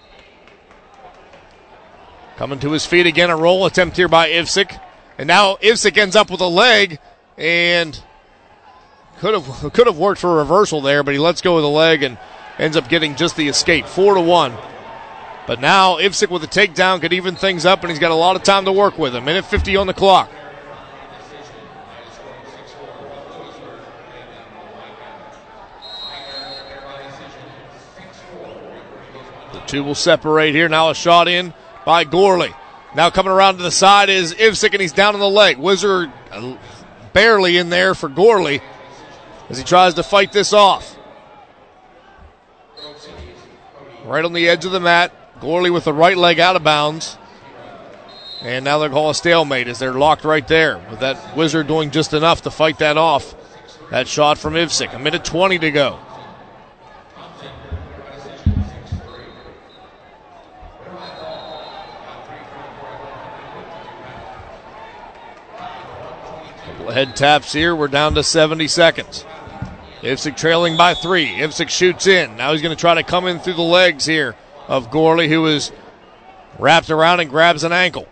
Coming to his feet again, a roll attempt here by Ivsic. And now Ivsic ends up with a leg, and could have could have worked for a reversal there, but he lets go of the leg and ends up getting just the escape, four to one. But now Ivsic with a takedown could even things up, and he's got a lot of time to work with. A minute fifty on the clock. The two will separate here. Now a shot in by Gorley. Now coming around to the side is Ivsic, and he's down on the leg. Wizard barely in there for Gorley as he tries to fight this off. Right on the edge of the mat. Gorley with the right leg out of bounds. And now they're calling a stalemate as they're locked right there, with that Wizard doing just enough to fight that off. That shot from Ivsic. A minute twenty to go. Couple of head taps here. We're down to seventy seconds. Ivsic trailing by three. Ivsic shoots in. Now he's going to try to come in through the legs here of Gorley, who is wrapped around and grabs an ankle.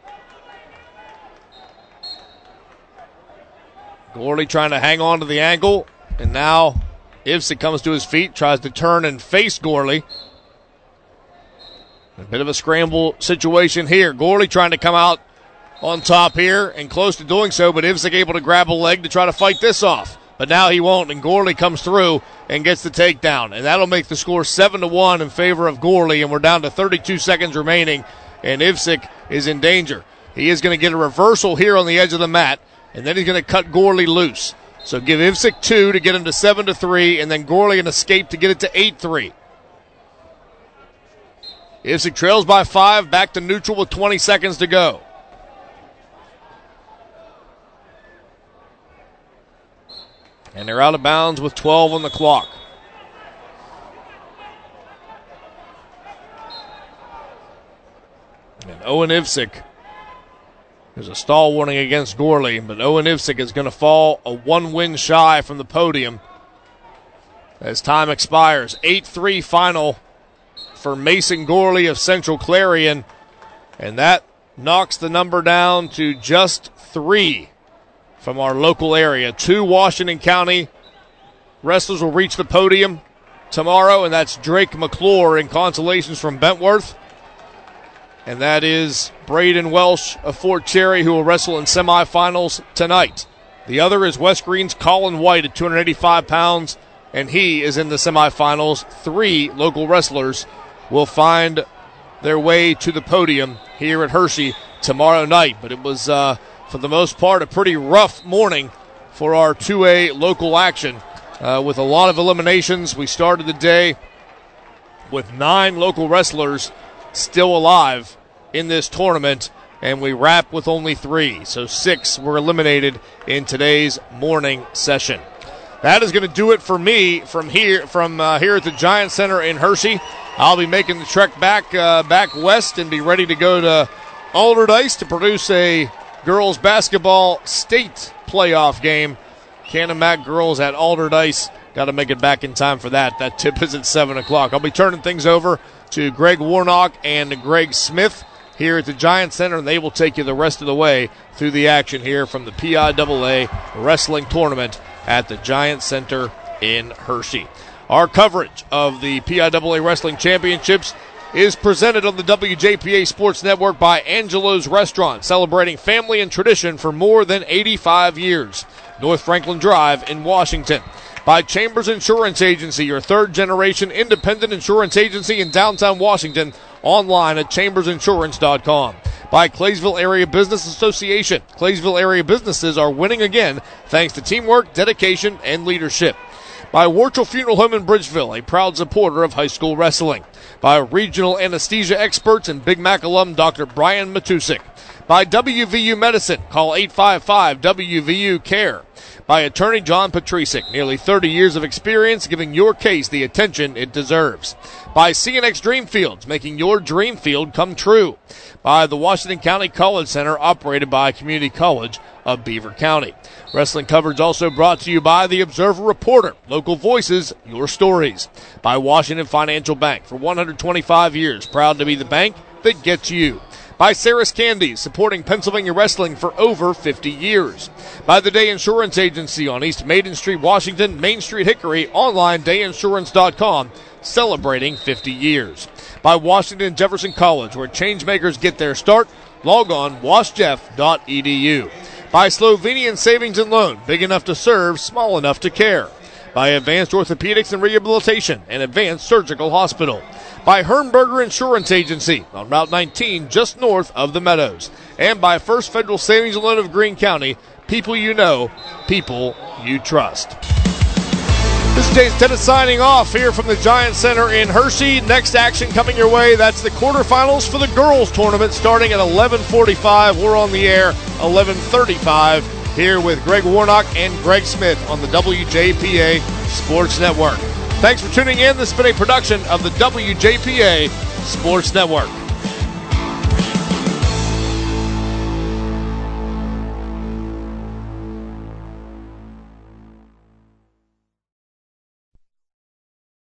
Gorley trying to hang on to the ankle, and now Ivsic comes to his feet, tries to turn and face Gorley. A bit of a scramble situation here. Gorley trying to come out on top here and close to doing so, but Ivsic able to grab a leg to try to fight this off. But now he won't, and Gorley comes through and gets the takedown. And that'll make the score seven to one in favor of Gorley, and we're down to thirty-two seconds remaining, and Ivsic is in danger. He is going to get a reversal here on the edge of the mat, and then he's going to cut Gorley loose. So give Ivsic two to get him to seven to three, and then Gorley an escape to get it to eight three. Ivsic trails by five, back to neutral with twenty seconds to go. And they're out of bounds with twelve on the clock. And Owen Ivsic, there's a stall warning against Gorley, but Owen Ivsic is going to fall a one win shy from the podium as time expires. eight three final for Mason Gorley of Central Clarion, and that knocks the number down to just three from our local area. Two Washington County wrestlers will reach the podium tomorrow, and that's Drake McClure in consolations from Bentworth. And that is Braden Welsh of Fort Cherry, who will wrestle in semifinals tonight. The other is West Green's Colin White at two hundred eighty-five pounds, and he is in the semifinals. Three local wrestlers will find their way to the podium here at Hershey tomorrow night. But it was, uh, for the most part, a pretty rough morning for our two A local action uh, with a lot of eliminations. We started the day with nine local wrestlers still alive in this tournament, and we wrap with only three. So six were eliminated in today's morning session. That is going to do it for me from here from uh, here at the Giant Center in Hershey. I'll be making the trek back uh, back west and be ready to go to Allderdice to produce a girls basketball state playoff game. Canon-Mac girls at Allderdice. Got to make it back in time for that. That tip is at seven o'clock. I'll be turning things over to Greg Warnock and Greg Smith here at the Giant Center, and they will take you the rest of the way through the action here from the P I A A Wrestling Tournament at the Giant Center in Hershey. Our coverage of the P I A A Wrestling Championships is presented on the W J P A Sports Network by Angelo's Restaurant, celebrating family and tradition for more than eighty-five years. North Franklin Drive in Washington. By Chambers Insurance Agency, your third-generation independent insurance agency in downtown Washington, online at chambers insurance dot com. By Claysville Area Business Association. Claysville area businesses are winning again thanks to teamwork, dedication, and leadership. By Warchel Funeral Home in Bridgeville, a proud supporter of high school wrestling. By regional anesthesia experts and Big Mac alum Doctor Brian Matusik. By W V U Medicine, call eight five five W V U CARE. By attorney John Patricic, nearly thirty years of experience giving your case the attention it deserves. By C N X Dreamfields, making your dream field come true. By the Washington County College Center, operated by Community College of Beaver County. Wrestling coverage also brought to you by the Observer Reporter. Local voices, your stories. By Washington Financial Bank, for one hundred twenty-five years, proud to be the bank that gets you. By Sarah's Candies, supporting Pennsylvania wrestling for over fifty years. By the Day Insurance Agency on East Maiden Street, Washington, Main Street, Hickory, online day insurance dot com, celebrating fifty years. By Washington Jefferson College, where changemakers get their start. Log on wash jeff dot e d u. By Slovenian Savings and Loan, big enough to serve, small enough to care. By Advanced Orthopedics and Rehabilitation and Advanced Surgical Hospital. By Hernberger Insurance Agency on Route nineteen, just north of the Meadows. And by First Federal Savings and Loan of Greene County, people you know, people you trust. This is Jason Tennis signing off here from the Giant Center in Hershey. Next action coming your way, that's the quarterfinals for the girls tournament starting at eleven forty-five. We're on the air eleven thirty-five here with Greg Warnock and Greg Smith on the W J P A Sports Network. Thanks for tuning in. This has been a production of the W J P A Sports Network.